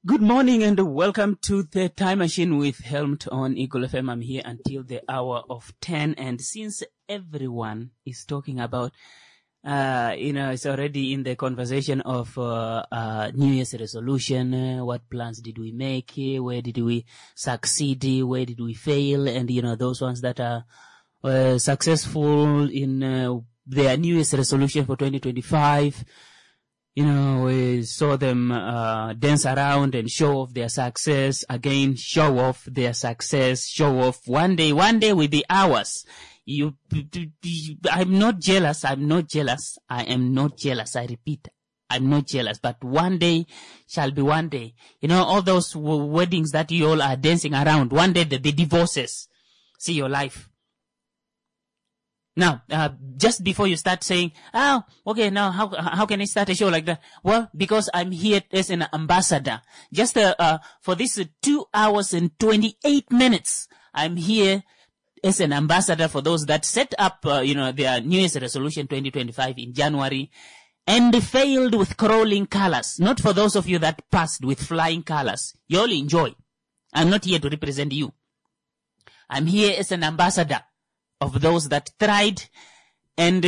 Good morning and welcome to the Time Machine with Helmut on Eagle FM. I'm here until the hour of 10, and since everyone is talking about, it's already in the conversation of New Year's resolution. What plans did we make? Where did we succeed? Where did we fail? And those ones that are successful in their New Year's resolution for 2025. We saw them dance around and show off their success. Again, show off their success. Show off. One day will be ours. I'm not jealous. I am not jealous. I repeat, I'm not jealous. But one day shall be one day. All those weddings that you all are dancing around, one day the divorces. See your life. Now, just before you start saying, now how can I start a show like that? Well, because I'm here as an ambassador. Just for this 2 hours and 28 minutes, I'm here as an ambassador for those that set up, their New Year's resolution 2025 in January and failed with crawling colors. Not for those of you that passed with flying colors. You all enjoy. I'm not here to represent you. I'm here as an ambassador of those that tried and,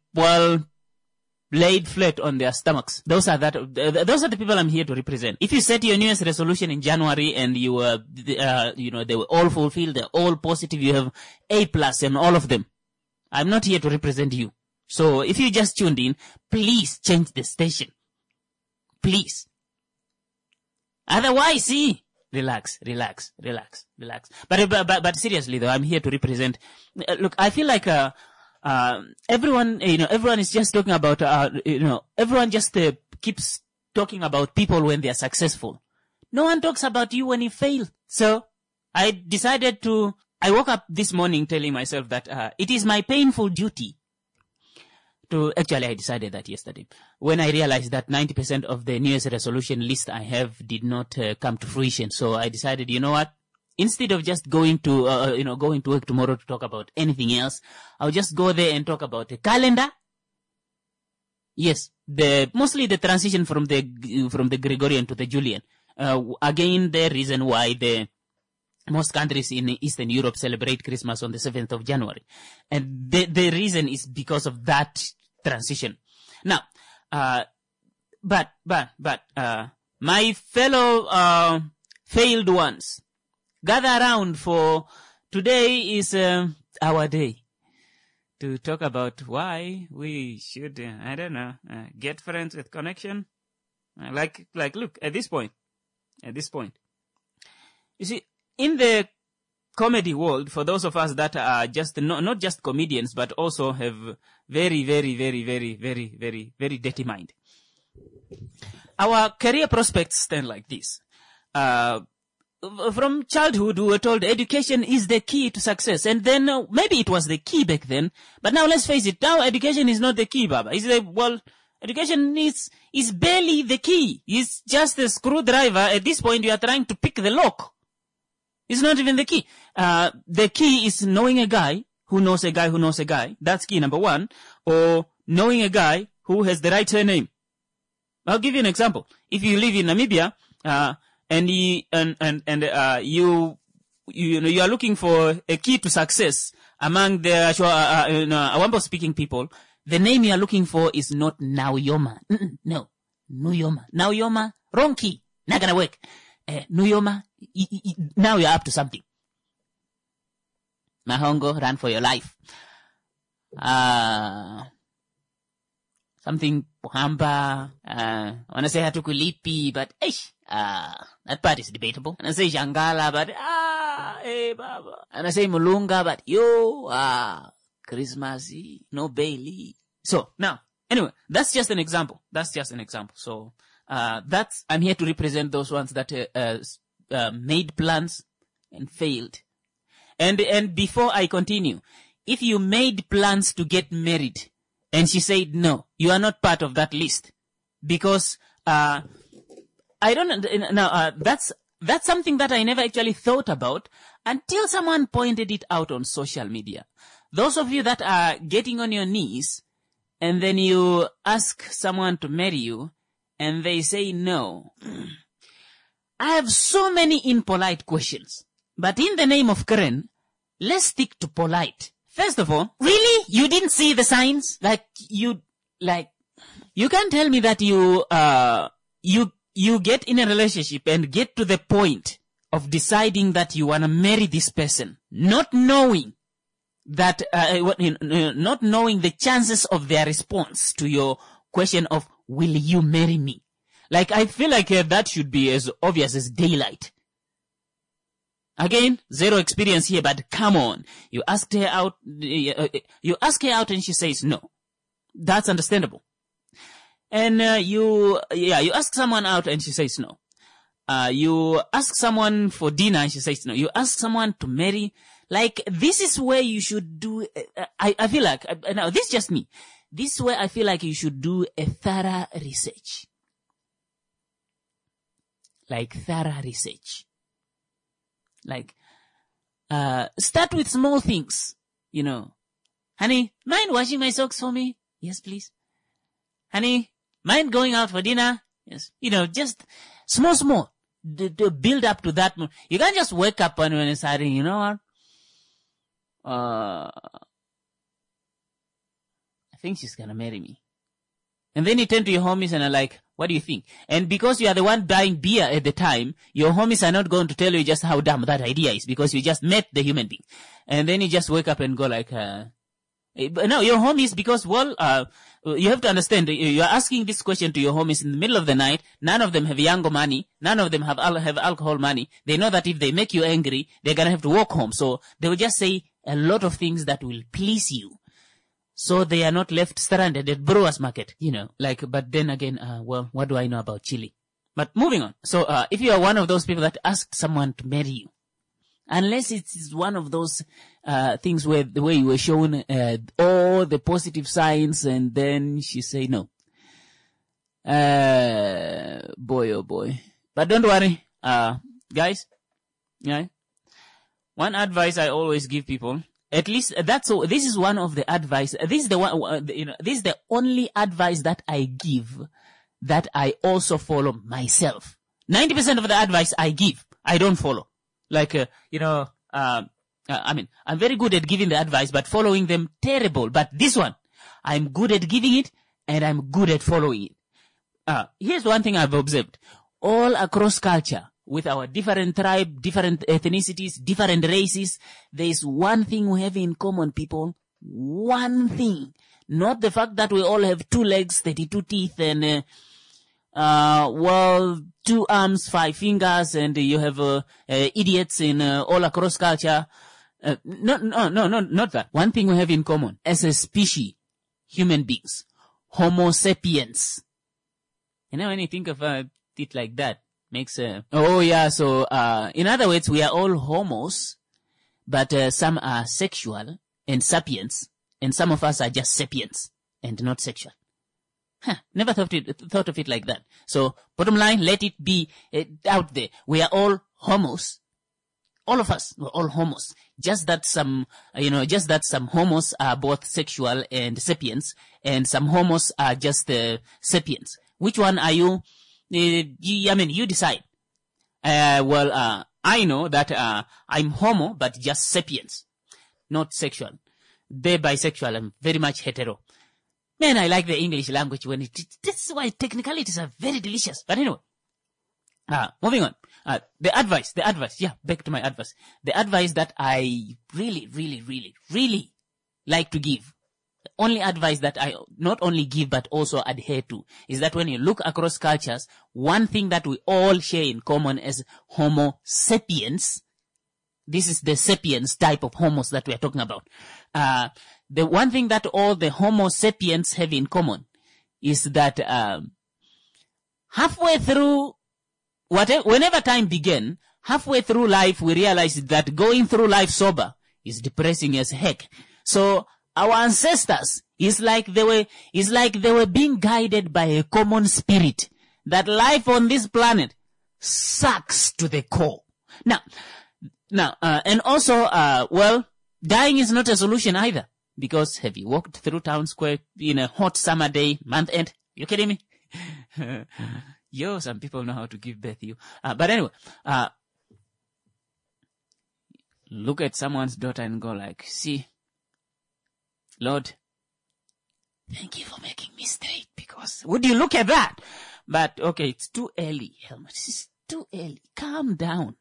laid flat on their stomachs. Those are the people I'm here to represent. If you set your New Year's resolution in January and you were, they were all fulfilled, they're all positive, you have A+ and all of them, I'm not here to represent you. So if you just tuned in, please change the station. Please. Otherwise, see, Relax. But seriously though, I'm here to represent. Look, I feel like everyone is just talking about everyone just keeps talking about people when they are successful. No one talks about you when you fail. So I woke up this morning telling myself that it is my painful duty I decided that yesterday when I realized that 90% of the New Year's resolution list I have did not come to fruition. So I decided, you know what? Instead of just going to work tomorrow to talk about anything else, I'll just go there and talk about the calendar. Yes, mostly the transition from the Gregorian to the Julian. Again, the reason why most countries in Eastern Europe celebrate Christmas on the 7th of January. And the reason is because of that transition. Now, but my fellow, failed ones, gather around for today is, our day to talk about why we should, get friends with connection. Look, at this point, you see, in the comedy world, for those of us that are just not just comedians, but also have very, very, very, very, very, very, very dirty mind. Our career prospects stand like this. From childhood, we were told education is the key to success. And then maybe it was the key back then. But now let's face it. Now education is not the key, Baba. Education is barely the key. It's just a screwdriver. At this point, you are trying to pick the lock. It's not even the key. The key is knowing a guy who knows a guy who knows a guy. That's key number one. Or knowing a guy who has the right surname. I'll give you an example. If you live in Namibia, and you are looking for a key to success among the Awambo speaking people, the name you are looking for is not Nauyoma. No. Nuyoma. Nauyoma, wrong key. Not gonna work. Nuyoma, now you're up to something. Mahongo, run for your life. Something Pohamba, wanna say Hatukulipi, but that part is debatable. And I say Jangala, but Baba. And I say Mulunga, but Christmasy, no Bailey. So now, anyway, that's just an example. So, I'm here to represent those ones that made plans and failed. And before I continue, if you made plans to get married and she said no, you are not part of that list, because I don't now. That's something that I never actually thought about until someone pointed it out on social media. Those of you that are getting on your knees and then you ask someone to marry you and they say no, I have so many impolite questions. But in the name of Karen, let's stick to polite. First of all, really? You didn't see the signs? You can't tell me that you get in a relationship and get to the point of deciding that you want to marry this person, not knowing that, not knowing the chances of their response to your question of, will you marry me? Like, I feel like that should be as obvious as daylight. Again, zero experience here, but come on. You asked her out, you ask her out and she says no. That's understandable. And, you ask someone out and she says no. You ask someone for dinner and she says no. You ask someone to marry. Like, this is where you should do, I feel like, now this is just me. This is where I feel like you should do a thorough research. Like, thorough research. Like, start with small things, you know. Honey, mind washing my socks for me? Yes, please. Honey, mind going out for dinner? Yes. You know, just small. To build up to that. You can't just wake up and when it's starting, you know what? I think she's gonna marry me. And then you turn to your homies and are like, what do you think? And because you are the one buying beer at the time, your homies are not going to tell you just how dumb that idea is because you just met the human being. And then you just wake up and go like, no, your homies, because, well, you have to understand, you are asking this question to your homies in the middle of the night. None of them have Yango money. None of them have alcohol money. They know that if they make you angry, they're gonna have to walk home. So they will just say a lot of things that will please you. So they are not left stranded at Brewers Market, you know, like, but then again, well, what do I know about Chile? But moving on. So, if you are one of those people that asked someone to marry you, unless it's one of those, things where the way you were shown, all the positive signs and then she say no. Boy, oh boy. But don't worry, guys, yeah. One advice I always give people, at least that's all. This is one of the advice. This is the one, you know, this is the only advice that I give that I also follow myself. 90% of the advice I give, I don't follow. Like, you know, I mean, I'm very good at giving the advice, but following them, terrible. But this one, I'm good at giving it and I'm good at following it. Here's one thing I've observed. All across culture, with our different tribe, different ethnicities, different races, there is one thing we have in common, people. One thing. Not the fact that we all have 2 legs, 32 teeth, and, well, 2 arms, 5 fingers, and you have, idiots in, all across culture. Not that. One thing we have in common as a species, human beings, Homo sapiens. You know, when you think of it like that, makes oh yeah, so in other words, we are all homos, but some are sexual and sapiens, and some of us are just sapiens and not sexual. Never thought of it like that. So bottom line, let it be out there. We are all homos. All of us, we're all homos. Just that some homos are both sexual and sapiens, and some homos are just sapiens. Which one are you? I mean, you decide. Well, I know that, I'm homo, but just sapiens, not sexual. They're bisexual. I'm very much hetero. Man, I like the English language when this is why technicalities are very delicious. But anyway, moving on. The advice, yeah, back to my advice. The advice that I really like to give, only advice that I not only give but also adhere to, is that when you look across cultures, one thing that we all share in common as Homo sapiens, this is the sapiens type of homos that we are talking about. The one thing that all the Homo sapiens have in common is that halfway through, whenever time began, halfway through life, we realized that going through life sober is depressing as heck. So our ancestors is like they were being guided by a common spirit that life on this planet sucks to the core. Now, and also, well, dying is not a solution either, because have you walked through town square in a hot summer day, month end? You kidding me? Some people know how to give birth. But anyway, look at someone's daughter and go like, see, Lord, thank you for making me straight, because would you look at that? But okay, it's too early, Helmut. It's too early. Calm down.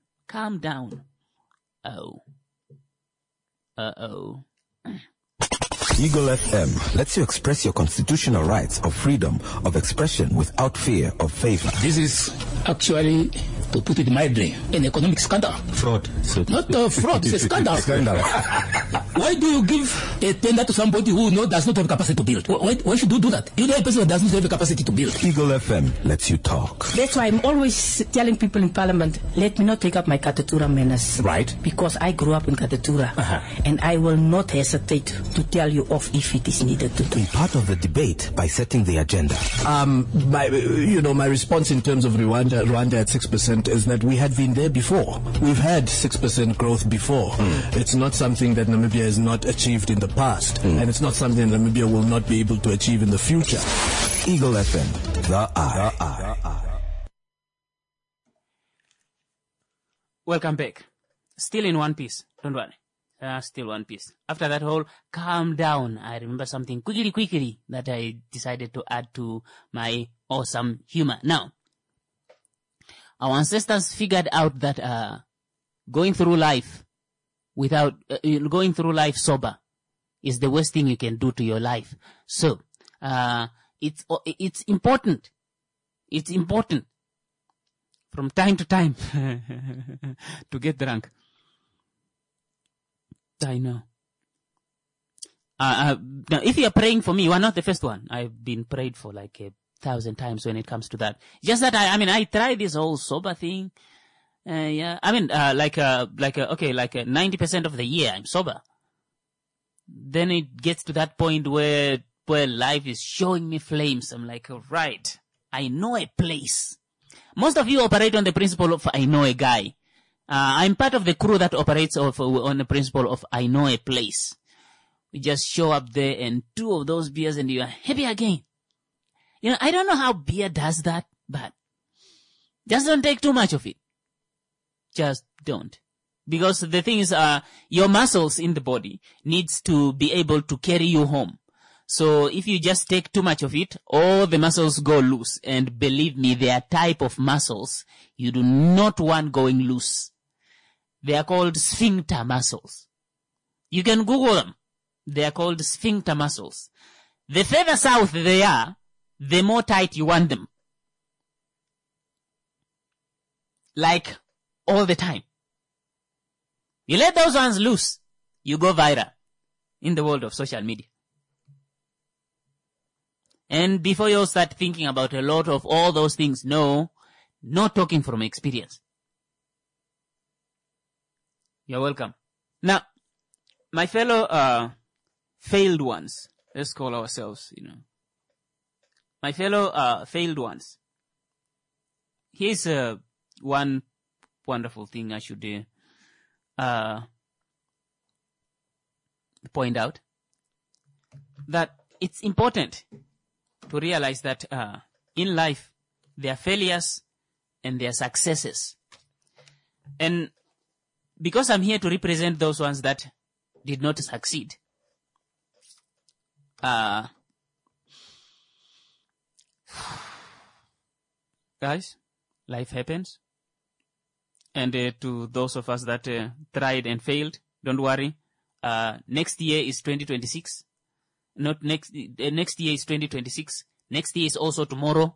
Oh. Uh-oh. Eagle FM lets you express your constitutional rights of freedom of expression without fear of favor. This is actually, to put it mildly, an economic scandal. Fraud. Not fraud, it's a scandal. Why do you give a tender to somebody who does not have capacity to build? Why should you do that? You know a person that does not have the capacity to build. Eagle FM lets you talk. That's why I'm always telling people in Parliament, let me not take up my Katatura menace. Right. Because I grew up in Katatura. And I will not hesitate to tell you off if it is needed to do. Be part of the debate by setting the agenda. My response in terms of Rwanda at 6% is that we had been there before. We've had 6% growth before. It's not something that Namibia has not achieved in the past, and it's not something Namibia will not be able to achieve in the future. Eagle FM, the eye. Welcome back. Still in one piece. Don't worry. Still one piece. After that whole calm down, I remember something quickly that I decided to add to my awesome humor. Now, our ancestors figured out that going through life sober is the worst thing you can do to your life. So, it's important. It's important from time to time to get drunk. I know. Now, if you're praying for me, you are not the first one. I've been prayed for like 1,000 times when it comes to that. Just that I tried this whole sober thing. Okay, like 90% of the year I'm sober. Then it gets to that point where life is showing me flames. I'm like, right, I know a place. Most of you operate on the principle of I know a guy. I'm part of the crew that operates on the principle of I know a place. We just show up there and 2 of those beers and you are happy again. I don't know how beer does that, but just don't take too much of it. Just don't. Because the thing is, your muscles in the body needs to be able to carry you home. So if you just take too much of it, all the muscles go loose. And believe me, they are type of muscles you do not want going loose. They are called sphincter muscles. You can Google them. They are called sphincter muscles. The further south they are, the more tight you want them. Like all the time. You let those ones loose, you go viral in the world of social media. And before you start thinking about a lot of all those things, no, not talking from experience. You're welcome. Now, my fellow failed ones, let's call ourselves, my fellow failed ones. Here's one wonderful thing I should point out, that it's important to realize that in life there are failures and there are successes. And because I'm here to represent those ones that did not succeed, guys, life happens. And to those of us that tried and failed, don't worry. Next year is 2026. Next year is 2026. Next year is also tomorrow.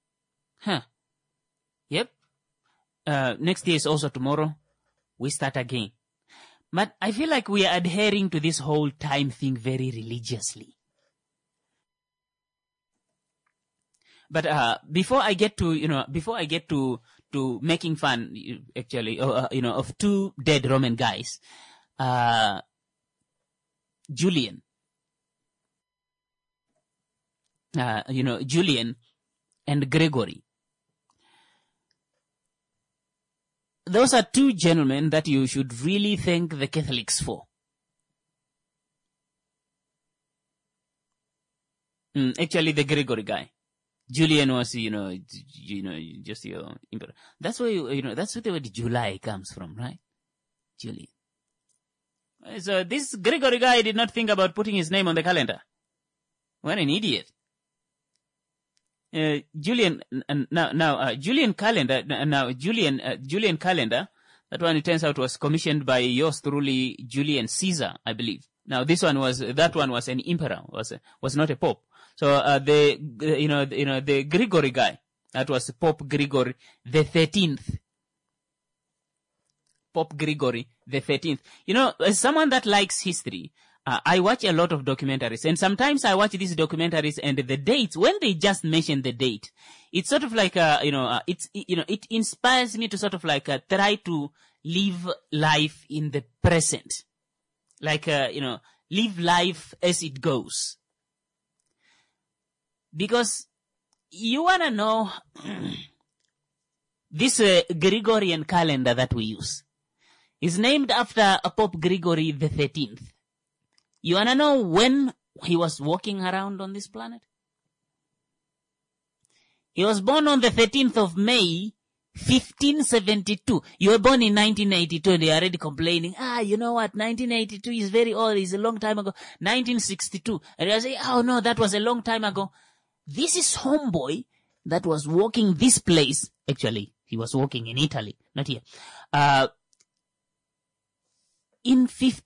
Yep. Next year is also tomorrow. We start again. But I feel like we are adhering to this whole time thing very religiously. But before I get to making fun, actually, of 2 dead Roman guys, Julian, Julian and Gregory. Those are 2 gentlemen that you should really thank the Catholics for. Actually, the Gregory guy. Julian was, just your emperor. That's where, that's where the word July comes from, right? Julian. So this Gregory guy did not think about putting his name on the calendar. What an idiot. Julian calendar, Julian calendar, that one it turns out was commissioned by yours truly, Julian Caesar, I believe. Now that one was an emperor, was not a pope. So, the Gregory guy, that was Pope Gregory the 13th. Pope Gregory the 13th. As someone that likes history, I watch a lot of documentaries, and sometimes I watch these documentaries and the dates, when they just mention the date, it's sort of like, it inspires me to sort of like, try to live life in the present. Like, live life as it goes. Because you wanna know this Gregorian calendar that we use is named after Pope Gregory the 13th. You wanna know when he was walking around on this planet? He was born on the 13th of May, 1572. You were born in 1982 and you're already complaining, you know what, 1982 is very old, it's a long time ago. 1962. And you're saying, oh no, that was a long time ago. This is homeboy that was walking this place. Actually, he was walking in Italy, not here. In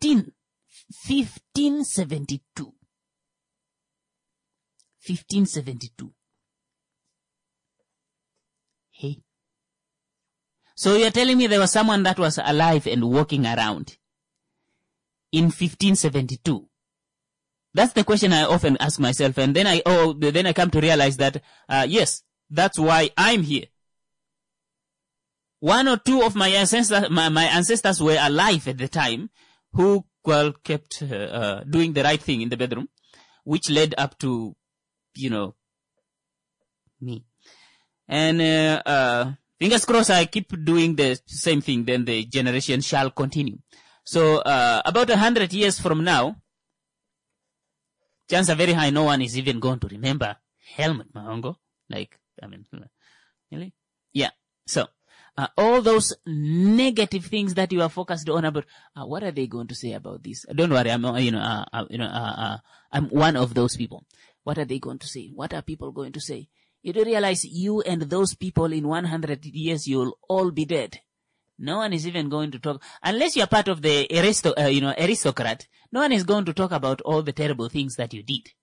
1572. 1572. Hey. So you're telling me there was someone that was alive and walking around in 1572? That's the question I often ask myself, and then I come to realize that, yes, that's why I'm here. One or two of my ancestors were alive at the time, who, kept, doing the right thing in the bedroom, which led up to, me. And, fingers crossed I keep doing the same thing, then the generation shall continue. So, about 100 years from now, chances are very high no one is even going to remember Helmut Mahongo. Really? Yeah. So, all those negative things that you are focused on about, what are they going to say about this? Don't worry, I'm one of those people. What are they going to say? What are people going to say? You do realize you and those people in 100 years, you'll all be dead. No one is even going to talk, unless you're part of the aristocrat. No one is going to talk about all the terrible things that you did.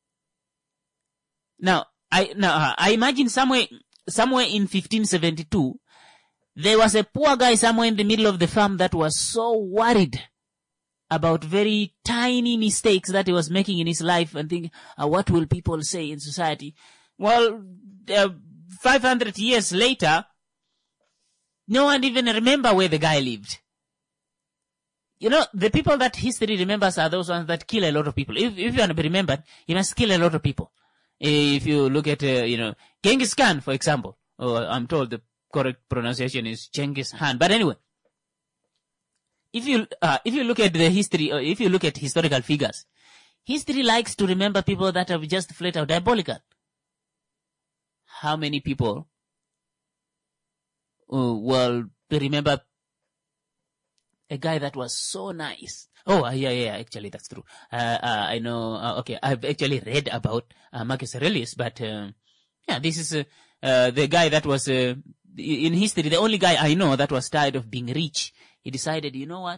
Now, I imagine somewhere in 1572, there was a poor guy somewhere in the middle of the farm that was so worried about very tiny mistakes that he was making in his life and thinking, what will people say in society? Well, 500 years later, no one even remember where the guy lived. The people that history remembers are those ones that kill a lot of people. If you want to be remembered, you must kill a lot of people. If you look at, Genghis Khan, for example, or I'm told the correct pronunciation is Genghis Khan. But anyway, if you look at the history, or if you look at historical figures, history likes to remember people that have just flat out diabolical. How many people remember a guy that was so nice? Oh, yeah, actually, that's true. I know, I've actually read about Marcus Aurelius, but, this is the guy that was, in history, the only guy I know that was tired of being rich. He decided, you know what?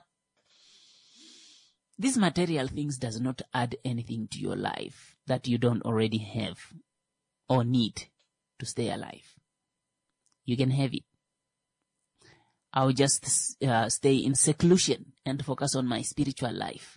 These material things does not add anything to your life that you don't already have or need to stay alive. You can have it. I'll just stay in seclusion and focus on my spiritual life.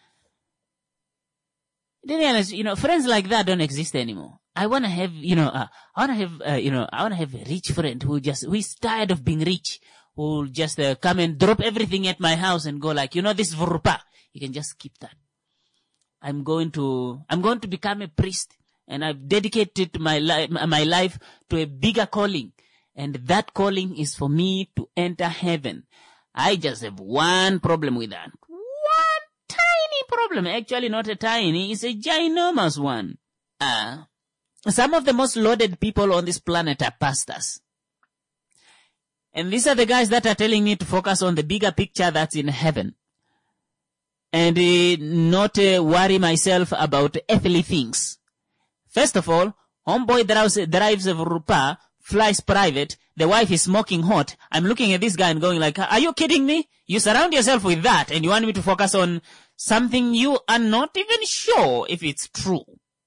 Then realize, friends like that don't exist anymore. I want to have, I want to have a rich friend who is tired of being rich, who will just come and drop everything at my house and go like, this Vrupa. You can just keep that. I'm going to become a priest, and I've dedicated my life to a bigger calling. And that calling is for me to enter heaven. I just have one problem with that. One tiny problem. Actually, not a tiny. It's a ginormous one. some of the most loaded people on this planet are pastors. And these are the guys that are telling me to focus on the bigger picture that's in heaven. And not worry myself about earthly things. First of all, homeboy drives a Rupa, flies private, the wife is smoking hot. I'm looking at this guy and going like, are you kidding me? You surround yourself with that and you want me to focus on something you are not even sure if it's true.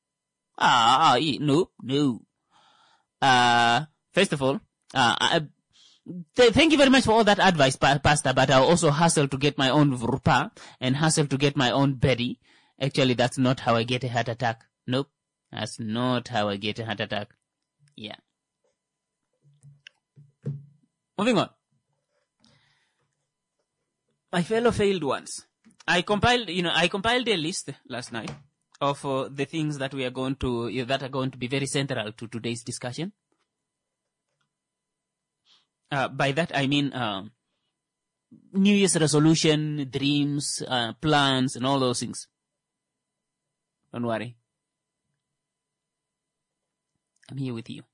No. First of all, thank you very much for all that advice, Pastor, but I'll also hustle to get my own Rupa and hustle to get my own Betty. Actually, that's not how I get a heart attack. Nope. That's not how I get a heart attack. Yeah. Moving on. My fellow failed ones. I compiled a list last night of the things that we are going to, that are going to be very central to today's discussion. By that I mean, New Year's resolution, dreams, plans, and all those things. Don't worry. I'm here with you.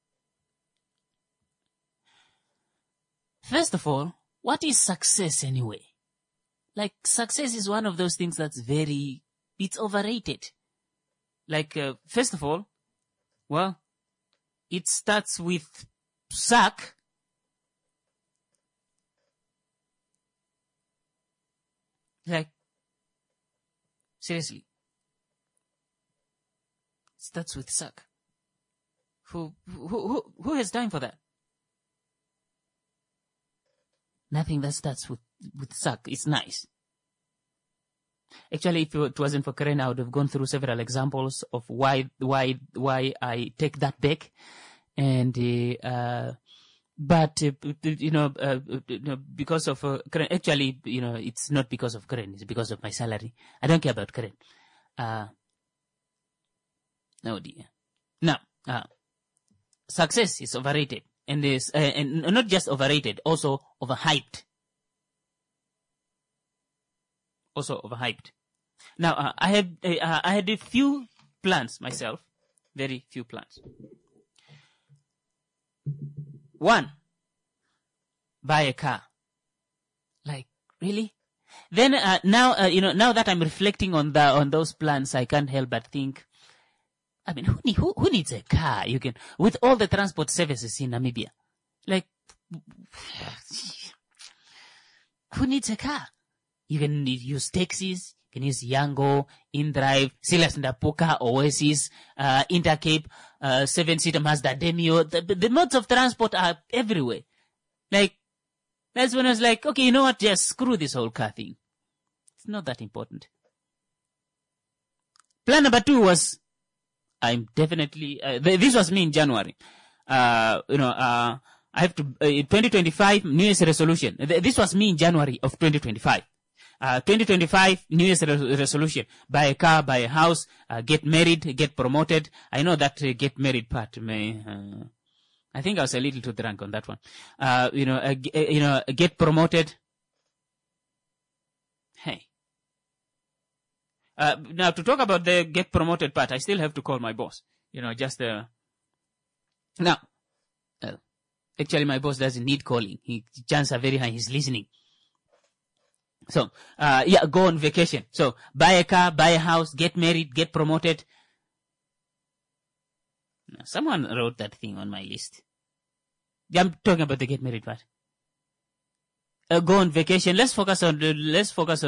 First of all, what is success anyway? Like, success is one of those things that's it's overrated. Like, first of all, well, it starts with suck. Like, seriously. It starts with suck. Who has time for that? Nothing that starts with suck. It's nice. Actually, if it wasn't for Karen, I would have gone through several examples of why I take that back. And, because of Karen, actually, it's not because of Karen, it's because of my salary. I don't care about Karen. Oh dear. Now, success is overrated. And not just overrated, also overhyped. Now, I had a few plans myself, very few plans. One, buy a car. Like, really? Then now that I'm reflecting on those plans, I can't help but think, I mean, who needs a car? You can, with all the transport services in Namibia, like, who needs a car? You can use taxis, you can use Yango, InDrive, Silas Ndapuka, Oasis, Intercape, 7-seater Mazda Demio. The modes of transport are everywhere. Like, that's when I was like, okay, you know what? Just screw this whole car thing. It's not that important. Plan number 2 was, I'm definitely, this was me in January. I have to, 2025 New Year's resolution. This was me in January of 2025. 2025 New Year's resolution. Buy a car, buy a house, get married, get promoted. I know that get married part may, I think I was a little too drunk on that one. Get promoted. Hey. Now to talk about the get promoted part, I still have to call my boss. Now, actually my boss doesn't need calling. Chances are very high he's listening. So, go on vacation. So, buy a car, buy a house, get married, get promoted. Now, someone wrote that thing on my list. I'm talking about the get married part. Go on vacation. Let's focus on, let's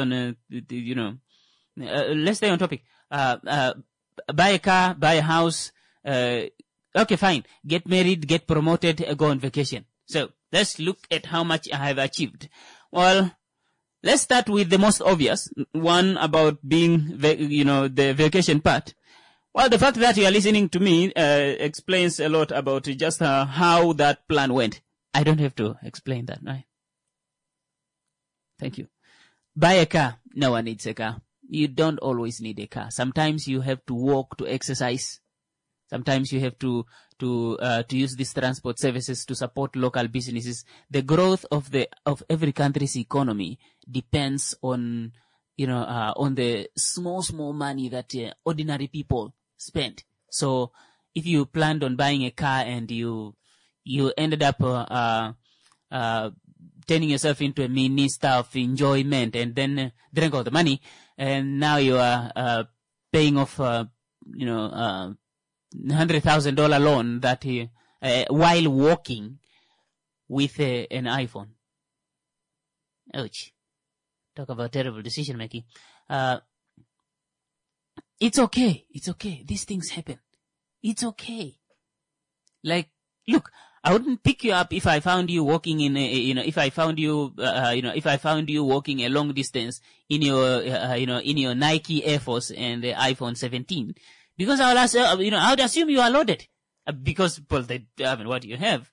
stay on topic. Buy a car, buy a house. Okay, fine. Get married, get promoted, go on vacation. So, let's look at how much I have achieved. Well, let's start with the most obvious one about being, the vacation part. Well, the fact that you are listening to me explains a lot about just how that plan went. I don't have to explain that, right? Thank you. Buy a car. No one needs a car. You don't always need a car. Sometimes you have to walk to exercise. Sometimes you have to use these transport services to support local businesses. The growth of every country's economy depends on, on the small money that ordinary people spend. So if you planned on buying a car and you ended up turning yourself into a minister of enjoyment and then drank all the money, and now you are paying off $100,000 loan that while walking with an iPhone. Ouch. Talk about terrible decision making. It's okay. It's okay. These things happen. It's okay. Like, look, I wouldn't pick you up if I found you walking in if I found you walking a long distance in your Nike Air Force and the iPhone 17, because I would assume you are loaded, because, well, what you have.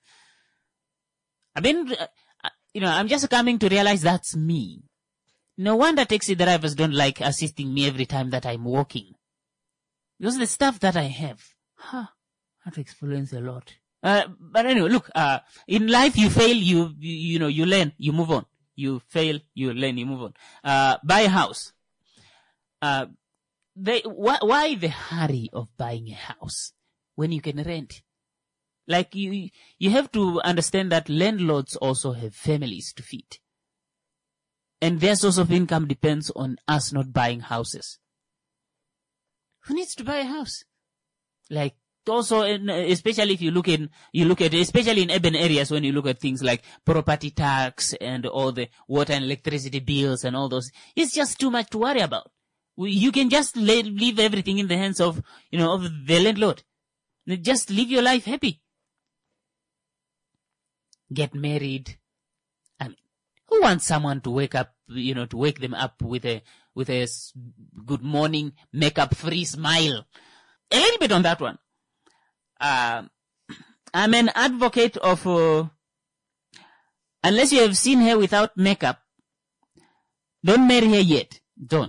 I'm just coming to realize that's me. No wonder taxi drivers don't like assisting me every time that I'm walking. Because the stuff that I have, I have to experience a lot. But anyway, look, in life you fail, you learn, you move on. You fail, you learn, you move on. Buy a house. Why the hurry of buying a house when you can rent? Like, you have to understand that landlords also have families to feed. And their source of income depends on us not buying houses. Who needs to buy a house? Like, also, especially if you look at, especially in urban areas, when you look at things like property tax and all the water and electricity bills and all those, it's just too much to worry about. You can just leave everything in the hands of the landlord. Just live your life happy. Get married. I mean, who wants someone to wake them up with a good morning, makeup free smile? A little bit on that one. I'm an advocate of, unless you have seen her without makeup, don't marry her yet. Don't.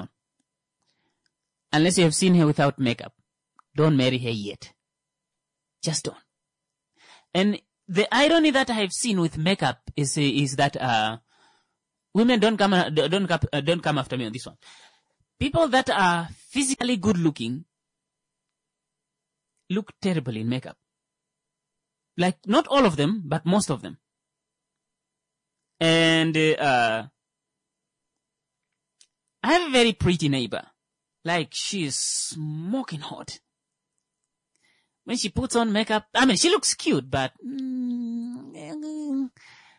Unless you have seen her without makeup, don't marry her yet. Just don't. And the irony that I have seen with makeup is that, women don't come after me on this one. People that are physically good looking look terrible in makeup. Like, not all of them, but most of them. And I have a very pretty neighbor. Like, she is smoking hot. When she puts on makeup, she looks cute, but and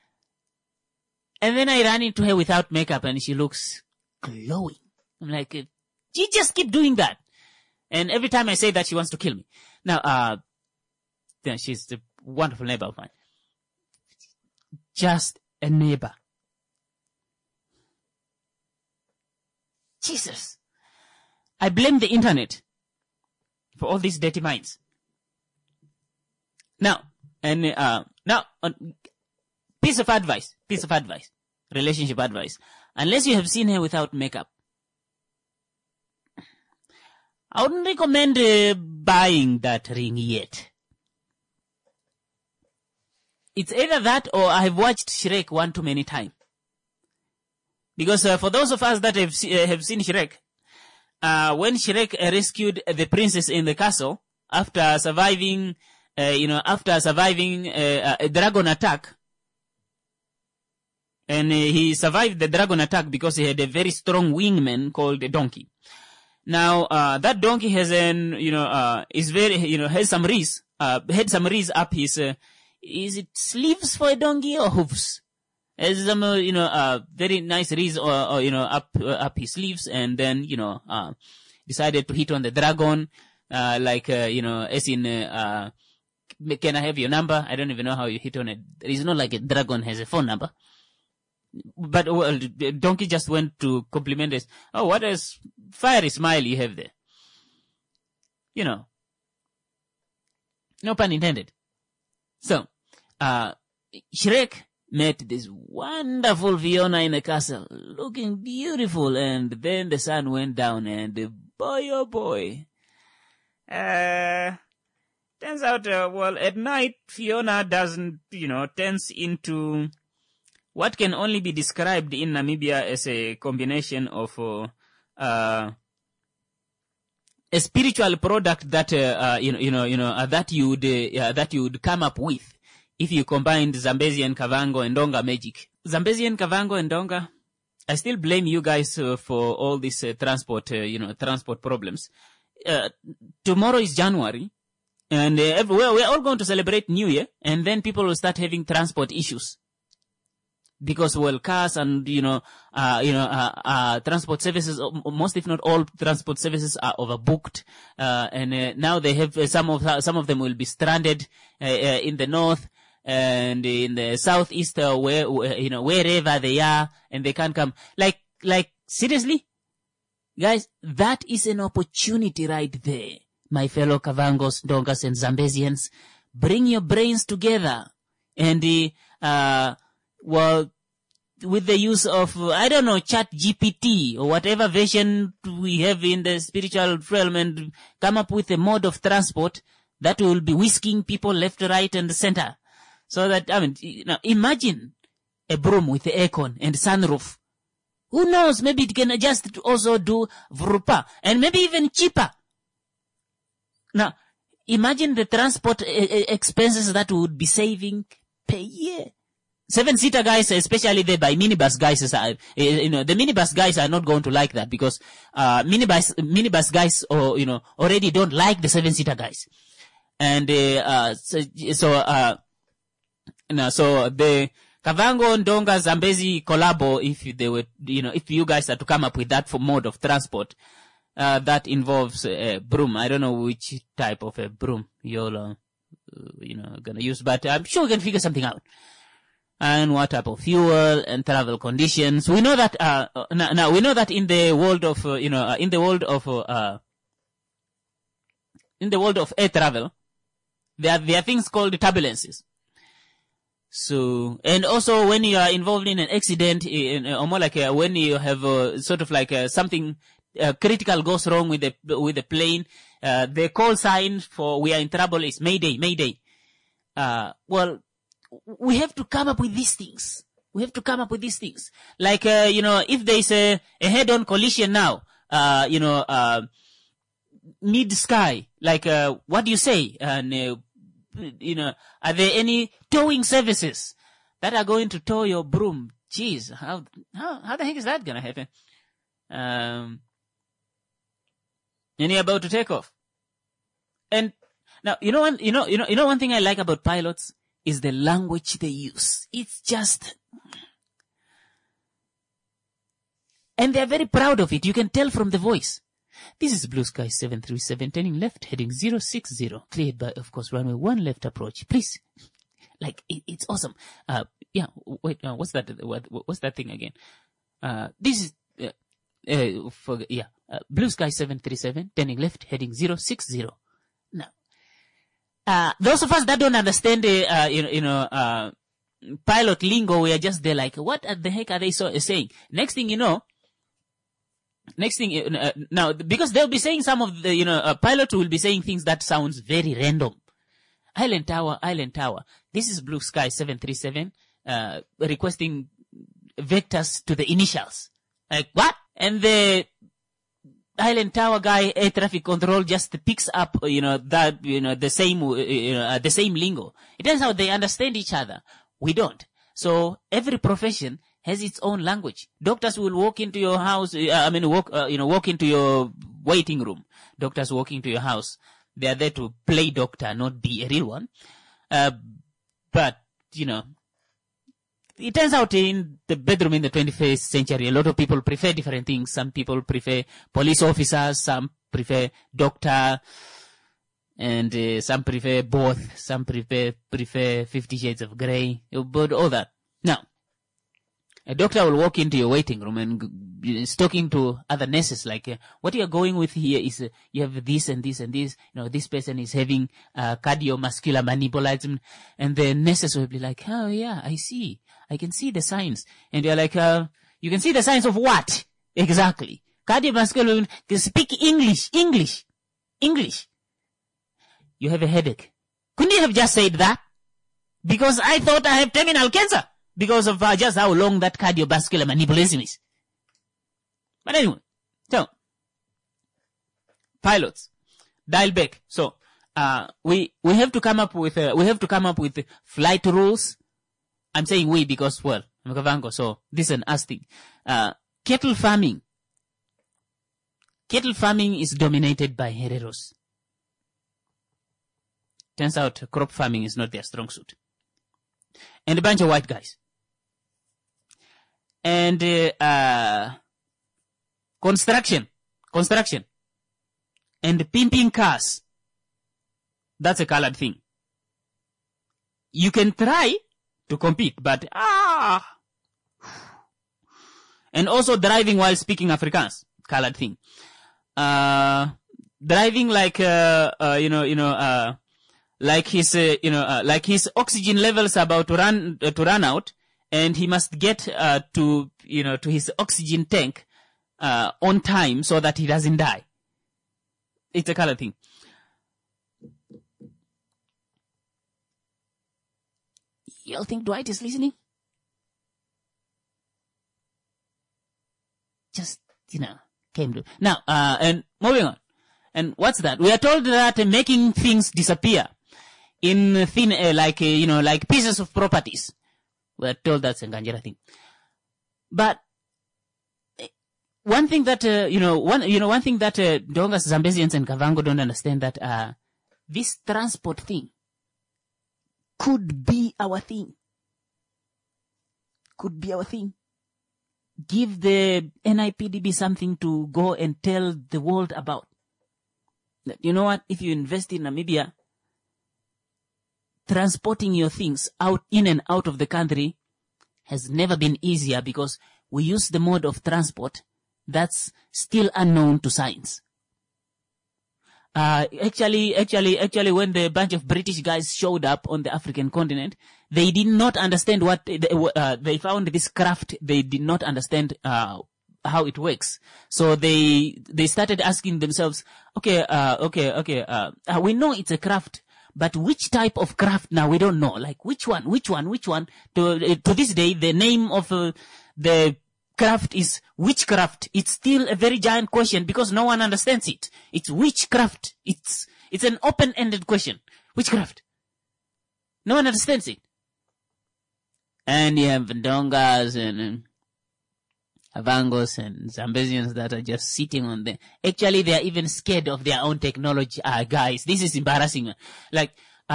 then I ran into her without makeup and she looks glowing. I'm like, you just keep doing that. And every time I say that, she wants to kill me. Now, she's a wonderful neighbor of mine. Just a neighbor. Jesus. I blame the internet for all these dirty minds. Now, piece of advice, relationship advice. Unless you have seen her without makeup, I wouldn't recommend buying that ring yet. It's either that or I have watched Shrek one too many times. Because for those of us that have seen Shrek, when Shrek rescued the princess in the castle after surviving a dragon attack, and he survived the dragon attack because he had a very strong wingman called a donkey. Now, that donkey has has some reeds, had some reeds up his, is it sleeves for a donkey or hooves? Has some, very nice reeds up his sleeves, and then, decided to hit on the dragon, as in, can I have your number? I don't even know how you hit on it. It's not like a dragon has a phone number. But the donkey just went to compliment us. Oh, what a fiery smile you have there. No pun intended. So, Shrek met this wonderful Fiona in the castle, looking beautiful, and then the sun went down, and boy, oh boy. Turns out, at night, Fiona turns into what can only be described in Namibia as a combination of a spiritual product that that you would come up with if you combined Zambezi and Kavango and Ndonga magic. Zambezi and Kavango and Ndonga, I still blame you guys for all this transport problems. Tomorrow is January, and we're all going to celebrate New Year, and then people will start having transport issues. Because, well, cars and, transport services, most if not all transport services are overbooked. And now they have, some of them will be stranded, in the north and in the southeast, wherever they are, and they can't come. Like, seriously? Guys, that is an opportunity right there. My fellow Kavangos, Ndongas, and Zambezians, bring your brains together and, with the use of, Chat GPT or whatever version we have in the spiritual realm, and come up with a mode of transport that will be whisking people left, right, and center. So that, imagine a broom with the aircon and sunroof. Who knows? Maybe it can just also do vrupa, and maybe even cheaper. Now, imagine the transport expenses that would be saving per year. 7-seater guys, especially the by minibus guys, the minibus guys are not going to like that, because minibus guys, already don't like the 7-seater guys, and so the Kavango, Ndonga, Zambezi collabo, if you guys are to come up with that for mode of transport, that involves a broom. I don't know which type of a broom you're, gonna use, but I'm sure we can figure something out. And what type of fuel and travel conditions. We know that, now we know that in the world of, in the world of air travel, there are things called turbulences. So, and also when you are involved in an accident, or more like when you have sort of like something critical goes wrong with the plane, the call sign for we are in trouble is Mayday, Mayday. Well, we have to come up with these things. Like, if there is a head-on collision now, mid-sky, like, what do you say? And, are there any towing services that are going to tow your broom? Jeez, how the heck is that gonna happen? And you're about to take off. And now, one thing I like about pilots is the language they use. It's just, and they're very proud of it. You can tell from the voice. This is Blue Sky 737, turning left, heading 060, cleared by, of course, runway 1 left approach. Please. Like, it's awesome. What's that thing again? This is, Blue Sky 737, turning left, heading 060. Now, those of us that don't understand pilot lingo, we are just there like, what the heck are they saying? Next thing, now, because they'll be saying some of the, pilot will be saying things that sounds very random. Island Tower. This is Blue Sky 737, requesting vectors to the initials. Like, what? And the Island Tower guy, air traffic control, just picks up, the same lingo. It turns out they understand each other. We don't. So every profession has its own language. Doctors will walk into your house, walk into your waiting room. Doctors walk into your house. They are there to play doctor, not be a real one. But, it turns out in the bedroom in the 21st century, a lot of people prefer different things. Some people prefer police officers, some prefer doctor, and some prefer both. Some prefer 50 Shades of Grey, but all that. Now, a doctor will walk into your waiting room and is talking to other nurses like, what you're going with here is you have this and this and this. This person is having cardiovascular manipulatum, and the nurses will be like, oh yeah, I see. I can see the signs. And you're like, you can see the signs of what? Exactly. Cardiovascular, speak English. You have a headache. Couldn't you have just said that? Because I thought I have terminal cancer. Because of just how long that cardiovascular manipulation is. But anyway, so, pilots, dial back. So, we have to come up with flight rules. I'm saying we because, well, Mkavango, so this is an us thing. Cattle farming is dominated by hereros. Turns out crop farming is not their strong suit. And a bunch of white guys. And construction, and pimping cars. That's a colored thing. You can try to compete, but and also driving while speaking Afrikaans, colored thing. Driving like like his oxygen levels are about to run out, and he must get to his oxygen tank on time so that he doesn't die. It's a color thing. Y'all think Dwight is listening? Just, came to. Now, and moving on. And what's that? We are told that making things disappear in thin air, like pieces of properties. We are told that's a Nganjira thing. But one thing that one thing that Dongas, Zambesians, and Kavango don't understand, that this transport thing could be our thing. Could be our thing. Give the NIPDB something to go and tell the world about. You know what? If you invest in Namibia, transporting your things out, in and out of the country has never been easier, because we use the mode of transport that's still unknown to science. Actually, when the bunch of British guys showed up on the African continent, they did not understand what they found this craft. They did not understand how it works. So they started asking themselves, we know it's a craft, but which type of craft now? We don't know. Like which one? To this day, the name of the craft is witchcraft. It's still a very giant question because no one understands it. It's witchcraft. It's an open-ended question. Witchcraft. No one understands it. And you have Ndongas and Avangos and Zambesians that are just sitting on there. Actually, they are even scared of their own technology. Guys, this is embarrassing. If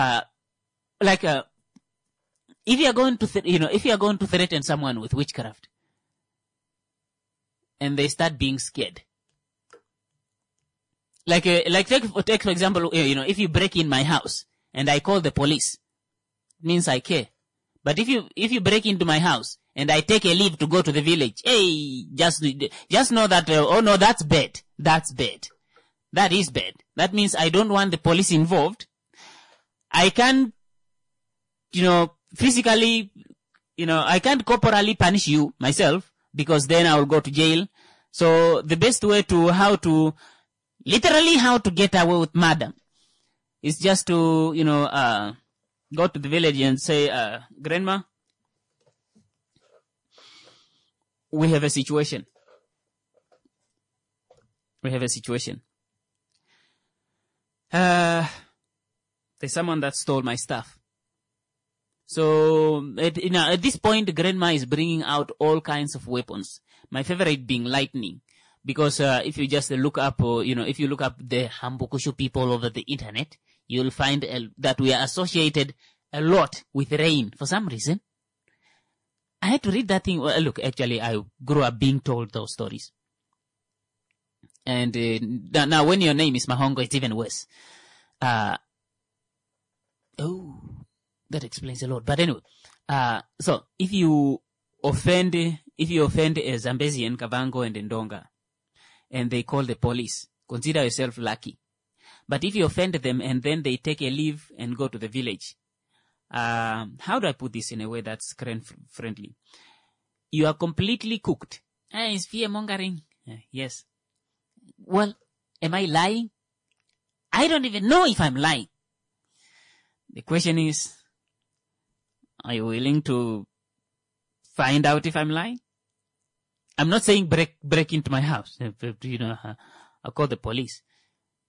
you are going to threaten someone with witchcraft, and they start being scared. Take for example, if you break in my house and I call the police, it means I care. But if you break into my house and I take a leave to go to the village, hey, just know that, oh no, that's bad. That's bad. That is bad. That means I don't want the police involved. I can't, physically, I can't corporally punish you myself, because then I will go to jail. So the best way to how to get away with murder is just to, go to the village and say, Grandma, we have a situation. There's someone that stole my stuff. So at this point, Grandma is bringing out all kinds of weapons. My favorite being lightning, because if you just look up, if you look up the Hambukushu people over the internet, you'll find that we are associated a lot with rain for some reason. I had to read that thing. Well, look, actually, I grew up being told those stories. And now, when your name is Mahongo, it's even worse. That explains a lot. But anyway, so if you offend a Zambesian, Kavango, and Ndonga, and they call the police, consider yourself lucky. But if you offend them and then they take a leave and go to the village, how do I put this in a way that's friendly? You are completely cooked. It's fear mongering. Yes. Well, am I lying? I don't even know if I'm lying. The question is, are you willing to find out if I'm lying? I'm not saying break into my house. I'll call the police.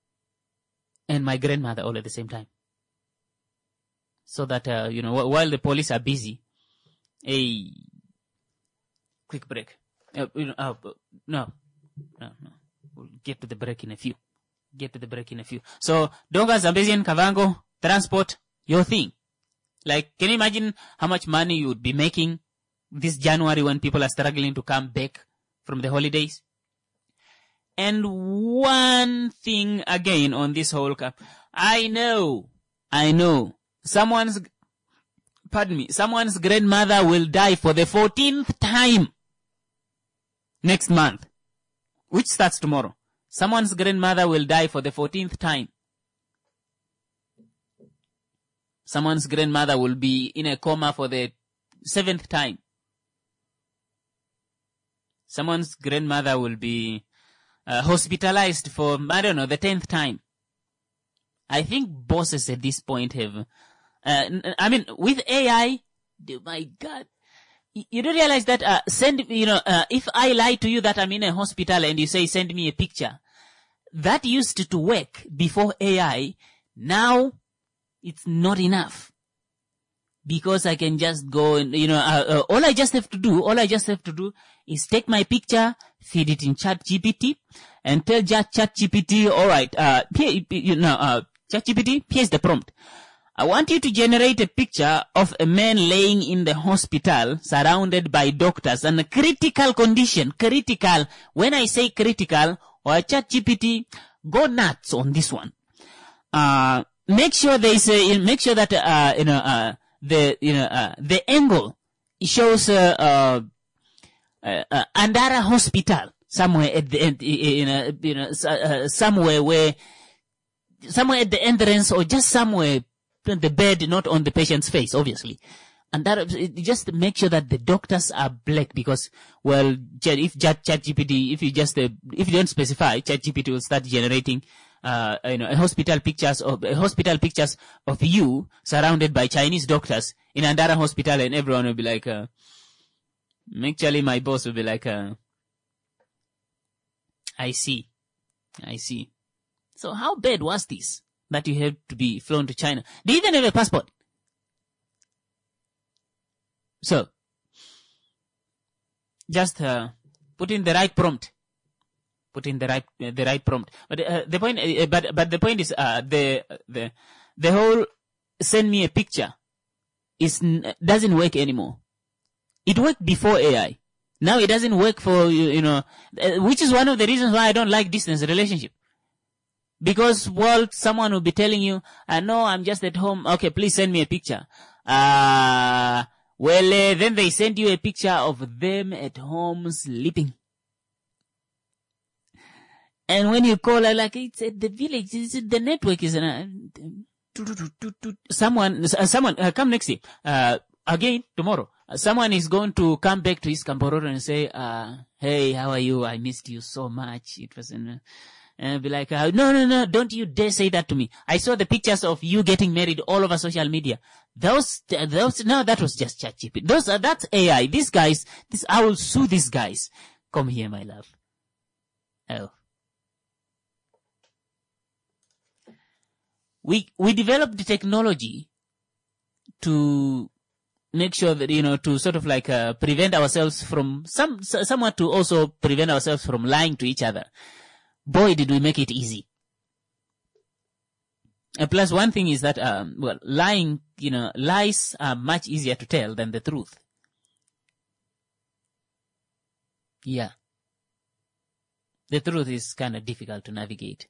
and my grandmother all at the same time. So that, while the police are busy, a quick break. No. We'll get to the break in a few. So, Donga, Zambesian, Kavango, transport, your thing. Like, can you imagine how much money you would be making this January when people are struggling to come back from the holidays? And one thing again on this whole cap. I know. Someone's grandmother will die for the 14th time next month, which starts tomorrow. Someone's grandmother will die for the 14th time. Someone's grandmother will be in a coma for the 7th time. Someone's grandmother will be hospitalized for, the 10th time. I think bosses at this point have, with AI, my God, you don't realize that, if I lie to you that I'm in a hospital and you say, send me a picture, that used to work before AI. Now, it's not enough. Because I can just go and, all I just have to do is take my picture, feed it in ChatGPT, and tell ChatGPT, alright, ChatGPT, here's the prompt. I want you to generate a picture of a man laying in the hospital surrounded by doctors and a critical condition. Critical. When I say critical, or ChatGPT, go nuts on this one. Make sure that, the angle shows, Andara Hospital somewhere at the end, somewhere at the entrance or just somewhere on the bed, not on the patient's face, obviously. And that, just make sure that the doctors are black because, well, if ChatGPT, if you don't specify, ChatGPT will start generating, hospital pictures of you surrounded by Chinese doctors in Andara Hospital, and everyone will be like, actually my boss will be like, I see. So how bad was this that you had to be flown to China? Do you even have a passport? So, just put in the right prompt. But the point is, the whole send me a picture doesn't work anymore. It worked before AI. Now it doesn't work for, which is one of the reasons why I don't like distance relationship. Because, well, someone will be telling you, no, I'm just at home. Okay, please send me a picture. Then they send you a picture of them at home sleeping. And when you call, it's at the village, the network is, someone, come next year, again, tomorrow. Someone is going to come back to his Kambororo and say, hey, how are you? I missed you so much. It was and be like, no, don't you dare say that to me. I saw the pictures of you getting married all over social media. No, that was just ChatGPT. That's AI. These guys, I will sue these guys. Come here, my love. Oh. We developed the technology to make sure that, to sort of prevent ourselves from somewhat to also prevent ourselves from lying to each other. Boy, did we make it easy. Plus one thing is that, lying, lies are much easier to tell than the truth. Yeah. The truth is kind of difficult to navigate.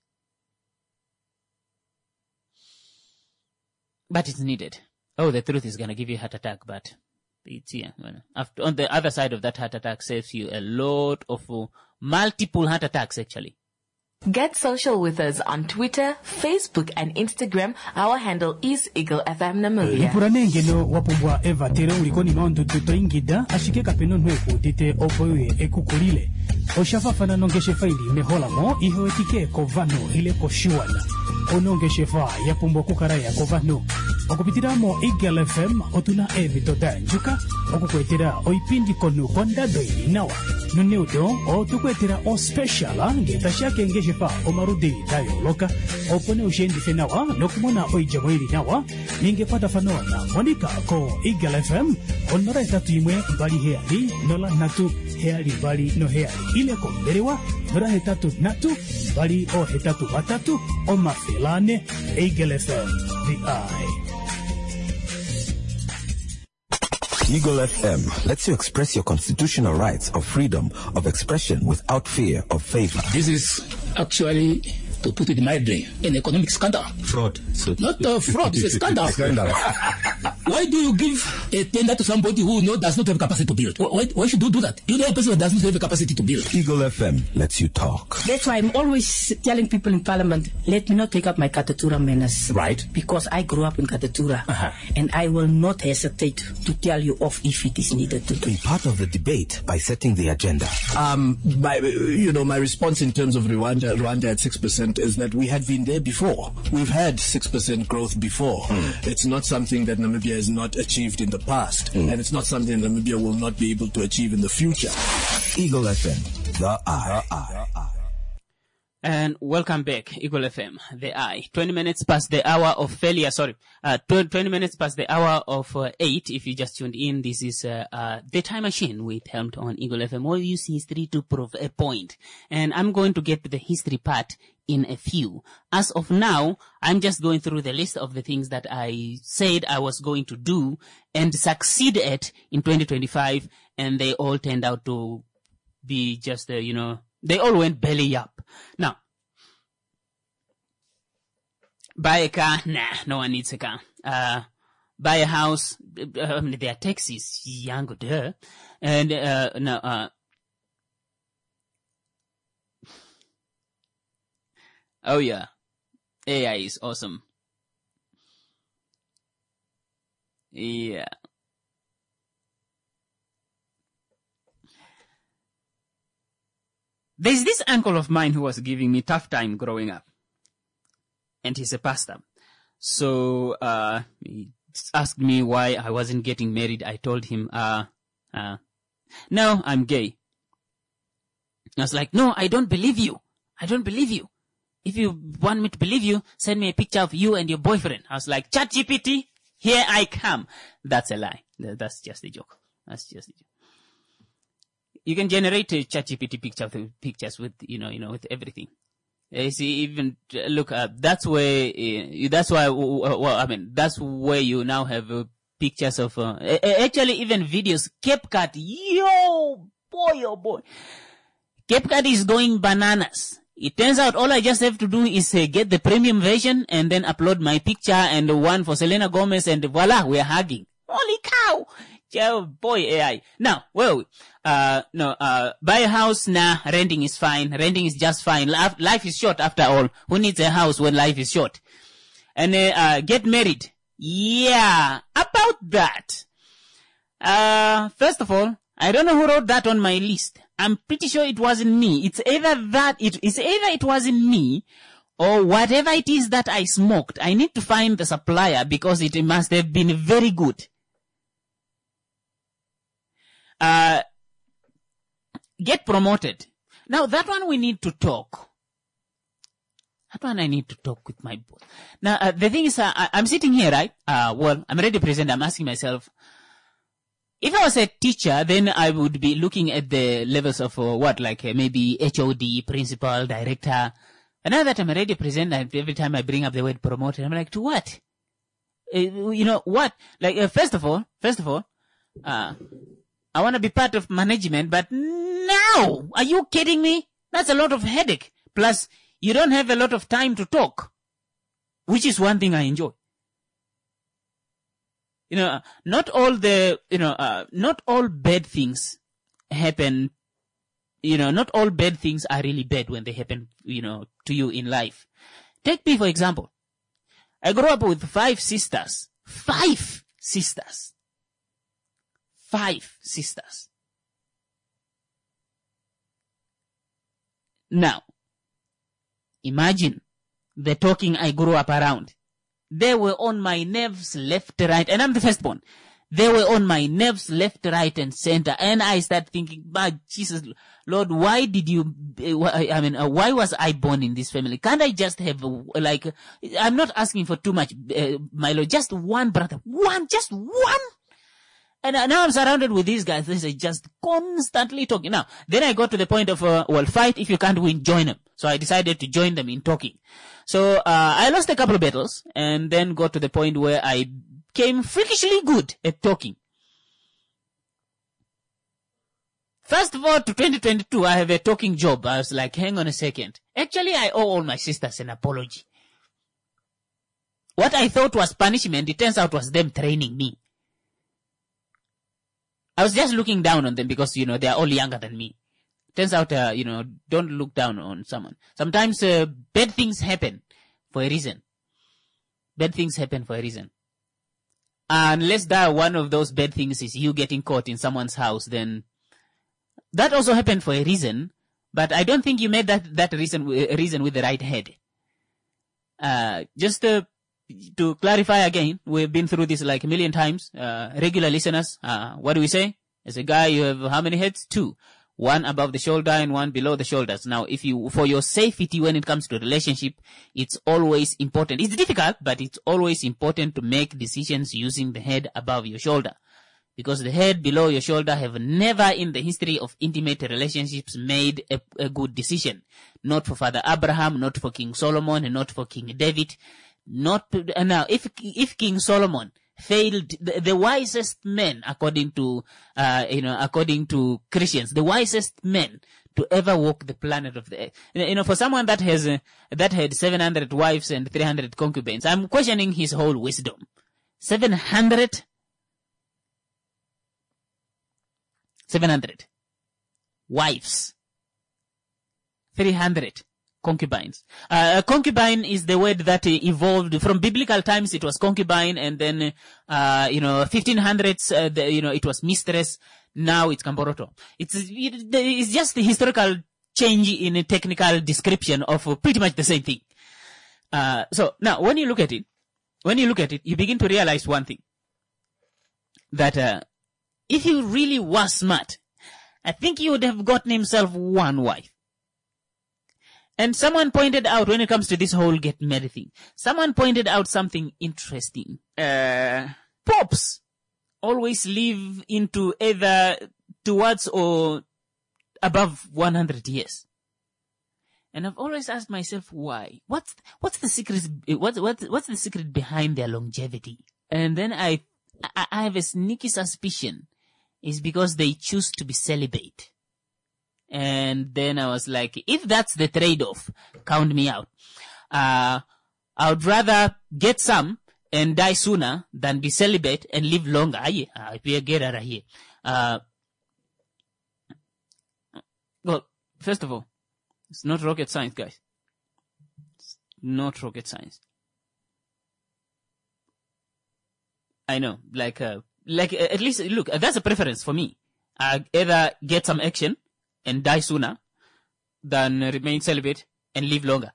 But it's needed. Oh, the truth is going to give you a heart attack, but it's here. On the other side of that heart attack saves you a lot of multiple heart attacks, actually. Get social with us on Twitter, Facebook, and Instagram. Our handle is Eagle FM Namibia. Ipuranengelo wapumbwa Eva tere ulikoni maondo tutoingida ashike kapeno nweku tite opoye ekukulile. Oshafafana nongeshe faili meholamo iho etike kovano ile koshuana. Onongeshe fa yapumbwa kukaraya kovano. Okupitiramo Eagle FM otuna evito danjuka okukwetera oipindi konu konda doi nawa. nuneudo o tukwetera o special ngetashake ngeshefa o marudi dayo loka opone ushendi fenawa nokumona oijamwiri nawa ningepata fanoa monika ko Eagle FM onora etatu imwe mbali heali nola natu heali mbali no heali ile ko mberewa nora hetatu natu mbali o hetatu batatu o mafelane Eagle FM the eye. Eagle FM lets you express your constitutional rights of freedom of expression without fear of favor. This is actually, to put it mildly, an economic scandal. Fraud. So Not fraud, it's a scandal. Why do you give a tender to somebody who does not have capacity to build? Why should you do that? You know a person who does not have the capacity to build. Eagle FM lets you talk. That's why I'm always telling people in Parliament, let me not take up my Katatura manners. Right. Because I grew up in Katatura. And I will not hesitate to tell you off if it is needed to. Be part of the debate by setting the agenda. My response in terms of Rwanda at 6% is that we had been there before. We've had 6% growth before. It's not something that Namibia has not achieved in the past. And it's not something that Namibia will not be able to achieve in the future. Eagle FM, the eye. And welcome back, Eagle FM, the eye. 20 minutes past the hour of failure, 20 minutes past the hour of 8. If you just tuned in, this is The Time Machine with Helmed on Eagle FM. All use history to prove a point. And I'm going to get to the history part in a few. As of now, I'm just going through the list of the things that I said I was going to do and succeed at in 2025, and they all turned out to be just, they all went belly up. Now, buy a car? Nah, no one needs a car. Buy a house? There are taxis, young, duh. And, oh yeah, AI is awesome. Yeah. There's this uncle of mine who was giving me tough time growing up. And he's a pastor. So, he asked me why I wasn't getting married. I told him, no, I'm gay. I was like, no, I don't believe you. I don't believe you. If you want me to believe you, send me a picture of you and your boyfriend. I was like, ChatGPT, here I come. That's a lie. That's just a joke. That's just a joke. You can generate a ChatGPT pictures with, with everything. You see, even, look, that's where you now have pictures of, actually even videos. CapCut, yo, boy, oh boy. CapCut is going bananas. It turns out all I just have to do is get the premium version and then upload my picture and the one for Selena Gomez and voila, we're hugging. Holy cow! Oh boy, AI. Now, buy a house, nah, renting is fine. Renting is just fine. Life is short after all. Who needs a house when life is short? And, get married. Yeah, about that. First of all, I don't know who wrote that on my list. I'm pretty sure it wasn't me. It's either it wasn't me or whatever it is that I smoked. I need to find the supplier because it must have been very good. Get promoted. Now that one we need to talk. That one I need to talk with my boss. Now, the thing is, I'm sitting here, right? I'm ready to present. I'm asking myself, if I was a teacher, then I would be looking at the levels of maybe HOD, principal, director. And now that I'm ready to present, every time I bring up the word promoted, I'm like, to what? What? Like, first of all, I want to be part of management, but no! Are you kidding me? That's a lot of headache. Plus, you don't have a lot of time to talk, which is one thing I enjoy. Not all bad things happen. Not all bad things are really bad when they happen, to you in life. Take me, for example. I grew up with 5 sisters. 5 sisters. 5 sisters. Now, imagine the talking I grew up around. They were on my nerves left, right, and I'm the firstborn. They were on my nerves left, right, and center. And I started thinking, Jesus, Lord, why did you, why was I born in this family? Can't I just have, I'm not asking for too much, my Lord, just one brother. Just one. And now I'm surrounded with these guys. They just constantly talking. Now, then I got to the point of, fight. If you can't win, join them. So I decided to join them in talking. So, I lost a couple of battles and then got to the point where I became freakishly good at talking. Fast forward to 2022, I have a talking job. I was like, hang on a second. Actually, I owe all my sisters an apology. What I thought was punishment, it turns out was them training me. I was just looking down on them because, they are all younger than me. Turns out, don't look down on someone. Sometimes, bad things happen for a reason. Bad things happen for a reason. Unless that one of those bad things is you getting caught in someone's house, then that also happened for a reason, but I don't think you made that reason with the right head. Just to clarify again, we've been through this like a million times. Regular listeners, what do we say? As a guy, you have how many heads? 2. One above the shoulder and one below the shoulders. Now, for your safety when it comes to relationship, it's always important. It's difficult, but it's always important to make decisions using the head above your shoulder. Because the head below your shoulder have never in the history of intimate relationships made a good decision. Not for Father Abraham, not for King Solomon, and not for King David. Now, if King Solomon failed, the wisest men, according to Christians, the wisest men to ever walk the planet of the earth. For someone that had 700 wives and 300 concubines, I'm questioning his whole wisdom. 700 wives, 300 concubines. Concubine is the word that evolved from biblical times. It was concubine, and then 1500s it was mistress. Now it's Kamboroto. It's just the historical change in a technical description of pretty much the same thing. So now when you look at it, you begin to realize one thing, that if he really was smart, I think he would have gotten himself one wife. And someone pointed out, when it comes to this whole get married thing, someone pointed out something interesting. Popes always live into either towards or above 100 years. And I've always asked myself why. What's the secret? What's the secret behind their longevity? And then I have a sneaky suspicion is because they choose to be celibate. And then I was like, if that's the trade-off, count me out. I would rather get some and die sooner than be celibate and live longer. Well, first of all, it's not rocket science, guys. It's not rocket science. I know, like at least, look, that's a preference for me. I either get some action and die sooner than remain celibate and live longer.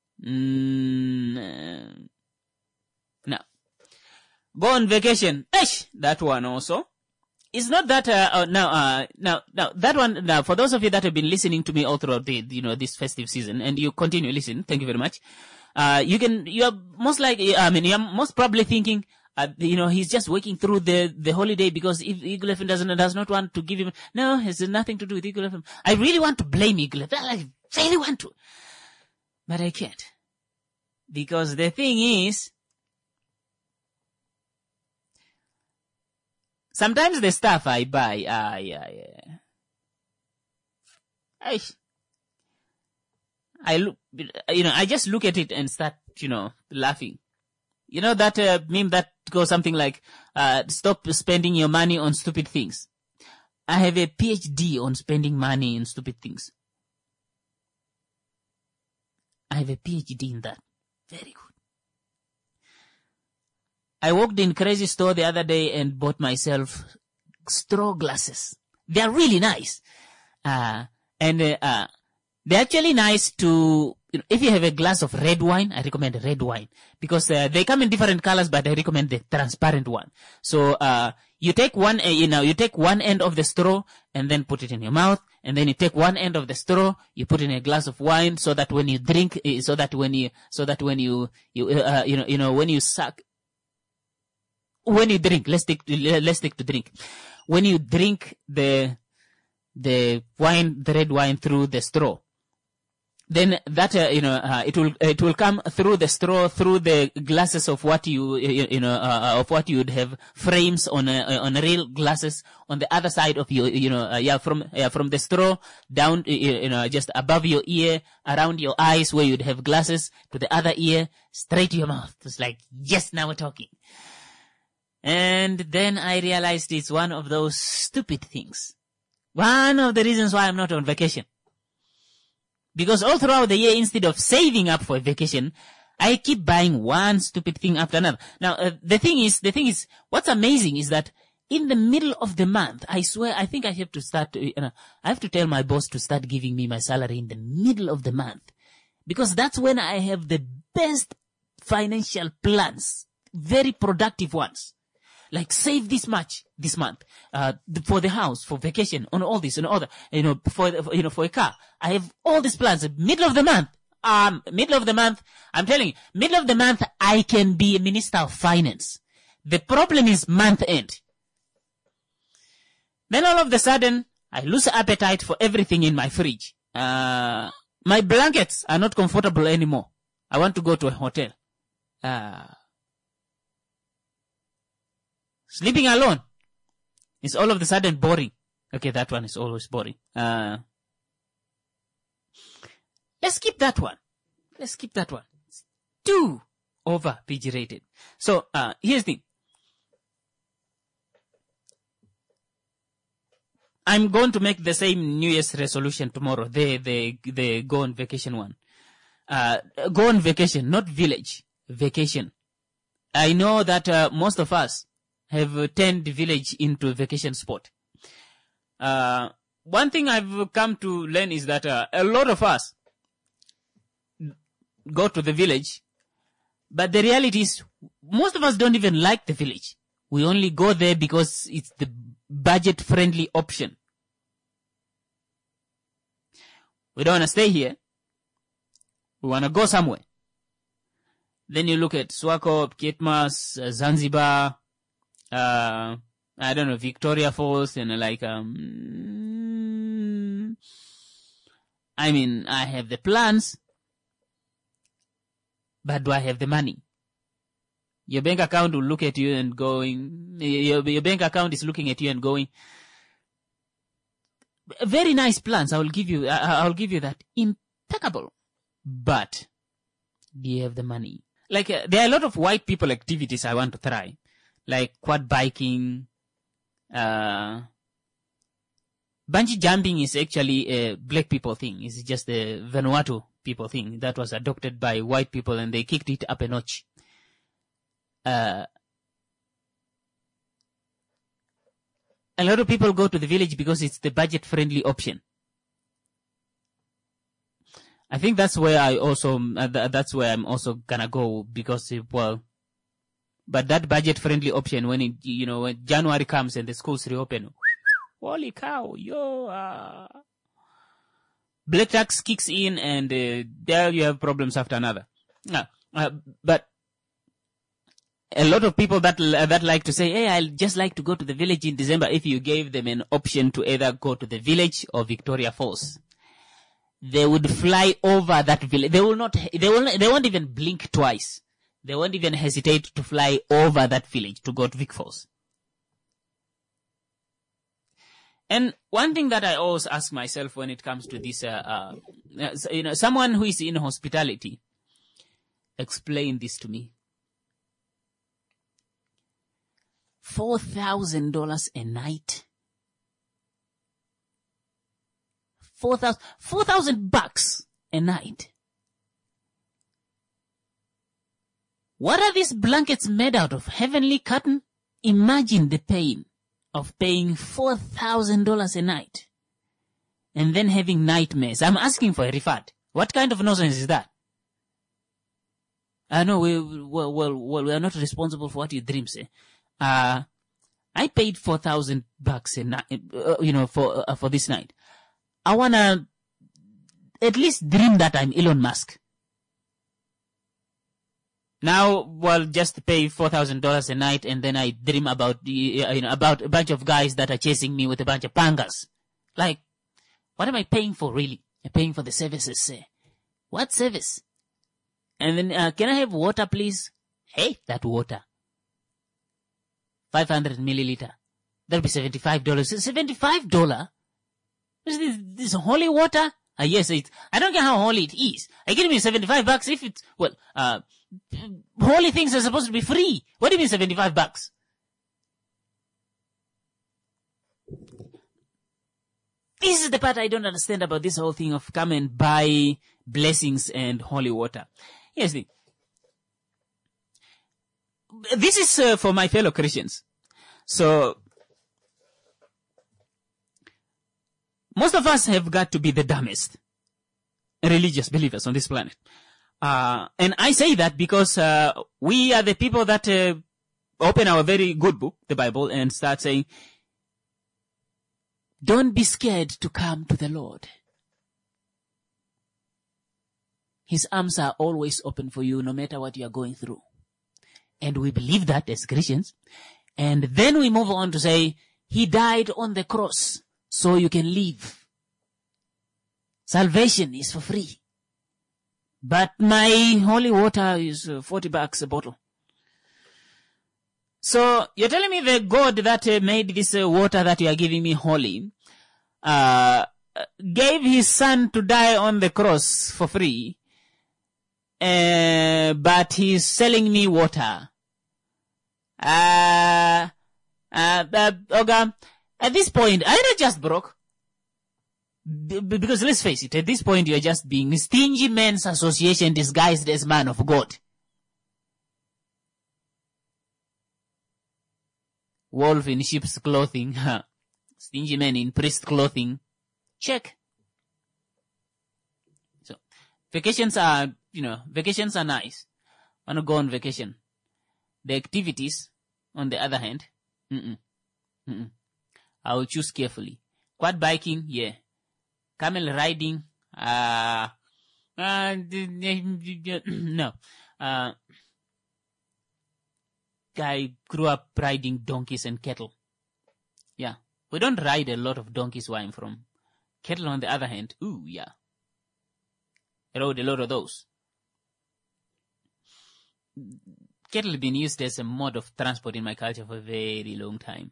Now, go on vacation. That one also. It's not that, now, that one, now, for those of you that have been listening to me all throughout this festive season, and you continue listening, thank you very much. You're most probably thinking, he's just working through the holiday because if Eagle FM does not want to give him, no, it has nothing to do with Eagle FM. I really want to blame Eagle FM. I really want to. But I can't. Because the thing is, sometimes the stuff I buy, I just look at it and start, laughing. You know that meme that goes something like, stop spending your money on stupid things. I have a PhD on spending money on stupid things. I have a PhD in that. Very good. I walked in Crazy Store the other day and bought myself straw glasses. They're really nice. They're actually nice to, if you have a glass of red wine, I recommend red wine because they come in different colors, but I recommend the transparent one. So, You take one, you take one end of the straw and then put it in your mouth, and then you take one end of the straw, you put in a glass of wine, so that when you drink, when you suck, when you drink, let's stick to drink. When you drink the wine, the red wine through the straw, then that, it will come through the straw, through the glasses of what of what you would have frames on real glasses on the other side of your, from the straw down, just above your ear, around your eyes where you'd have glasses, to the other ear, straight to your mouth. It's like, yes, now we're talking. And then I realized it's one of those stupid things. One of the reasons why I'm not on vacation. Because all throughout the year, instead of saving up for a vacation, I keep buying one stupid thing after another. Now, the thing is, what's amazing is that in the middle of the month, I swear, I think I have to start, I have to tell my boss to start giving me my salary in the middle of the month. Because that's when I have the best financial plans, very productive ones. Like, save this much this month, for the house, for vacation, on all this and all that, for a car. I have all these plans. Middle of the month, I'm telling you, middle of the month, I can be a minister of finance. The problem is month end. Then all of a sudden, I lose appetite for everything in my fridge. My blankets are not comfortable anymore. I want to go to a hotel. Sleeping alone is all of a sudden boring. Okay, that one is always boring. Let's skip that one. It's too over PG-rated. So, here's the thing. I'm going to make the same New Year's resolution tomorrow. The go on vacation one. Go on vacation, not village. Vacation. I know that, most of us have turned the village into a vacation spot. One thing I've come to learn is that a lot of us go to the village, but the reality is most of us don't even like the village. We only go there because it's the budget-friendly option. We don't want to stay here. We want to go somewhere. Then you look at Swakop, Kitmas, Zanzibar, I don't know, Victoria Falls, and like, I have the plans, but do I have the money? Your bank account will look at you and going, your bank account is looking at you and going, very nice plans, I'll give you that. Impeccable. But, do you have the money? Like, there are a lot of white people activities I want to try. Like quad biking, bungee jumping is actually a black people thing. It's just a Vanuatu people thing that was adopted by white people and they kicked it up a notch. A lot of people go to the village because it's the budget-friendly option. I think that's where I'm also gonna go because, but that budget-friendly option, when January comes and the schools reopen, holy cow, black tax kicks in and there you have problems after another. But a lot of people that like to say, hey, I'll just like to go to the village in December, if you gave them an option to either go to the village or Victoria Falls, they would fly over that village. They won't even blink twice. They won't even hesitate to fly over that village to go to Vic Falls. And one thing that I always ask myself when it comes to this, someone who is in hospitality, explain this to me. $4,000 a night. $4,000 a night. What are these blankets made out of? Heavenly cotton? Imagine the pain of paying $4,000 a night and then having nightmares. I'm asking for a refund. What kind of nonsense is that? I know we are not responsible for what you dream, say. I paid $4,000 a night, for this night. I wanna at least dream that I'm Elon Musk. Now, well, just pay $4,000 a night, and then I dream about about a bunch of guys that are chasing me with a bunch of pangas. Like, what am I paying for, really? I'm paying for the services. What service? And then, can I have water, please? Hey, that water. 500 milliliter. That'll be $75. $75? Is this holy water? Yes, I don't care how holy it is. I give me $75 if it's, holy things are supposed to be free. What do you mean $75? This is the part I don't understand about this whole thing of come and buy blessings and holy water. Yes, this is for my fellow Christians. So, most of us have got to be the dumbest religious believers on this planet. And I say that because we are the people that open our very good book, the Bible, and start saying, don't be scared to come to the Lord. His arms are always open for you, no matter what you are going through. And we believe that as Christians. And then we move on to say, he died on the cross so you can live. Salvation is for free. But my holy water is $40 a bottle. So you're telling me the God that made this water that you are giving me holy, gave his son to die on the cross for free, but he's selling me water. Oga, at this point, I'm not just broke. Because let's face it, at this point you're just being Stingy Men's Association disguised as man of God. Wolf in sheep's clothing, stingy men in priest clothing. Check. So, vacations are nice. I want to go on vacation. The activities, on the other hand, I will choose carefully. Quad biking, yeah. Camel riding, no. I grew up riding donkeys and cattle. Yeah. We don't ride a lot of donkeys where I'm from. Cattle, on the other hand, ooh, yeah. I rode a lot of those. Cattle have been used as a mode of transport in my culture for a very long time.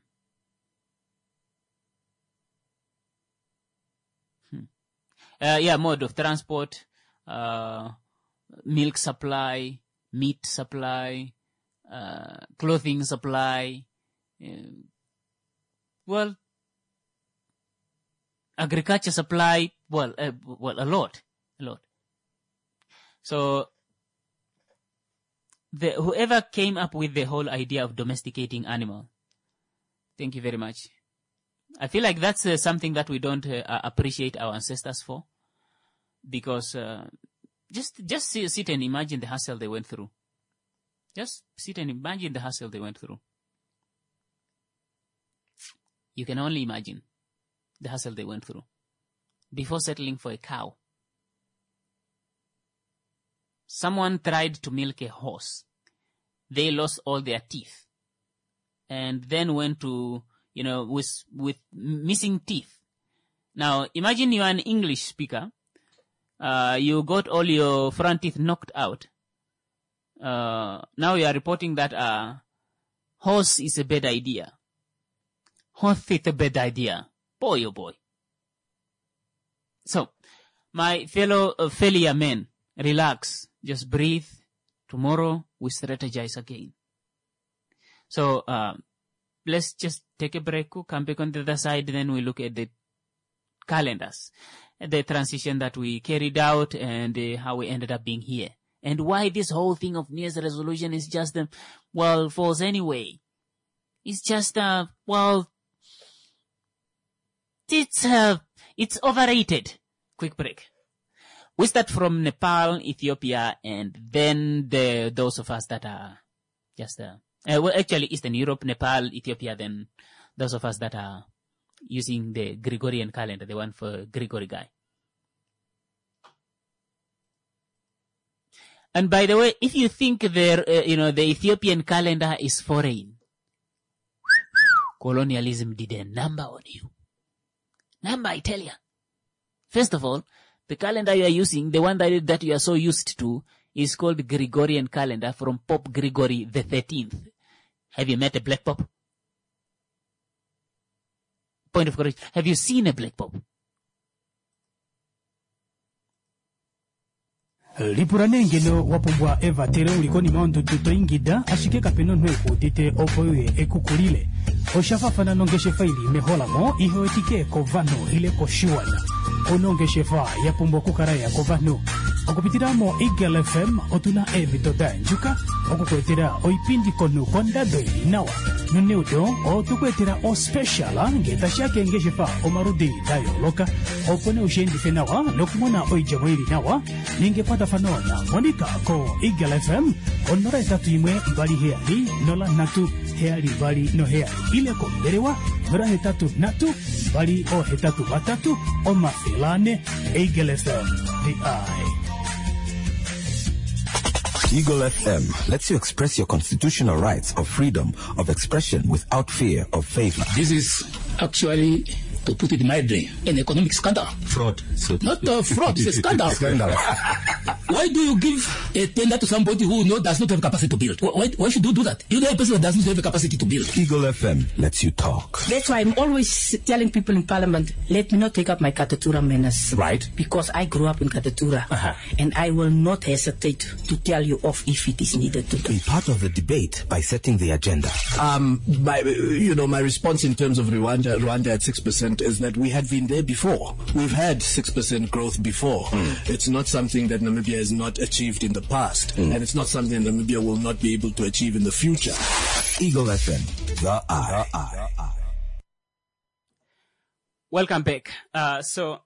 Mode of transport, milk supply, meat supply, clothing supply, agriculture supply, a lot. So, whoever came up with the whole idea of domesticating animal, thank you very much. I feel like that's something that we don't appreciate our ancestors for, because just sit and imagine the hassle they went through. Just sit and imagine the hassle they went through. You can only imagine the hassle they went through before settling for a cow. Someone tried to milk a horse. They lost all their teeth, and then went to with missing teeth. Now, imagine you are an English speaker. You got all your front teeth knocked out. Now you are reporting that horse is a bad idea. Horse teeth a bad idea. Boy, oh boy. So, my fellow failure men, relax. Just breathe. Tomorrow we strategize again. So, let's just take a break, come back on the other side, then we look at the calendars, the transition that we carried out, and how we ended up being here. And why this whole thing of New Year's resolution is just, false anyway. It's just, it's overrated. Quick break. We start from Nepal, Ethiopia, and then those of us that are just Well, actually, Eastern Europe, Nepal, Ethiopia, then those of us that are using the Gregorian calendar, the one for Gregory guy. And by the way, if you think the Ethiopian calendar is foreign, colonialism did a number on you. Number, I tell you. First of all, the calendar you are using, the one that you are so used to, is called Gregorian calendar from Pope Gregory the 13th. Have you met a black pope? Point of correction. Have you seen a black pope? lipuranengelo wapumbwa eva tere ulikoni maundu tutoingida ashike kapeno nweku tite opoye ekukulile oshafafana nongeshe faili meholamo ihoetike kovano ile koshiwana onongeshe fa yapumbwa kukaraya kovano okupitiramo Eagle FM otuna evitoda njuka okukwetera oipindi konu kondado nawa nuneudo otukwetera o special ngeta shake ngeshe fa omarudi dayo loka opone ushendi fenawa lokumona oijamwili nawa ningepata fanona monika ko Eagle FM onora tatu imwe bali heali nola natu heali bali no heali ile ko berewa nora hetatu natu bali o hetatu batatu o mafilane Eagle FM the eye. Eagle FM lets you express your constitutional rights of freedom of expression without fear of favor. This is actually, to put it mildly, an economic scandal. Fraud. So not fraud, it's a scandal. Why do you give a tender to somebody who does not have capacity to build? Why should you do that? You know a person that does not have the capacity to build. Eagle FM lets you talk. That's why I'm always telling people in Parliament, let me not take up my Katatura menace. Right. Because I grew up in Katatura. And I will not hesitate to tell you off if it is needed to do. Be part of the debate by setting the agenda. My response in terms of Rwanda at 6% is that we had been there before. We've had 6% growth before. It's not something that Namibia has not achieved in the past, and it's not something that Namibia will not be able to achieve in the future. Eagle FM, the eye. Welcome back. So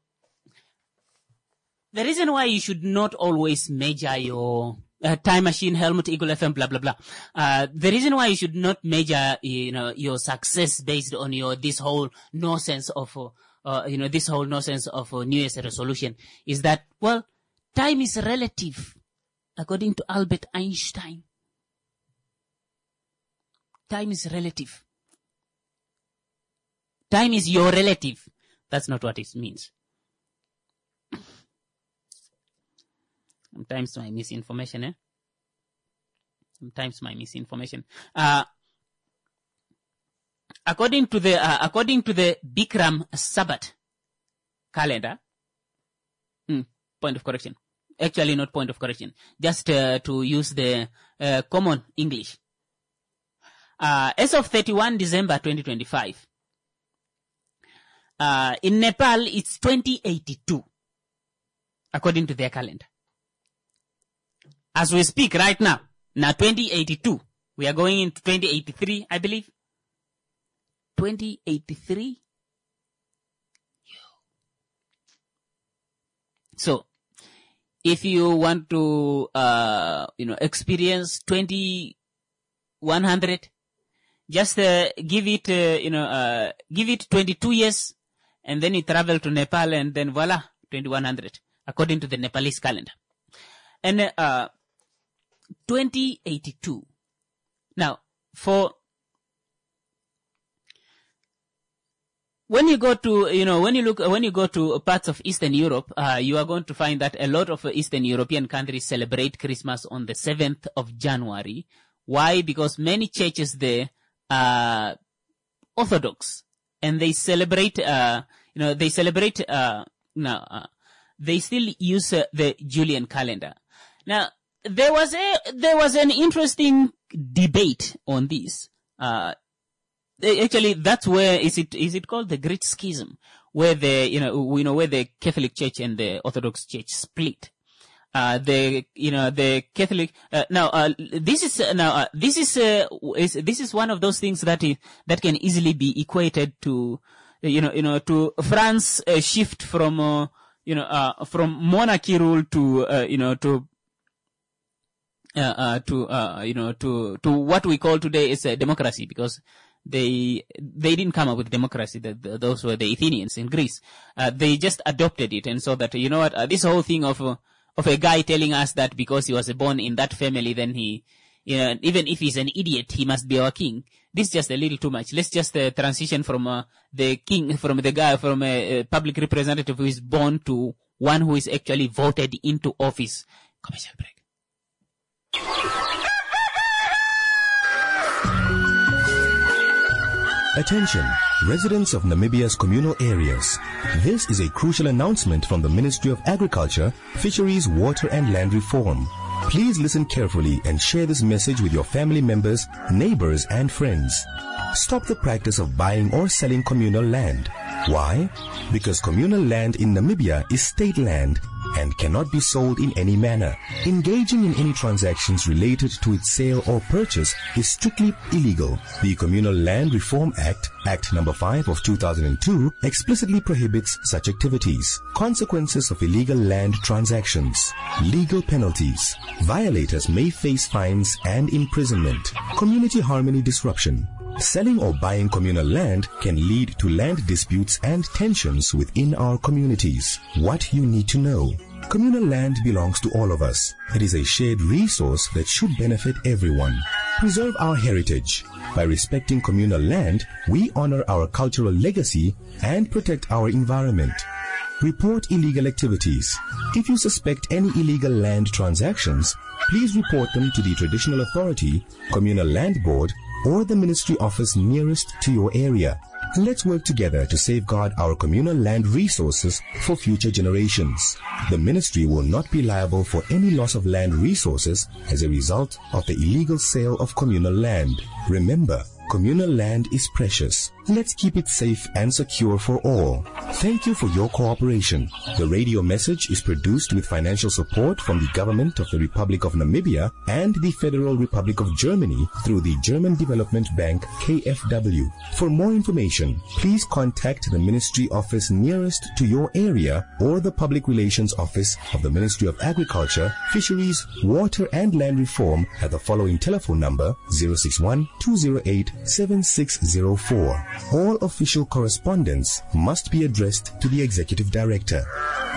the reason why you should not always measure your time machine, Helmut, Eagle FM, blah blah blah. The reason why you should not measure, your success based on this whole nonsense of, this whole nonsense of New Year's resolution is that, well, time is relative, according to Albert Einstein. Time is relative. Time is your relative. That's not what it means. Sometimes my misinformation, Sometimes my misinformation. According to the Bikram Sabbath calendar, point of correction. Actually, not point of correction. Just to use the common English. As of 31 December 2025, in Nepal, it's 2082, according to their calendar. As we speak right now 2082, we are going into 2083, I believe. 2083. So, if you want to, experience 2100, just give it 22 years, and then you travel to Nepal, and then voila, 2100, according to the Nepalese calendar. And 2082. Now, when you go to parts of Eastern Europe, you are going to find that a lot of Eastern European countries celebrate Christmas on the 7th of January. Why? Because many churches there are Orthodox, and they celebrate, they still use the Julian calendar. Now, there was an interesting debate on this. Actually, that's where is it called the Great Schism, where where the Catholic Church and the Orthodox Church split. The Catholic this is one of those things that can easily be equated to to France shift from monarchy rule to to what we call today is democracy, because they didn't come up with democracy. Those were the Athenians in Greece. They just adopted it, and so that this whole thing of a guy telling us that because he was born in that family, then he, even if he's an idiot, he must be our king. This is just a little too much. Let's just transition from the king, from the guy, from a public representative who is born to one who is actually voted into office. Commercial break. Attention, residents of Namibia's communal areas. This is a crucial announcement from the Ministry of Agriculture, Fisheries, Water and Land Reform. Please listen carefully and share this message with your family members, neighbors and friends. Stop the practice of buying or selling communal land. Why? Because communal land in Namibia is state land and cannot be sold in any manner. Engaging in any transactions related to its sale or purchase is strictly illegal. The Communal Land Reform Act, Act No. 5 of 2002, explicitly prohibits such activities. Consequences of illegal land transactions. Legal penalties. Violators may face fines and imprisonment. Community harmony disruption. Selling or buying communal land can lead to land disputes and tensions within our communities. What you need to know. Communal land belongs to all of us. It is a shared resource that should benefit everyone. Preserve our heritage. By respecting communal land, we honor our cultural legacy and protect our environment. Report illegal activities. If you suspect any illegal land transactions, please report them to the Traditional Authority, Communal Land Board, or the ministry office nearest to your area. Let's work together to safeguard our communal land resources for future generations. The ministry will not be liable for any loss of land resources as a result of the illegal sale of communal land. Remember, communal land is precious. Let's keep it safe and secure for all. Thank you for your cooperation. The radio message is produced with financial support from the Government of the Republic of Namibia and the Federal Republic of Germany through the German Development Bank, KfW. For more information, please contact the Ministry Office nearest to your area or the Public Relations Office of the Ministry of Agriculture, Fisheries, Water and Land Reform at the following telephone number 061-208-7604. All official correspondence must be addressed to the Executive Director.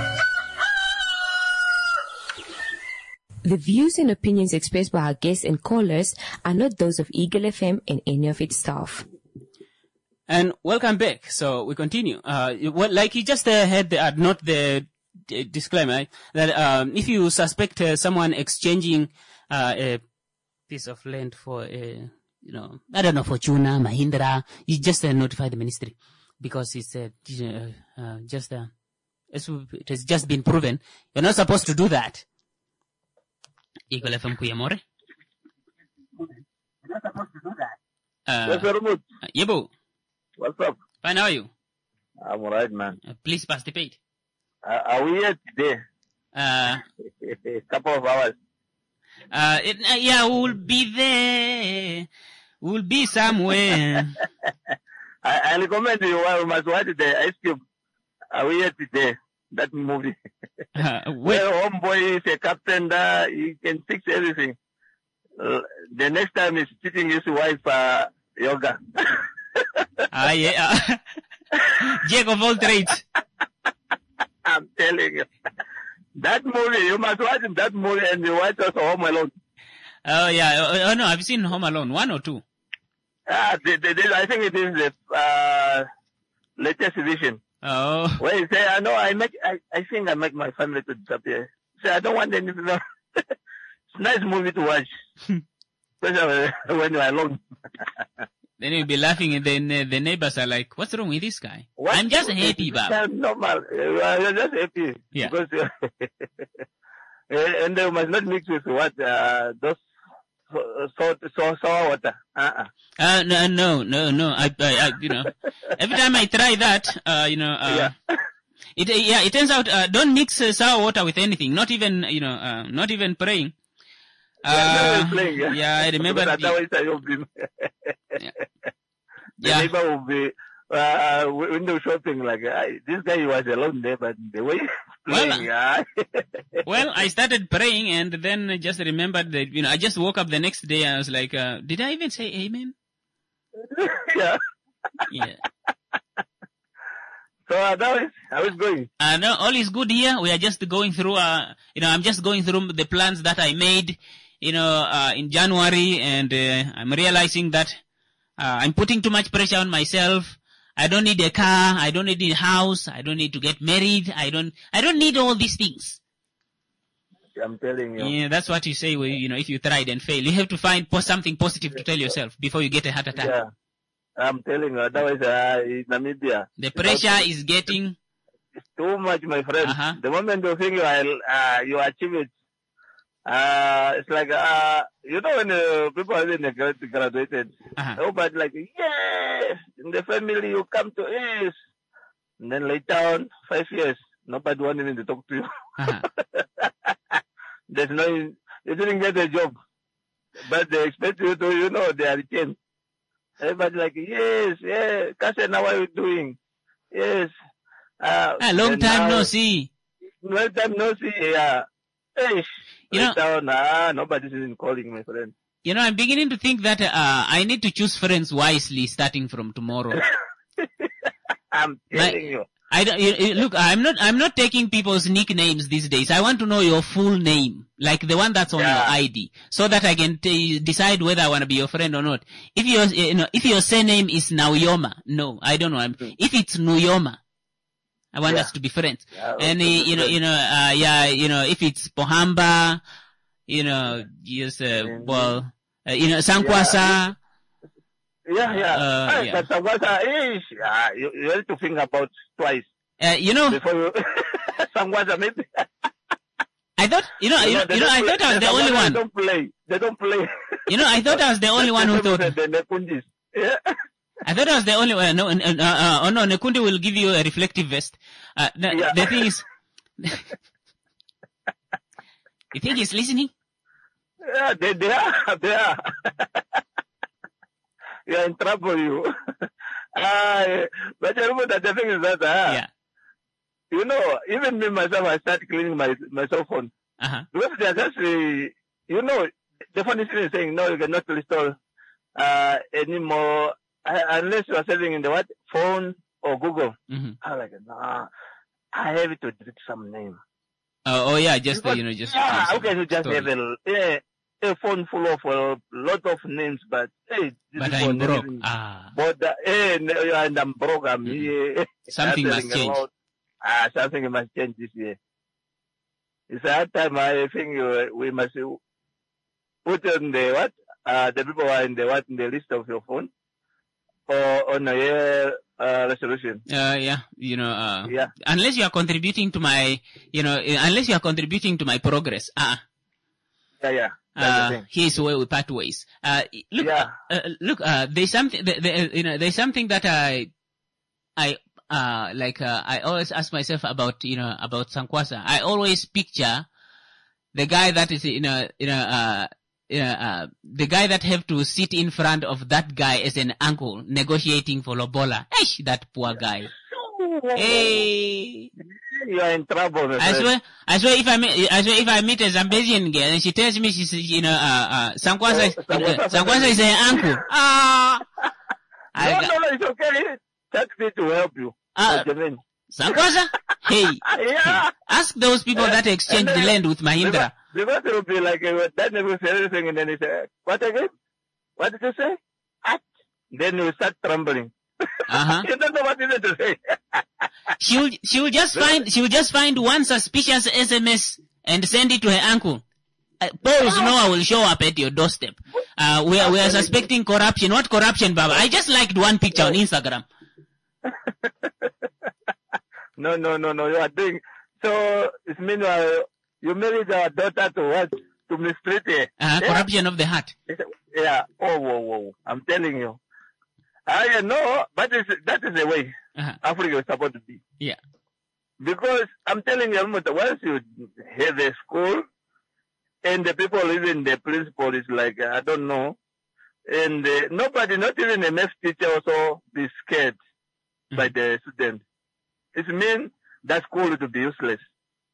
The views and opinions expressed by our guests and callers are not those of Eagle FM and any of its staff. And welcome back. So we continue. Like you just had not the disclaimer that if you suspect someone exchanging a piece of land for a I don't know, Fortuna, Mahindra, you just notify the ministry, because it's it has just been proven. You're not supposed to do that. Eagle FM Kuyamore. You're not supposed to do that. Yebo. What's up? Fine, how are you? I'm alright, man. Please participate. Are we here today? A couple of hours. We'll be there. We'll be somewhere. I recommend you must watch the Ice Cube. Are we here today? That movie. Where homeboy is a captain, he can fix everything. The next time he's teaching his wife yoga. Yeah. Jack of all trades. I'm telling you. That movie, you must watch that movie and you watch also Home Alone. Oh, yeah. Oh, no, I've seen Home Alone, 1 or 2. I think it is the latest edition. Oh. Where you say, I think I make my family to disappear. Say, I don't want anything to know. It's a nice movie to watch. Especially when you're alone. Then you'll be laughing and then the neighbors are like, what's wrong with this guy? I'm just happy, Bob. That's normal. You're just happy. Yeah. Because, and they must not mix with what, those sour water. No. I every time I try that, it turns out, don't mix sour water with anything. Not even, not even praying. Yeah, I remember. The neighbor will be window shopping like this guy was alone there, but the way playing. Well, I started praying and then I just remembered that, I just woke up the next day and I was like, did I even say amen? Yeah. Yeah. So how is going? No, all is good here. We are just going through, I'm just going through the plans that I made, in January, and I'm realizing that I'm putting too much pressure on myself. I don't need a car. I don't need a house. I don't need to get married. I don't need all these things. I'm telling you. Yeah, that's what you say. If you tried and fail, you have to find something positive to tell yourself before you get a heart attack. Yeah, I'm telling you. Otherwise, in Namibia, the pressure is getting. It's too much, my friend. The moment you think you achieve it, it's like, when people are graduated, everybody like, yes, in the family you come to yes. And then later on, 5 years, nobody wanted to talk to you. You didn't get a job, but they expect you to, they are retained. Everybody like, yes, cousin, how are you doing? Yes. Long time no see. Long time no see, yeah. Nobody's even calling, my friend. I'm beginning to think that I need to choose friends wisely starting from tomorrow. I'm telling you. Look, I'm not taking people's nicknames these days. I want to know your full name, like the one that's on your ID, so that I can decide whether I want to be your friend or not. If your surname is Nauyoma, no, I don't know. If it's Nuyoma, I want us to be friends. And if it's Pohamba, Sankwasa. But Sankwasa, you have to think about twice. Before you, Sankwasa, maybe. I thought, I thought I was the only one. They don't play. I thought I was the only one who thought. I thought I was the only one. No, Nekundi will give you a reflective vest. The thing is, you think he's listening? Yeah, they are. You're in trouble, you. But the thing is that, even me myself, I start cleaning my cell phone. Because they are just, the funny thing is saying, no, you cannot install anymore unless you are selling in the phone or Google. I'm like, nah, I have to delete some name. Just how can you just have a phone full of a lot of names, but hey, but I'm broke. And I'm broke. I'm here. Something must change. Something must change this year. It's a time I think we must put on the the people who are in the list of your phone or on a year resolution. Unless you are contributing to my, unless you are contributing to my progress. Here's where we part ways. There's something, there's something that I always ask myself about, about Sankwasa. I always picture the guy that is, the guy that have to sit in front of that guy as an uncle negotiating for Lobola. Eish, that poor guy. Hey. You are in trouble. I swear if I meet a Zambesian girl and she tells me she's, Sankwasa is an uncle. No, it's okay. Text me to help you. Sankwasa? Hey. Ask those people that exchange the land with Mahindra. Because it will be like, that never say anything, and then he say, what again? What did you say? Then you start trembling. You don't know what to say. She'll just find one suspicious SMS and send it to her uncle. Paul's Noah will show up at your doorstep. We are suspecting corruption. What corruption, Baba? I just liked one picture on Instagram. No. You are doing, so it means you married our daughter to what? To mistreat her. Corruption of the heart. Yeah. Whoa. I'm telling you. No, but that is the way Africa is supposed to be. Yeah. Because I'm telling you, once you have a school, and the people, even the principal is like, I don't know, and nobody, not even a math teacher also be scared by the student. It means that school to be useless.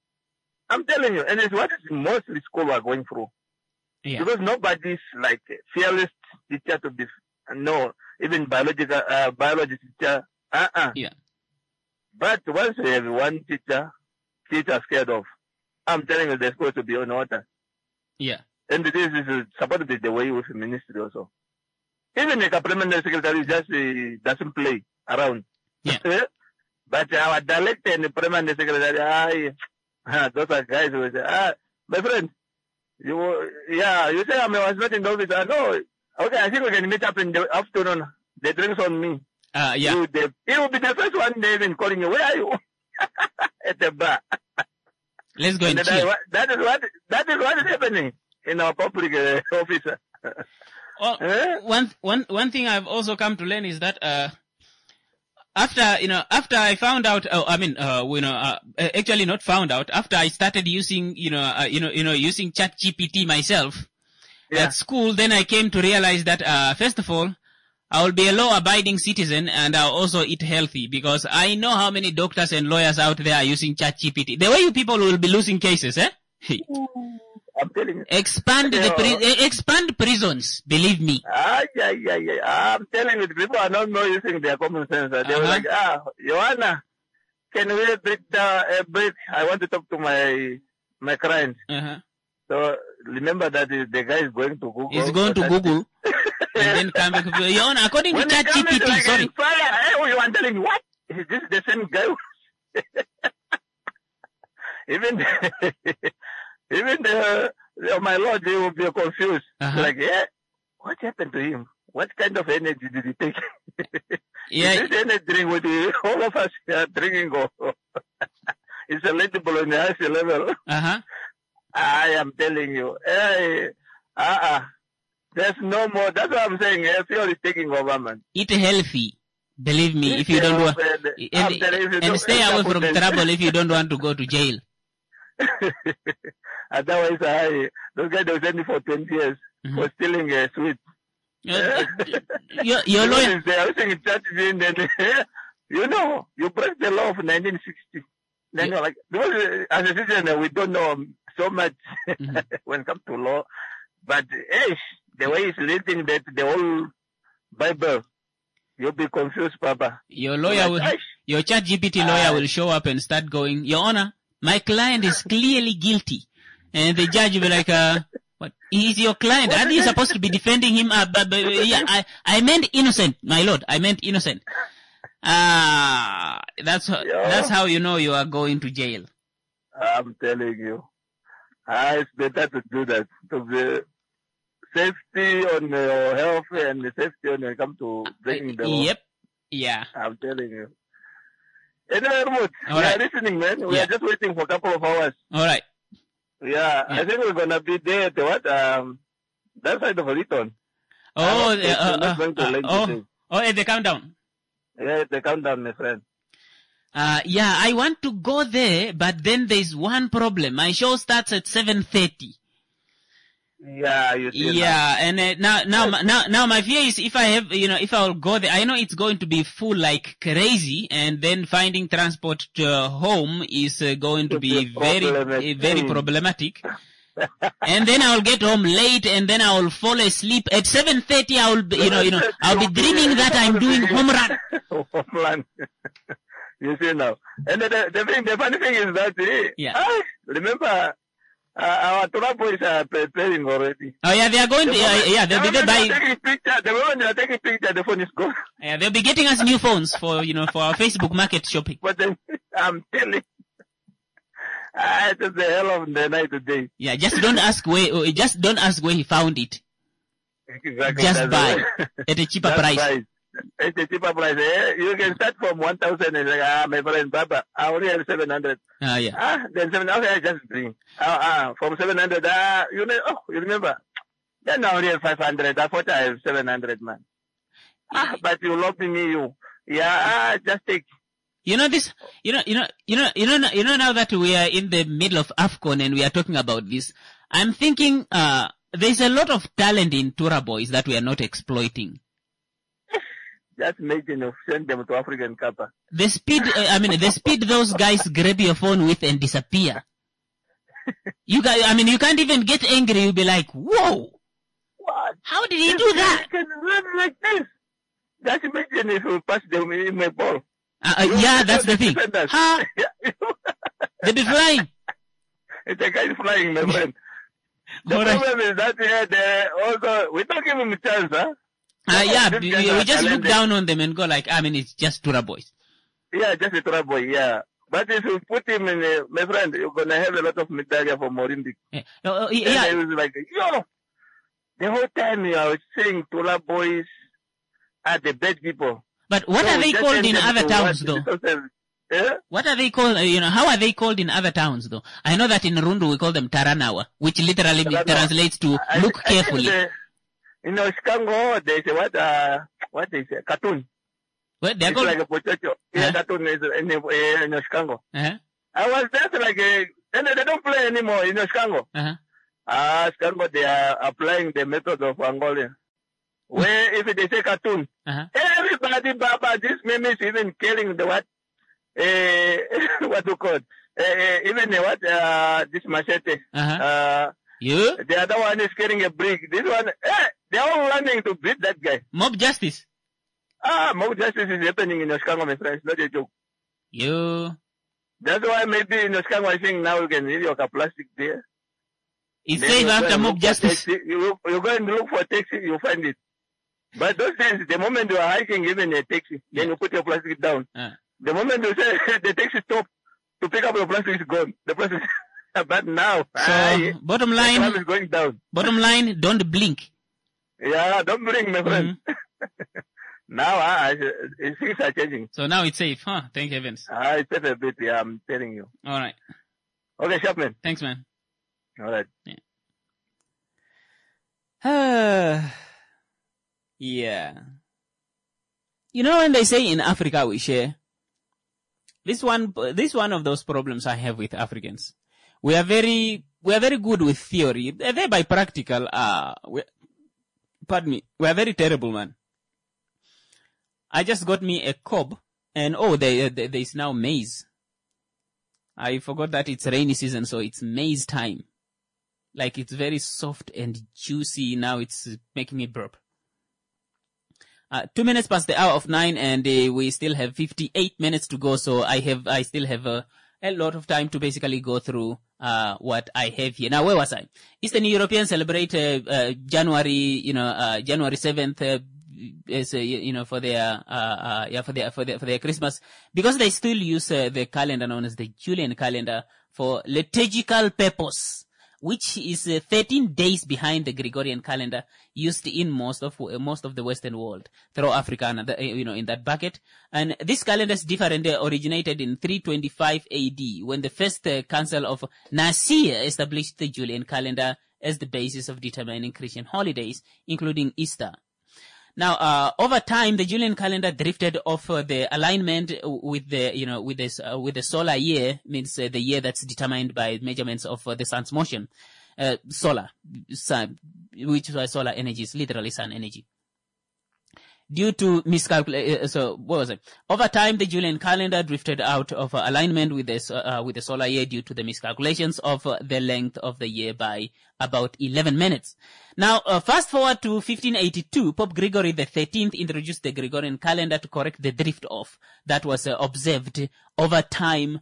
I'm telling you, and it's what mostly school are going through. Yeah. Because nobody's like fearless teacher to be, no, even biology teacher, Yeah. But once you have one teacher scared of, I'm telling you, the school to be on water. Yeah. And this is supposed to be the way with the ministry also. Even the parliamentary secretary just doesn't play around. Yeah. But our director and the parliamentary secretary, those are guys who say, my friend, you say I was not in the office. No, okay, I think we can meet up in the afternoon. The drinks on me. Yeah. He will be the first one they even calling you. Where are you? At the bar. Let's go and chill. That is what is happening in our public office. One thing I've also come to learn is that after I found out, actually not found out, after I started using using ChatGPT myself at school, then I came to realize that first of all, I will be a law-abiding citizen and I'll also eat healthy because I know how many doctors and lawyers out there are using ChatGPT. The way you people will be losing cases, eh? I'm telling you. Expand prisons, believe me. Yeah. I'm telling you, people are not using their common sense. They were like, Joanna, can we break a break? I want to talk to my client. So remember that the guy is going to Google. He's going to Google. And then come back. Joanna, according to ChatGPT, like, sorry. You are telling me what? Is this the same guy? Even my lord, they will be confused. Like, what happened to him? What kind of energy did he take? Is this energy drink with all of us are drinking? It's relatable on the highest level. I am telling you. There's no more. That's what I'm saying. Fear is taking over, man. Eat healthy. Believe me, if you don't want, and stay away from trouble if you don't want to go to jail. Otherwise, those guys will send me for 20 years for stealing a sweet. Your lawyer. They are using ChatGPT, and you break the law of 1960. Then you're like, because as a citizen, we don't know so much when it comes to law. But the way it's reading that the whole Bible, you'll be confused, Papa. Your lawyer your ChatGPT lawyer will show up and start going, Your Honor, my client is clearly guilty. And the judge will be like, what? He's your client. Aren't you supposed to be defending him? I meant innocent, my lord. I meant innocent. That's how you know you are going to jail. I'm telling you. It's better to do that. To be safety on your health and the safety when it comes to breaking the law. Yep. Yeah. I'm telling you. Anyway, Ruth, we are listening, man. We are just waiting for a couple of hours. All right. Yeah, I think we're gonna be there at what? That side of Riton. At the countdown. Yeah, at the countdown, my friend. I want to go there, but then there's one problem. My show starts at 7:30. Yeah, you see. Yeah, and now my fear is if I will go there, I know it's going to be full like crazy, and then finding transport to home is going to be very problematic. And then I'll get home late, and then I will fall asleep at 7:30. I'll be dreaming that I'm doing home run. Home run. You see now, and the funny thing is that remember. Our Tora boys are preparing already. Oh yeah, they are going to, they'll be there by... The moment they are taking picture, the phone is gone. Yeah, they'll be getting us new phones for our Facebook market shopping. But then, I'm telling you, it's the hell of the night today. Yeah, just don't ask where he found it. Exactly. Just buy at a cheaper price. It's a cheaper price. You can start from 1,000 and say, my friend, Papa, I only have 700. Then 700, I just bring. From 700, you remember? Then I only have 500. I thought I have 700, man. But you love me, just take. You know this, now that we are in the middle of AFCON and we are talking about this, I'm thinking, there's a lot of talent in Tura boys that we are not exploiting. Just send them to African Cup. The speed those guys grab your phone with and disappear. You can't even get angry. You'll be like, whoa. What? How did he do that? He can run like this. Just imagine if you pass them in my ball. Yeah, that's the thing. Huh? They be flying. The guy is flying, my friend. The problem is that also, we don't give him a chance, huh? Yeah, we just look down on them and go like, it's just Tura boys. Yeah, just a Tura boy, yeah. But if you put him in, my friend, you're going to have a lot of medallia for Morimbi. Yeah. It was like, the whole time I was saying Tura boys are the bad people. But what are they called in other towns, though? Yeah? What are they called? How are they called in other towns, though? I know that in Rundu we call them Taranawa, which literally translates to look carefully. In Oskango, they say what they say, cartoon. What they're called? Like a potato. Yeah, cartoon is in Oskango. I was just like, and they don't play anymore in Oskango. Oskango, they are applying the method of Angola. Where if they say cartoon, everybody, Baba, this meme is even killing the what? What you call it? Even this machete. The other one is carrying a brick. This one, they're all running to beat that guy. Mob justice. Mob justice is happening in Oskango, my friends. Not a joke. That's why maybe in Oskango, I think now you can leave your plastic there. It's safe after mob justice. You go and look for a taxi, you find it. But those days, the moment you are hiking even a taxi, then you put your plastic down. The moment you say the taxi stop to pick up your plastic is gone. The plastic. But now, bottom line, is going down. Bottom line, don't blink. Yeah, don't blink, my friend. Now, things are changing. So now it's safe, huh? Thank heavens. It's safe a bit, yeah, I'm telling you. All right. Okay, Sharpman. Thanks, man. All right. Yeah. Yeah. When they say in Africa we share, this one of those problems I have with Africans. We are very good with theory. Thereby practical, we are very terrible, man. I just got me a cob, and there is now maize. I forgot that it's rainy season, so it's maize time. Like, it's very soft and juicy. Now it's making me burp. 2 minutes past the hour of 9, and we still have 58 minutes to go. So I still have a lot of time to basically go through what I have here. Now, where was I? Eastern Europeans celebrate January 7th. For their Christmas, because they still use the calendar known as the Julian calendar for liturgical purpose, which is 13 days behind the Gregorian calendar used in most of the Western world, through Africa and in that bucket. And this calendar is different. They originated in 325 AD when the first Council of Nicaea established the Julian calendar as the basis of determining Christian holidays, including Easter. Now, over time, the Julian calendar drifted off the alignment with the solar year, means the year that's determined by measurements of the sun's motion. Sun, which is why solar energy is literally sun energy. Due to miscalculation, over time, the Julian calendar drifted out of alignment with the solar year due to the miscalculations of the length of the year by about 11 minutes. Now, fast forward to 1582, Pope Gregory XIII introduced the Gregorian calendar to correct the drift off that was observed over time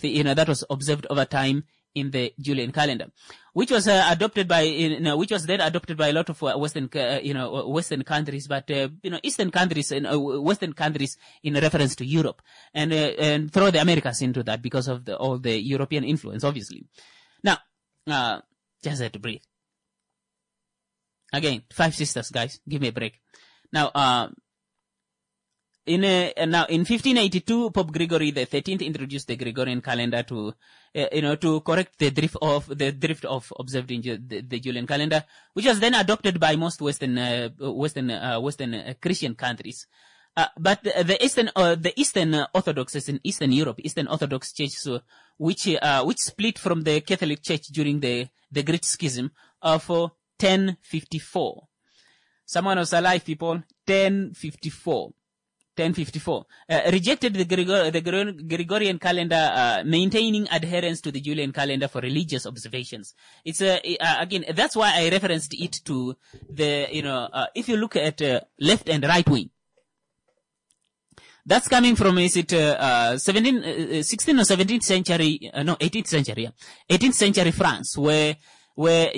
in the Julian calendar, which was then adopted by a lot of Western countries, but Eastern countries and Western countries in reference to Europe, and throw the Americas into that because of all the European influence, obviously. Now, just had to breathe. Again, 5 sisters, guys, give me a break. Now, in 1582, Pope Gregory XIII introduced the Gregorian calendar to correct the drift of observed in the Julian calendar, which was then adopted by most Western Christian countries. But the Eastern Orthodoxes in Eastern Europe, Eastern Orthodox churches, which split from the Catholic Church during the Great Schism of 1054. Someone was alive, people. 1054. 1054, rejected the Gregorian calendar, maintaining adherence to the Julian calendar for religious observations. It's again, that's why I referenced it to the, if you look at left and right wing, that's coming from, is it 16th or 17th century, 18th century, 18th century France, where where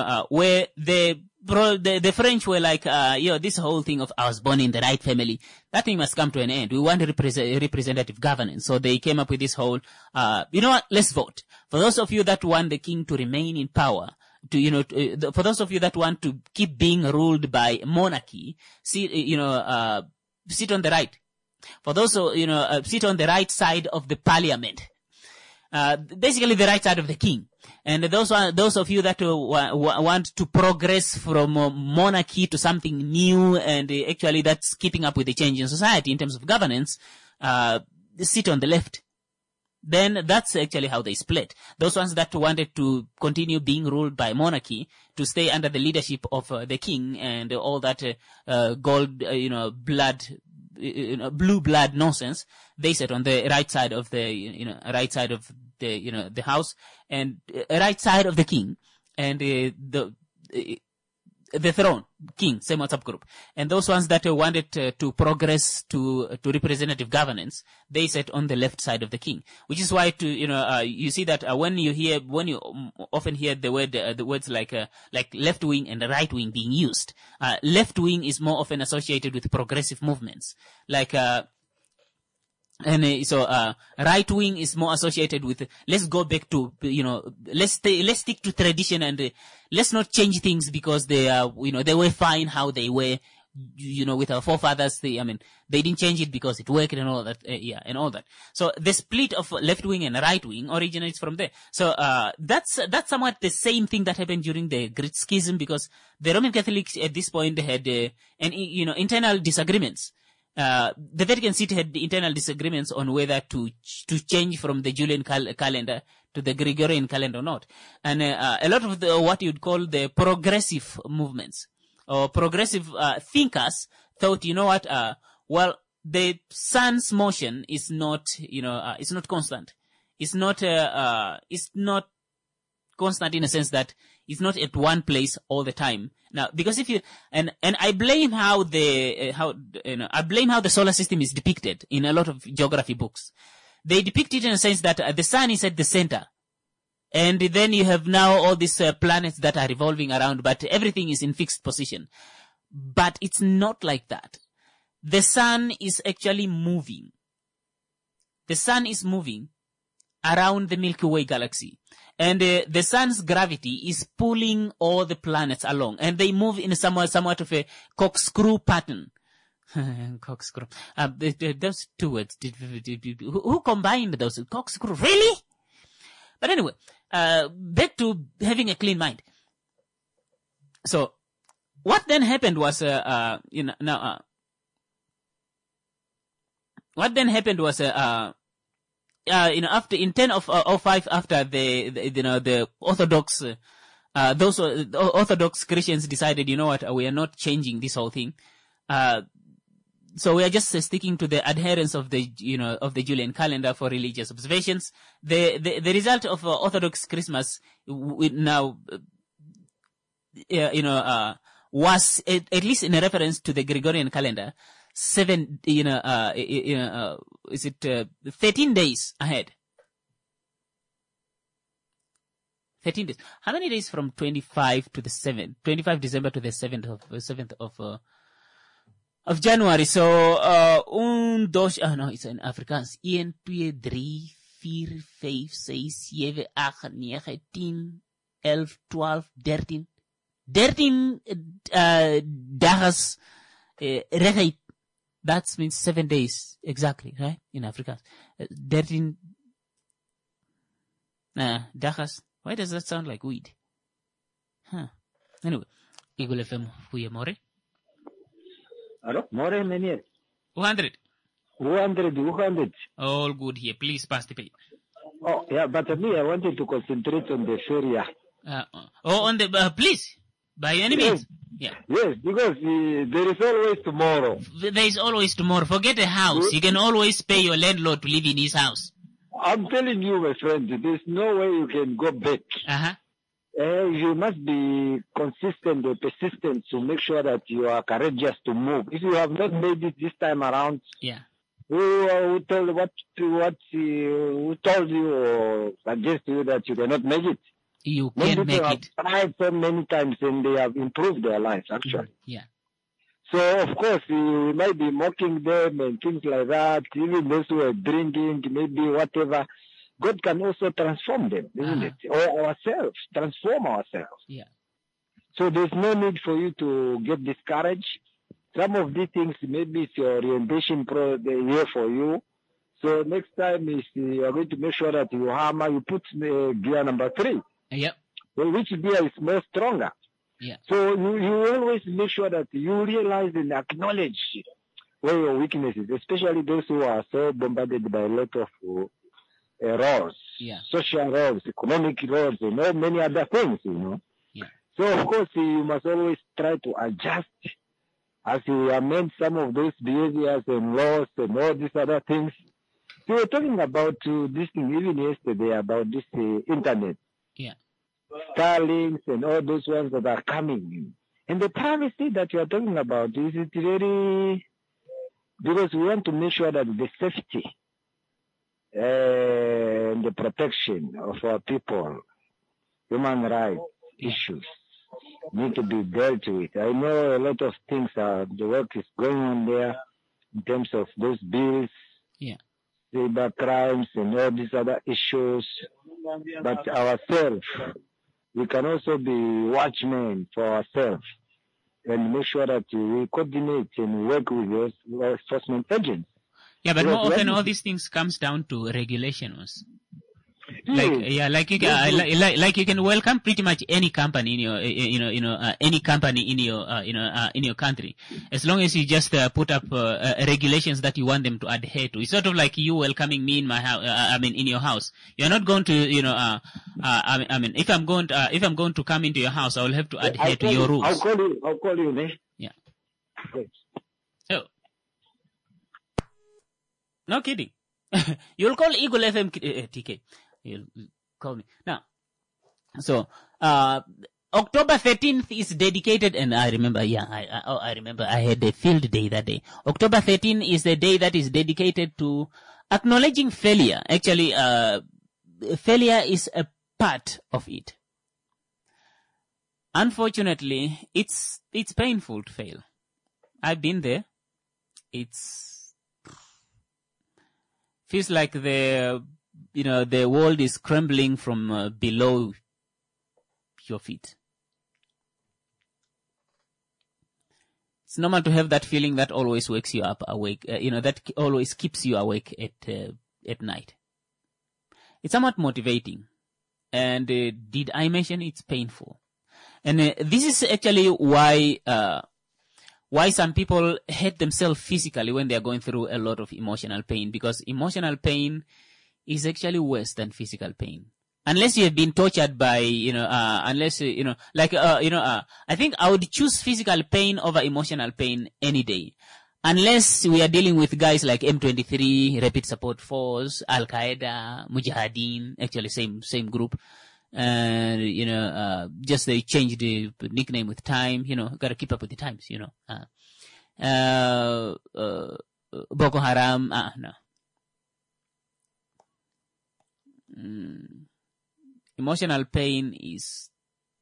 the French were like, this whole thing of I was born in the right family, that thing must come to an end. We want representative governance. So they came up with this whole, let's vote. For those of you that want the king to remain in power, for those of you that want to keep being ruled by monarchy, sit on the right. For those who, sit on the right side of the parliament. Basically the right side of the king. And those of you that want to progress from monarchy to something new, and actually that's keeping up with the change in society in terms of governance, sit on the left. Then that's actually how they split. Those ones that wanted to continue being ruled by monarchy, to stay under the leadership of the king and all that blue blood nonsense, they sat on the right side of the the house, and right side of the king, and the throne, king, same WhatsApp group. And those ones that wanted to progress to representative governance, they sat on the left side of the king. Which is why you see that when you often hear the words like left wing and right wing being used, left wing is more often associated with progressive movements, like right wing is more associated with, let's go back to, let's stick to tradition, and let's not change things because they were fine how they were, with our forefathers. They didn't change it because it worked and all that, and all that. So the split of left wing and right wing originates from there. So, that's somewhat the same thing that happened during the Great Schism, because the Roman Catholics at this point had, internal disagreements. The Vatican City had internal disagreements on whether to change from the Julian calendar to the Gregorian calendar or not. And a lot of what you'd call the progressive movements or progressive thinkers thought, the sun's motion is not, it's not constant. It's not constant in a sense that it's not at one place all the time. Now, because if you, and I blame how the solar system is depicted in a lot of geography books. They depict it in a sense that the sun is at the center. And then you have now all these planets that are revolving around, but everything is in fixed position. But it's not like that. The sun is actually moving. The sun is moving around the Milky Way galaxy. And the sun's gravity is pulling all the planets along. And they move in somewhat of a corkscrew pattern. Corkscrew. Those two words. Who combined those? Corkscrew. Really? But anyway, back to having a clean mind. So, what then happened was, after in 1005, after the Orthodox, those Orthodox Christians decided, we are not changing this whole thing. So we are just sticking to the adherence of the Julian calendar for religious observations. The result of Orthodox Christmas was at least in a reference to the Gregorian calendar, 13 days ahead. 13 days. How many days from 25 to the 7th? 25 December to the 7th of January. So, it's in Afrikaans. 1, 2, 3, 4, 5, 6, 7, 8, 9, 10, 11, 12, 13. 13 dagas regeet. That means 7 days exactly, right? In Afrikaans. 13 dagas. Why does that sound like weed? Anyway, Eagle FM, goeiemorgen. Hallo, morgen meneer. 200. 200. All good here. Please pass the paper. Oh, yeah, but me, I wanted to concentrate on the Sharia. On the, please, by any means. Yeah. Yes, because there is always tomorrow. There is always tomorrow. Forget a house. You can always pay your landlord to live in his house. I'm telling you, my friend, there's no way you can go back. You must be consistent or persistent to make sure that you are courageous to move. If you have not made it this time around, who told you or suggest you that you cannot make it? You can make it. Have tried so many times and they have improved their lives, actually. Yeah. So, of course, we might be mocking them and things like that. Even those who are drinking, maybe whatever. God can also transform them, isn't it? Or ourselves, transform ourselves. Yeah. So there's no need for you to get discouraged. Some of these things, maybe it's your orientation year for you. So next time is you are going to make sure that you put gear number 3. Yep. Which gear is more stronger. Yeah. So you always make sure that you realize and acknowledge where your weaknesses, especially those who are so bombarded by a lot of roles, social roles, economic roles, and many other things, Yeah. So of course you must always try to adjust as you amend some of those behaviors and laws and all these other things. So we're talking about this thing even yesterday about this internet. Yeah. Starlinks and all those ones that are coming. And the privacy that you are talking about, is it very, because we want to make sure that the safety and the protection of our people, human rights issues need to be dealt with. I know a lot of things the work is going on there in terms of those bills, cyber crimes and all these other issues. But ourselves, we can also be watchmen for ourselves and make sure that we coordinate and work with those law enforcement agents. Yeah, but more often all these things comes down to regulations. Like you can welcome pretty much any company in your, any company in your country, as long as you just put up regulations that you want them to adhere to. It's sort of like you welcoming me in my house. In your house. You're not going to, if I'm going to come into your house, I will have to adhere to your rules. I'll call you, man. Yeah. Oh. No kidding. You'll call Eagle FM TK. You'll call me. Now, so, October 13th is dedicated, and I remember, I remember I had a field day that day. October 13th is the day that is dedicated to acknowledging failure. Actually, failure is a part of it. Unfortunately, it's painful to fail. I've been there. Feels like the world is crumbling from below your feet. It's normal to have that feeling that always wakes you up awake, that always keeps you awake at night. It's somewhat motivating. And did I mention it's painful? And this is actually why some people hate themselves physically when they are going through a lot of emotional pain, because emotional pain is actually worse than physical pain. Unless you have been tortured by, I think I would choose physical pain over emotional pain any day. Unless we are dealing with guys like M23, Rapid Support Force, Al-Qaeda, Mujahideen, actually same group. And, just they change the nickname with time, gotta keep up with the times, Boko Haram, no. Emotional pain is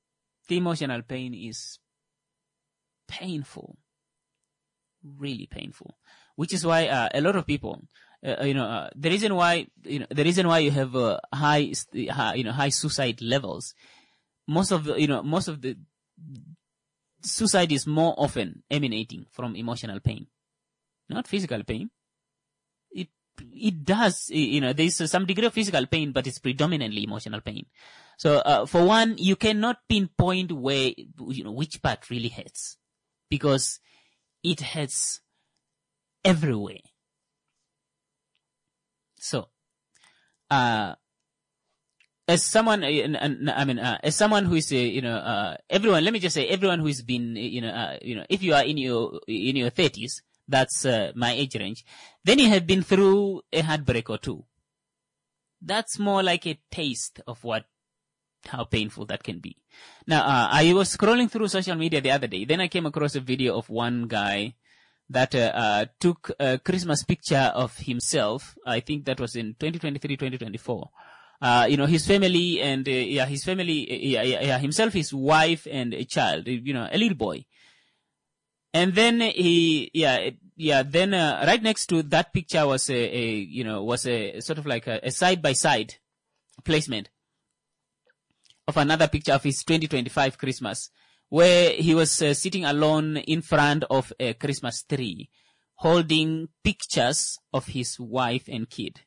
painful, really painful, which is why a lot of people, the reason why you have high suicide levels, most of the suicide is more often emanating from emotional pain, not physical pain. It does, there's some degree of physical pain, but it's predominantly emotional pain. So, for one, you cannot pinpoint where, which part really hurts, because it hurts everywhere. So, as someone, as someone who is, everyone, let me just say, everyone who has been, if you are in your 30s, that's my age range, then you have been through a heartbreak or two. That's more like a taste of how painful that can be. Now, I was scrolling through social media the other day. Then I came across a video of one guy that took a Christmas picture of himself. I think that was in 2023, 2024. His family and, himself, his wife and a child, a little boy. And then then right next to that picture was a sort of like a side-by-side placement of another picture of his 2025 Christmas, where he was sitting alone in front of a Christmas tree, holding pictures of his wife and kid.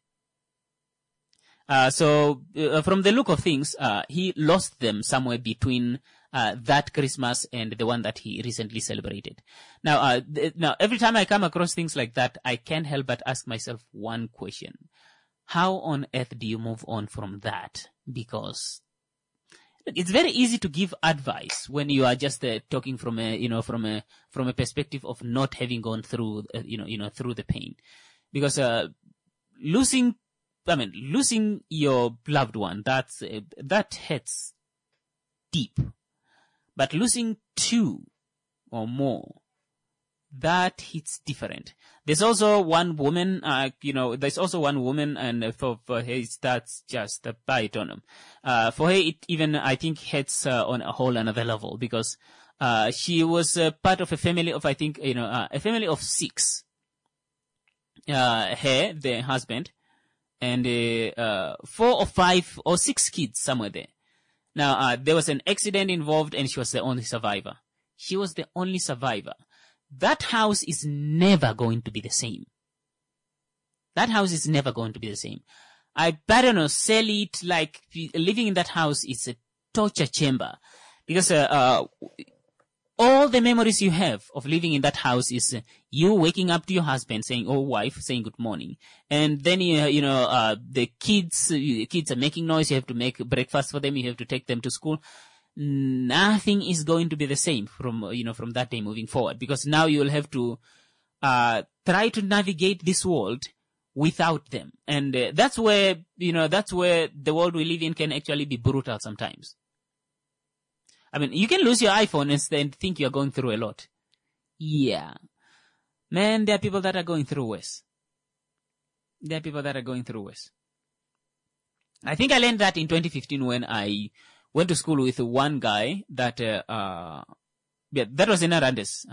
So from the look of things, he lost them somewhere between that Christmas and the one that he recently celebrated. Now, every time I come across things like that, I can't help but ask myself one question. How on earth do you move on from that? Because it's very easy to give advice when you are just talking from a perspective of not having gone through, through the pain. Because losing your loved one, that hurts deep. But losing two or more, that hits different. There's also one woman, and for her, that's just a biotonum. For her, it even, I think, hits on a whole another level, because she was part of a family of, I think, a family of 6. Her, the husband, and 4 or 5 or 6 kids somewhere there. Now, there was an accident involved, and she was the only survivor. She was the only survivor. That house is never going to be the same. That house is never going to be the same. I don't know, sell it, like, living in that house is a torture chamber. Because, all the memories you have of living in that house is you waking up to your husband saying, or wife saying good morning. And then, the kids are making noise. You have to make breakfast for them. You have to take them to school. Nothing is going to be the same from that day moving forward, because now you will have to, try to navigate this world without them. And that's where the world we live in can actually be brutal sometimes. I mean, you can lose your iPhone and think you're going through a lot. Yeah. Man, there are people that are going through worse. I think I learned that in 2015 when I went to school with one guy that was in Arandes.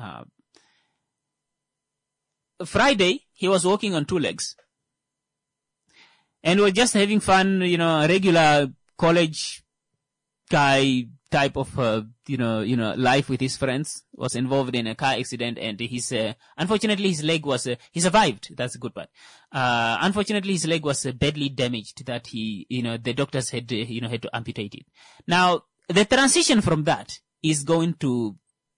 Friday, he was walking on 2 legs. And we were just having fun, a regular college guy type of, life with his friends. Was involved in a car accident, and unfortunately his leg was, he survived. That's a good part. Unfortunately his leg was badly damaged that the doctors had to amputate it. Now, the transition from that is going to,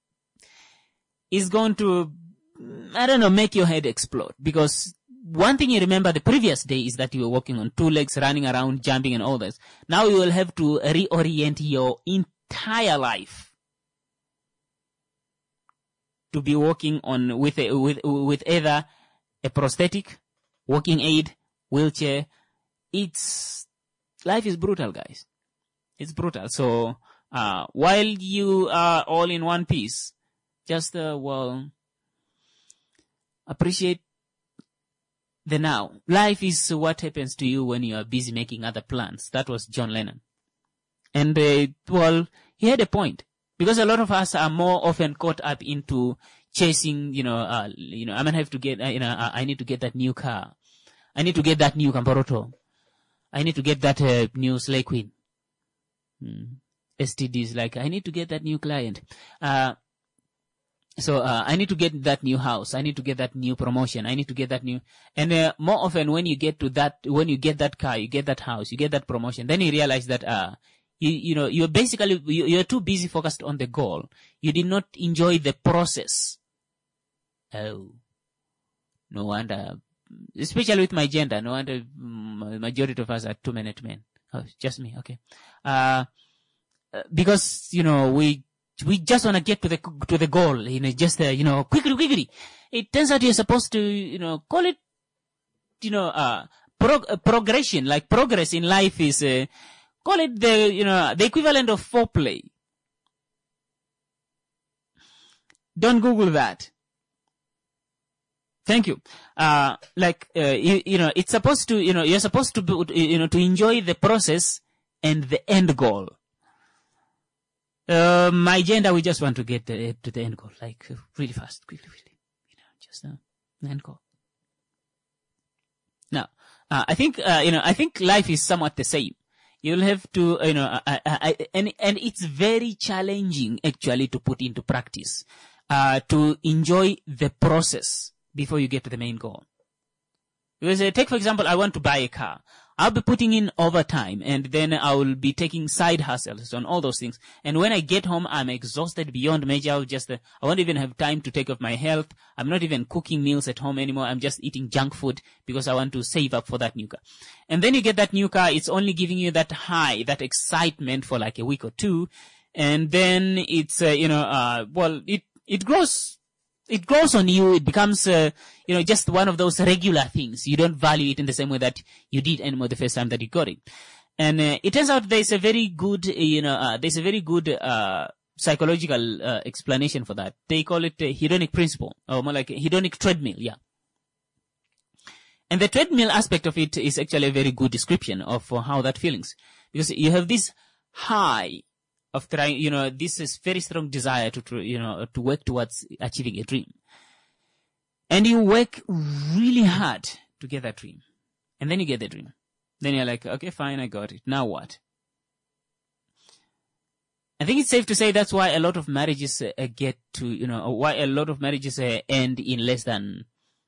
I don't know, make your head explode, because one thing you remember the previous day is that you were walking on 2 legs, running around, jumping and all this. Now you will have to reorient your entire life to be walking on with either a prosthetic, walking aid, wheelchair. Life is brutal, guys. It's brutal. So, while you are all in one piece, just, appreciate the now. Life is what happens to you when you are busy making other plans. That was John Lennon. And, he had a point. Because a lot of us are more often caught up into chasing, I'm gonna have to get, I need to get that new car. I need to get that new Camporoto. I need to get that new Slay Queen. STDs, like, I need to get that new client. So, I need to get that new house. I need to get that new promotion. I need to get that new, and, more often when you get that car, you get that house, you get that promotion, then you realize that, you're basically, you're too busy focused on the goal. You did not enjoy the process. Oh. No wonder, especially with my gender, no wonder majority of us are 2-minute men. Oh, just me. Okay. Because, we just want to get to the goal, just, quickly. It turns out you're supposed to, call it, progression, like progress in life is, call it the equivalent of foreplay. Don't Google that. Thank you. It's supposed to, you're supposed to, to enjoy the process and the end goal. My agenda, we just want to get to the end goal, like really fast, quickly, just the end goal. Now, I think life is somewhat the same. You'll have to, and it's very challenging actually to put into practice, to enjoy the process before you get to the main goal. Because take for example, I want to buy a car. I'll be putting in overtime, and then I will be taking side hustles on all those things. And when I get home, I'm exhausted beyond measure. I won't even have time to take care of my health. I'm not even cooking meals at home anymore. I'm just eating junk food because I want to save up for that new car. And then you get that new car. It's only giving you that high, that excitement for like a week or two. And then it's, it grows. It grows on you. It becomes, just one of those regular things. You don't value it in the same way that you did anymore the first time that you got it. And it turns out there's a very good, psychological explanation for that. They call it a hedonic principle, or more like a hedonic treadmill. Yeah. And the treadmill aspect of it is actually a very good description of how that feelings, because you have this high of trying, this is very strong desire to work towards achieving a dream. And you work really hard to get that dream. And then you get the dream. Then you're like, okay, fine, I got it. Now what? I think it's safe to say that's why a lot of marriages why a lot of marriages end in less than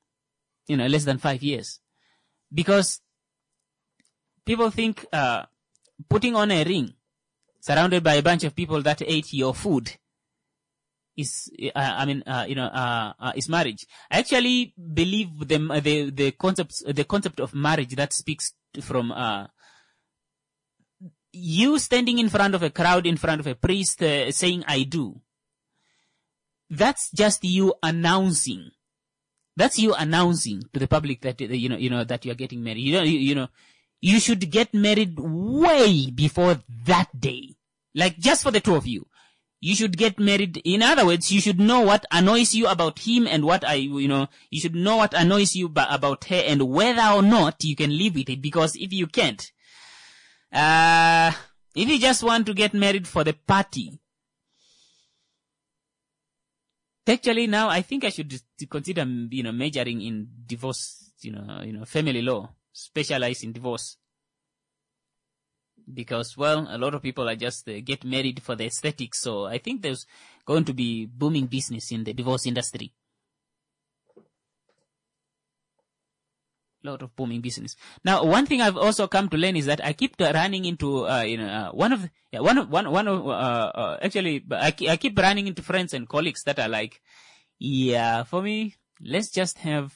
5 years. Because people think, putting on a ring, surrounded by a bunch of people that ate your food is marriage. I actually believe the concept of marriage that speaks from you standing in front of a crowd, in front of a priest, saying I do. That's just you announcing. That's you announcing to the public that that you are getting married. You should get married way before that day. Like just for the two of you. You should get married. In other words, you should know what annoys you about him and you should know what annoys you about her and whether or not you can live with it. Because if you can't, if you just want to get married for the party, actually now I think I should consider, majoring in divorce, family law, specialize in divorce. Because, well, a lot of people are just get married for the aesthetics. So I think there's going to be booming business in the divorce industry. A lot of booming business. Now, one thing I've also come to learn is that I keep running into, I keep running into friends and colleagues that are like, yeah, for me, let's just have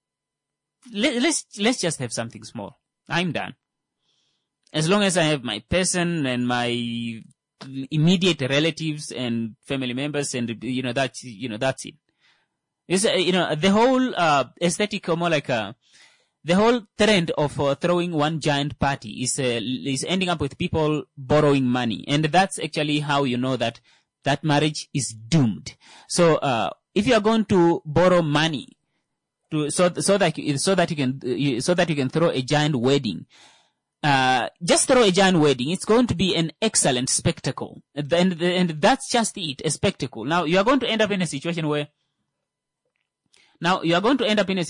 something small. I'm done. As long as I have my person and my immediate relatives and family members, and that's it. It's, the whole aesthetic, or more like the whole trend of throwing one giant party is ending up with people borrowing money, and that's actually how you know that marriage is doomed. So if you are going to borrow money so that you can throw a giant wedding. Just throw a giant wedding. It's going to be an excellent spectacle. And that's just it, a spectacle. Now, you are going to end up in a situation where you're going to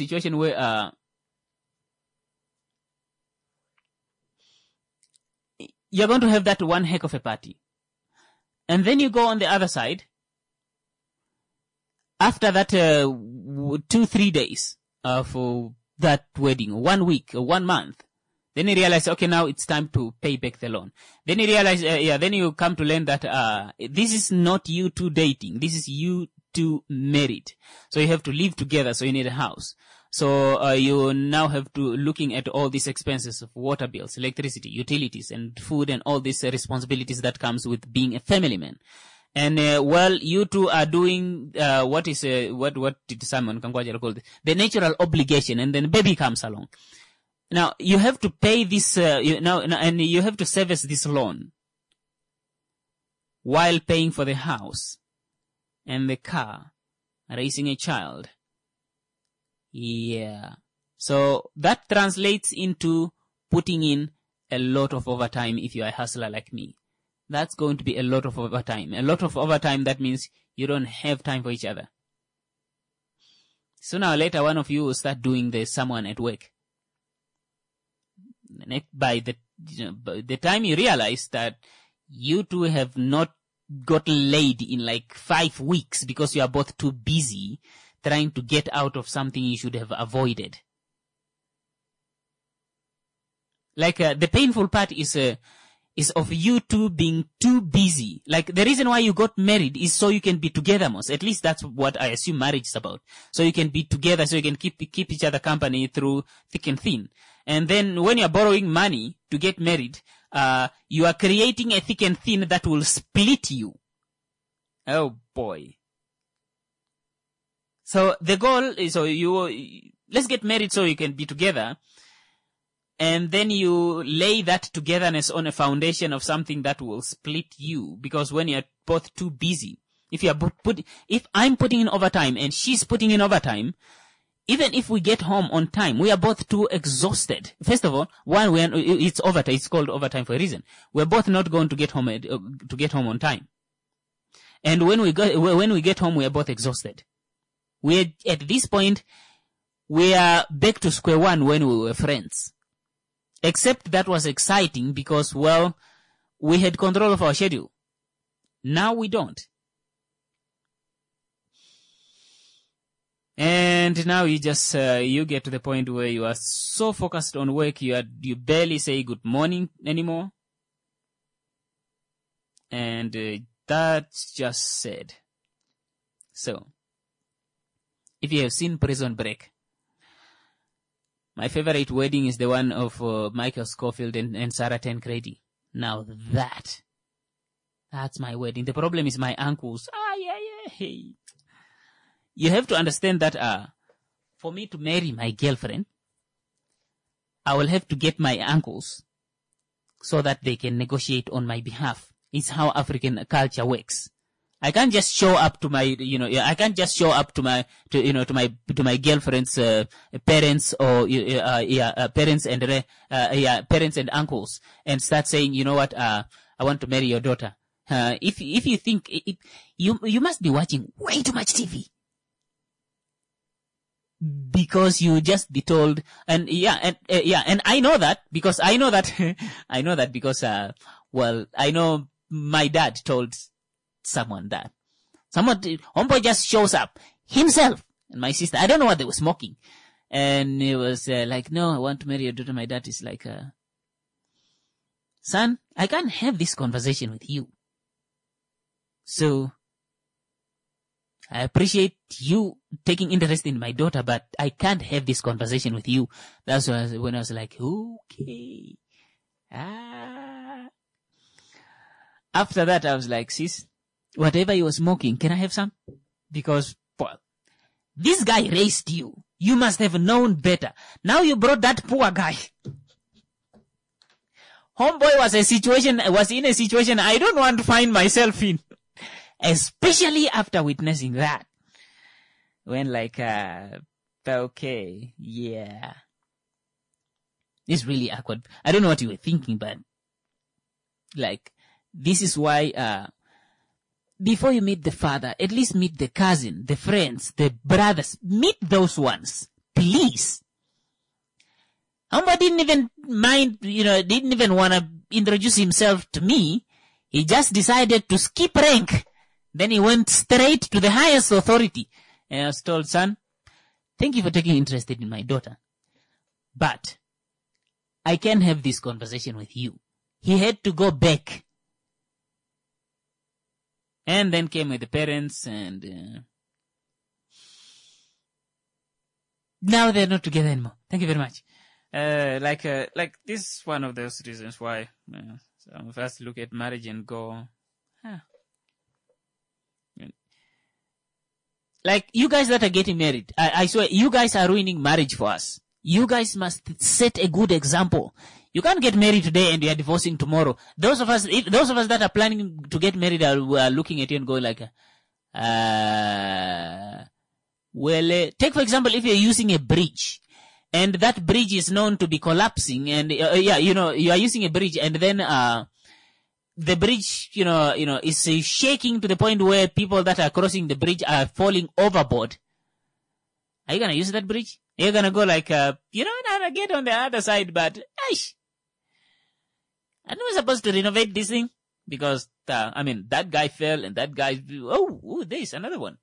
have that one heck of a party. And then you go on the other side. After that 2-3 days for that wedding, 1 week or 1 month, then you realize, okay, now it's time to pay back the loan. Then you realize, then you come to learn that this is not you two dating. This is you two married. So you have to live together, so you need a house. So you now have to looking at all these expenses of water bills, electricity, utilities, and food, and all these responsibilities that comes with being a family man. And well, you two are doing what did Simon Kangwajara call it? The natural obligation, and then baby comes along. Now you have to pay this, and you have to service this loan while paying for the house and the car, raising a child. Yeah. So that translates into putting in a lot of overtime if you are a hustler like me. That's going to be a lot of overtime. A lot of overtime, that means you don't have time for each other. Sooner or later, one of you will start doing the someone at work. By the time you realize that you two have not got laid in like 5 weeks because you are both too busy trying to get out of something you should have avoided. Like the painful part is of you two being too busy. Like the reason why you got married is so you can be together most. At least that's what I assume marriage is about. So you can be together, so you can keep each other company through thick and thin. And then when you're borrowing money to get married, you are creating a thick and thin that will split you. Oh boy. So the goal is, let's get married so you can be together. And then you lay that togetherness on a foundation of something that will split you. Because when you're both too busy, if I'm putting in overtime and she's putting in overtime, even if we get home on time, we are both too exhausted. First of all, it's overtime. It's called overtime for a reason. We're both not going to get home on time. And when we get home, we are both exhausted. At this point, we are back to square one when we were friends. Except that was exciting because, well, we had control of our schedule. Now we don't. And now you just, you get to the point where you are so focused on work, you barely say good morning anymore. And that's just sad. So, if you have seen Prison Break, my favorite wedding is the one of Michael Scofield and Sarah Tancredi. Now that's my wedding. The problem is my uncles. You have to understand that for me to marry my girlfriend, I will have to get my uncles so that they can negotiate on my behalf. It's how African culture works. I can't just show up to my, I can't just show up to my girlfriend's parents or parents and uncles and start saying, you know what, I want to marry your daughter. If you think you must be watching way too much TV. Because you just be told, and I know that because I know my dad told someone that. Homeboy just shows up himself and my sister. I don't know what they were smoking. And he was like, no, I want to marry your daughter. My dad is like, son, I can't have this conversation with you. So, I appreciate you taking interest in my daughter, but I can't have this conversation with you. That's when I was like, okay. After that, I was like, sis, whatever you were smoking, can I have some? Because, well, this guy raised you. You must have known better. Now you brought that poor guy. Homeboy was in a situation I don't want to find myself in. Especially after witnessing that. When like, okay, yeah. It's really awkward. I don't know what you were thinking, but like, this is why, before you meet the father, at least meet the cousin, the friends, the brothers. Meet those ones. Please. Homeboy didn't even mind, didn't even want to introduce himself to me. He just decided to skip rank. Then he went straight to the highest authority. And I was told, son, thank you for taking interest in my daughter. But I can't have this conversation with you. He had to go back. And then came with the parents and now they're not together anymore. Thank you very much. Like this is one of those reasons why some of us look at marriage and go, like you guys that are getting married, I swear, you guys are ruining marriage for us. You guys must set a good example. You can't get married today and you are divorcing tomorrow. Those of us that are planning to get married are looking at you and going like, take for example, if you're using a bridge and that bridge is known to be collapsing and, you are using a bridge and then, the bridge, is shaking to the point where people that are crossing the bridge are falling overboard. Are you going to use that bridge? You're going to go like, I get on the other side, but, I'm not supposed to renovate this thing because, that guy fell and that guy, there's another one.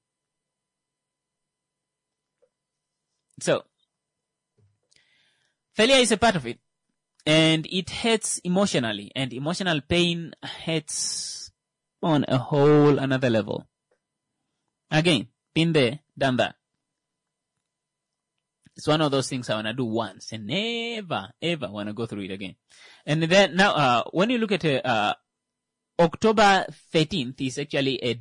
So, failure is a part of it. And it hurts emotionally, and emotional pain hurts on a whole another level. Again, been there, done that. It's one of those things I want to do once and never, ever want to go through it again. And then now, when you look at October 13th is actually a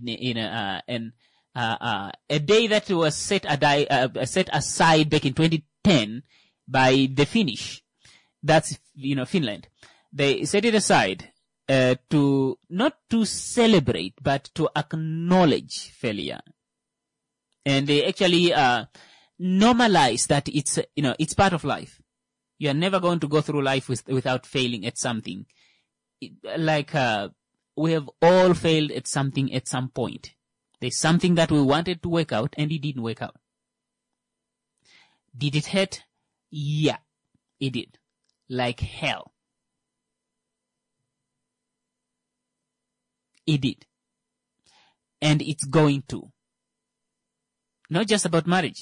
day that was set aside back in 2010 by the Finnish. That's, Finland. They set it aside to not to celebrate, but to acknowledge failure. And they actually normalize that it's part of life. You are never going to go through life without failing at something. We have all failed at something at some point. There's something that we wanted to work out and it didn't work out. Did it hurt? Yeah, it did. Like hell. It did. And it's going to. Not just about marriage.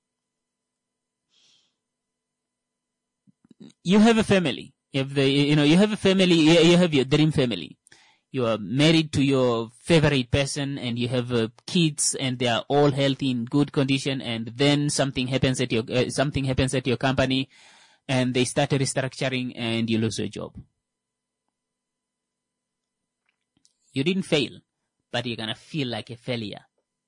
You have a family. You have a family, you have your dream family. You are married to your favorite person and you have kids and they are all healthy in good condition, and then something happens at your company and they start restructuring and you lose your job. You didn't fail, but you're going to feel like a failure.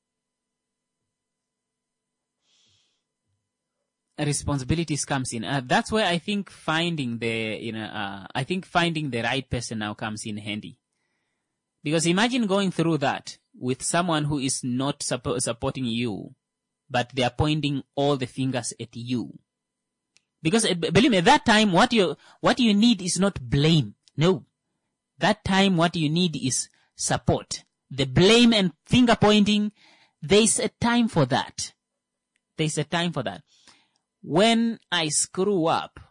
Responsibilities comes in. That's where I think finding the right person now comes in handy. Because imagine going through that with someone who is not supporting you, but they are pointing all the fingers at you. Because believe me, at that time, what you need is not blame. No. That time, what you need is support. The blame and finger pointing, there's a time for that. There's a time for that. When I screw up,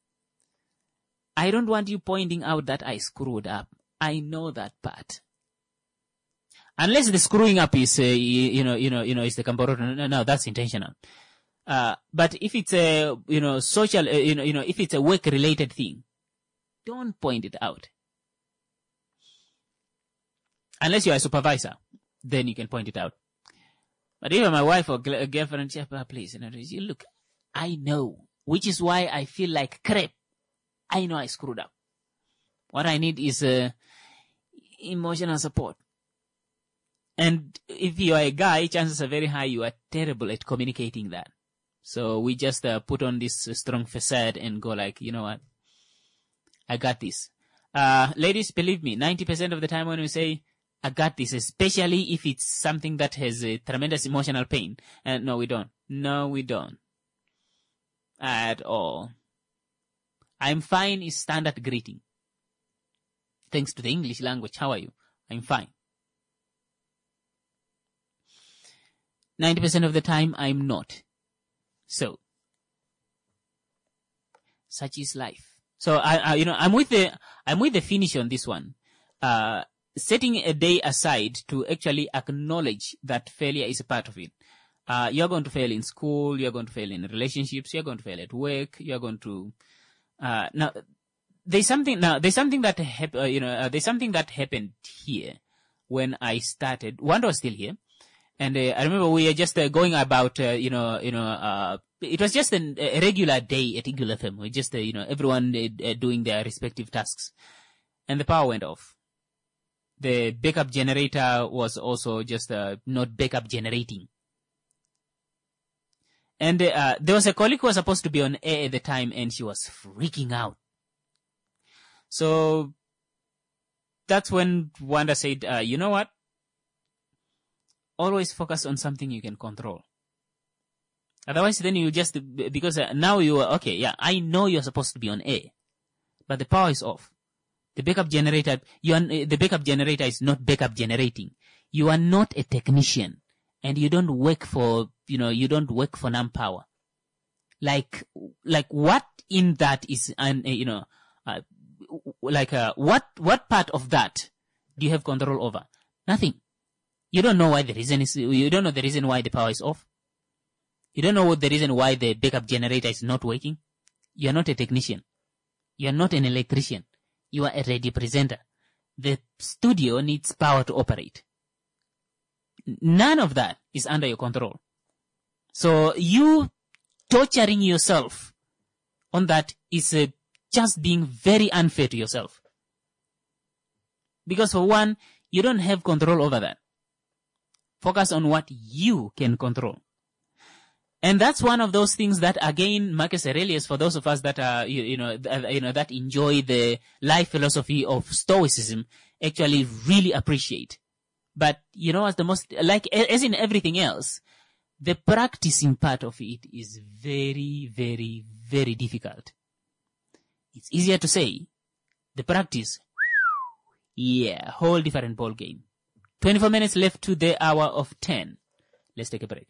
I don't want you pointing out that I screwed up. I know that part. Unless the screwing up is, is the Kamboro. No, that's intentional. But if it's a, social, if it's a work-related thing, don't point it out. Unless you're a supervisor, then you can point it out. But if you're my wife or girlfriend, please, look, I know, which is why I feel like crap. I know I screwed up. What I need is emotional support. And if you are a guy, chances are very high you are terrible at communicating that. So we just put on this strong facade and go like, you know what? I got this. Ladies, believe me, 90% of the time when we say, I got this, especially if it's something that has a tremendous emotional pain. No, we don't. No, we don't. At all. I'm fine is standard greeting. Thanks to the English language, how are you? I'm fine. 90% of the time, I'm not. So, such is life. So, I'm with the Finnish on this one. Setting a day aside to actually acknowledge that failure is a part of it. You're going to fail in school, you're going to fail in relationships, you're going to fail at work, you're going to, there's something that happened here when I started. Wanda was still here. And I remember we were just going about, it was just a regular day at Eagle FM. We just, everyone doing their respective tasks. And the power went off. The backup generator was also just not backup generating. And there was a colleague who was supposed to be on air at the time, and she was freaking out. So that's when Wanda said, you know what? Always focus on something you can control. Otherwise, then you just, because now you are, okay, yeah, I know you're supposed to be on air, but the power is off. The backup generator, the backup generator is not backup generating. You are not a technician, and you don't work for, you don't work for NamPower. Like what in that is, what part of that do you have control over? Nothing. You don't know why the reason is, you don't know the reason why the power is off. You don't know the reason why the backup generator is not working. You are not a technician. You are not an electrician. You are a radio presenter. The studio needs power to operate. None of that is under your control. So you torturing yourself on that is just being very unfair to yourself. Because for one, you don't have control over that. Focus on what you can control. And that's one of those things that, again, Marcus Aurelius, for those of us that are, that enjoy the life philosophy of Stoicism, actually really appreciate. But, as the most, as in everything else, the practicing part of it is very, very, very difficult. It's easier to say. The practice, yeah, whole different ball game. 24 minutes left to the hour of 10. Let's take a break.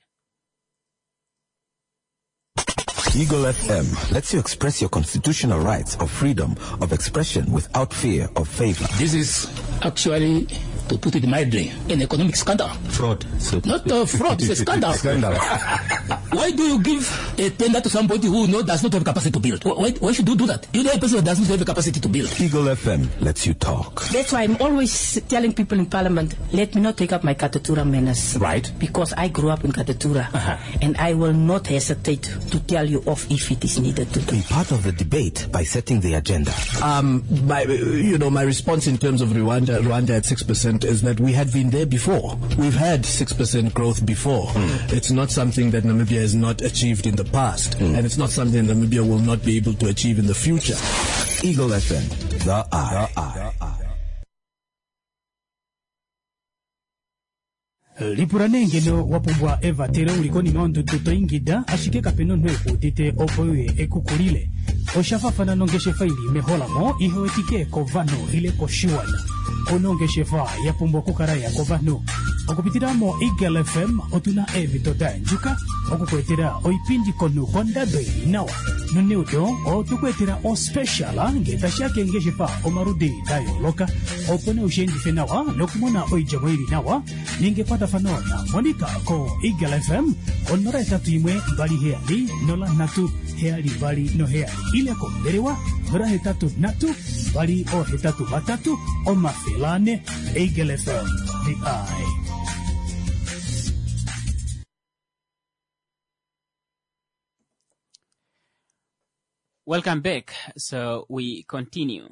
Eagle FM lets you express your constitutional rights of freedom of expression without fear of favor. This is actually, to put it mildly, an economic scandal. Fraud. Not fraud, it's a scandal. Why do you give a tender to somebody who does not have capacity to build? Why should you do that? You know a person who does not have the capacity to build. Eagle FM lets you talk. That's why I'm always telling people in Parliament, let me not take up my Katatura manners. Right. Because I grew up in Katatura. And I will not hesitate to tell you off if it is needed to do. Be part of the debate by setting the agenda. My response in terms of Rwanda at 6% is that we had been there before. We've had 6% growth before. It's not something that Namibia has not achieved in the past. And it's not something Namibia will not be able to achieve in the future. Eagle FM, the eye. Lipuranengelo wapumbwa eva tere ulikoni maundu tutoingida ashike kapeno nweku tite opoye ekukulile oshafafana nongeshe faili meholamo ihewetike kovano ile koshiwana onongeshe fa yapumbwa kukaraya kovano okupitiramo Eagle FM otuna evitota njuka okukwetera oipindi konu kondadwe nawa nuneudo otukwetera o special ngetashake ngeshe fa omarudi dayo loka opone ushendi fenawa nokumona oijamwiri nawa ningepata fanona monika ko Eagle FM onora etatu imwe bali heali nola natu heali bali no heali ile ko derewa nora hetatu natu bali o hetatu batatu o mafilane Eagle FM the eye. Welcome back. So we continue.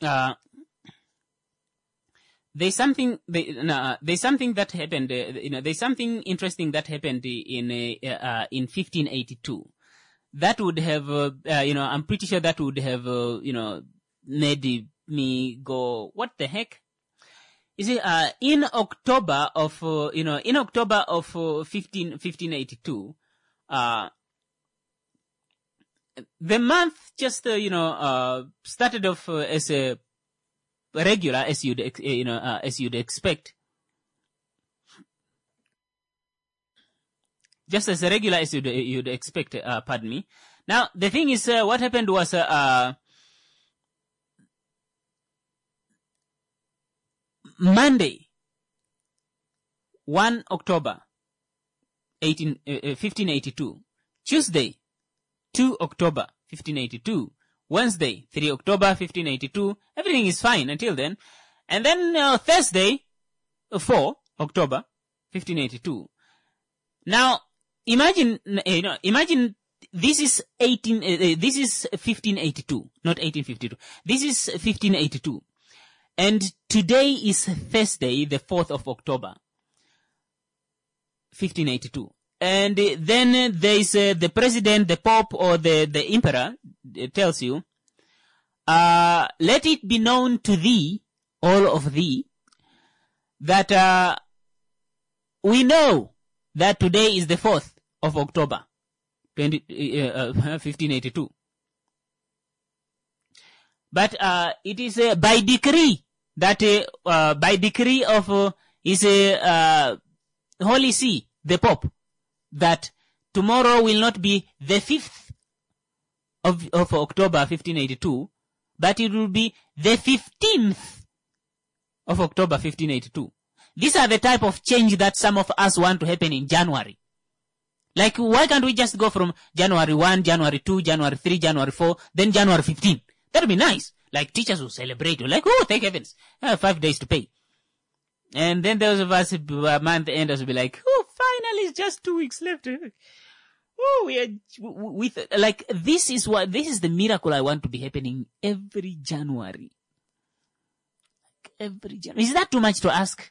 There's something that happened. There's something interesting that happened in 1582. That would have, I'm pretty sure that would have, made me go, what the heck? You see, in October of 1582, the month just, started off as a regular, as you'd expect. Just as regular as you'd expect, pardon me. Now, the thing is, what happened was, Monday, 1 October, 1582. Tuesday, 2 October, 1582. Wednesday, 3 October, 1582. Everything is fine until then. And then Thursday, 4 October, 1582. Now, imagine this is 1582, not 1852. This is 1582. And today is Thursday, the 4th of October, 1582. And then there is the president, the pope, or the emperor tells you, let it be known to thee, all of thee, that we know that today is the 4th of October, 1582. But it is by decree that by decree of his Holy See, the Pope, that tomorrow will not be the 5th of October 1582, but it will be the 15th of October 1582. These are the type of change that some of us want to happen in January. Like, why can't we just go from January 1, January 2, January 3, January 4, then January 15? That would be nice. Like, teachers will celebrate. Like, oh, thank heavens. I have 5 days to pay. And then those of us, month enders will be like, oh, finally, it's just 2 weeks left. Oh, we are, with, like, this is the miracle I want to be happening every January. Every January. Is that too much to ask?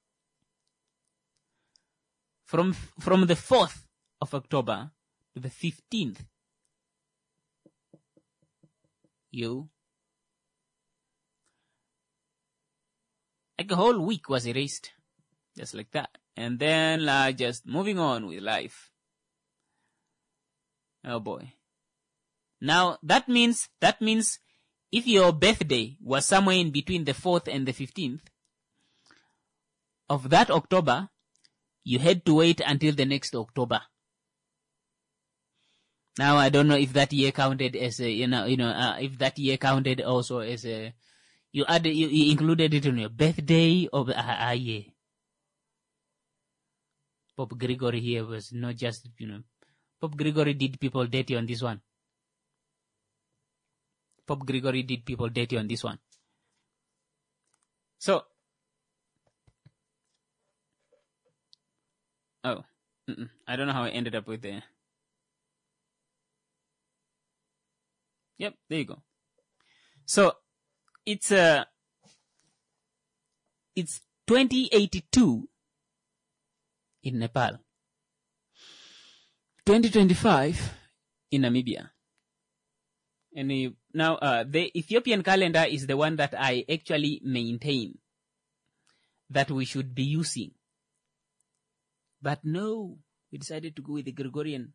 From the 4th of October to the 15th, like a whole week was erased. Just like that. And then just moving on with life. Oh boy. Now that means if your birthday was somewhere in between the 4th and the 15th of that October, you had to wait until the next October. Now I don't know if that year counted as a, if that year counted also as a, you included it on your birthday or yeah. Pope Gregory here was not just, Pope Gregory did people dirty on this one. Pope Gregory did people dirty on this one. So, I don't know how I ended up with the. Yep, there you go. So, it's 2082 in Nepal, 2025 in Namibia. And now, the Ethiopian calendar is the one that I actually maintain that we should be using. But no, we decided to go with the Gregorian.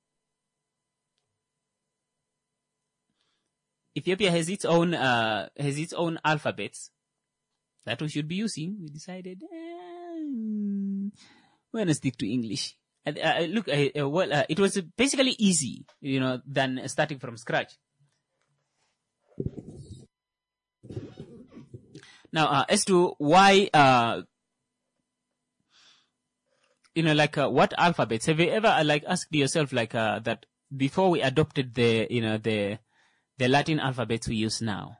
Ethiopia has its own alphabets that we should be using. We decided, we're gonna stick to English. Look, it was basically easy, than starting from scratch. Now, as to why, what alphabets? Have you ever, asked yourself, that before we adopted the Latin alphabets we use now?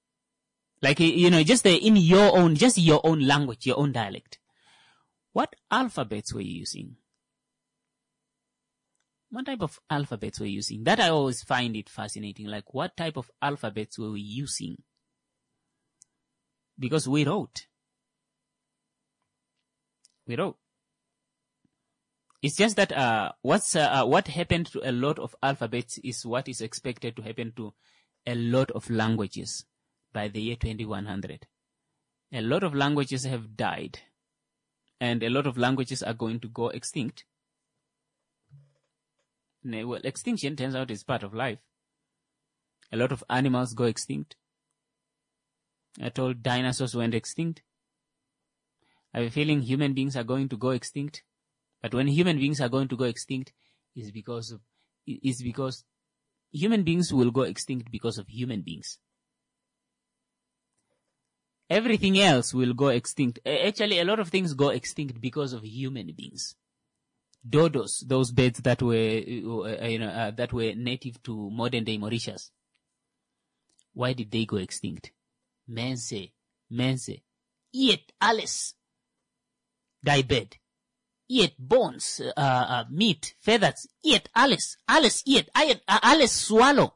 Just in your own language, your own dialect. What alphabets were you using? What type of alphabets were you using? That I always find it fascinating. Like, what type of alphabets were we using? Because we wrote. It's just that what happened to a lot of alphabets is what is expected to happen to a lot of languages by the year 2100. A lot of languages have died, and a lot of languages are going to go extinct. Well, extinction turns out is part of life. A lot of animals go extinct. I told dinosaurs went extinct. I have a feeling human beings are going to go extinct. But when human beings are going to go extinct, is because human beings will go extinct because of human beings. Everything else will go extinct. Actually, a lot of things go extinct because of human beings. Dodos, those birds that were native to modern day Mauritius. Why did they go extinct? Mense, Iet, Alice, die bed. eat bones, meat, feathers, eat, alles eat, alles swallow.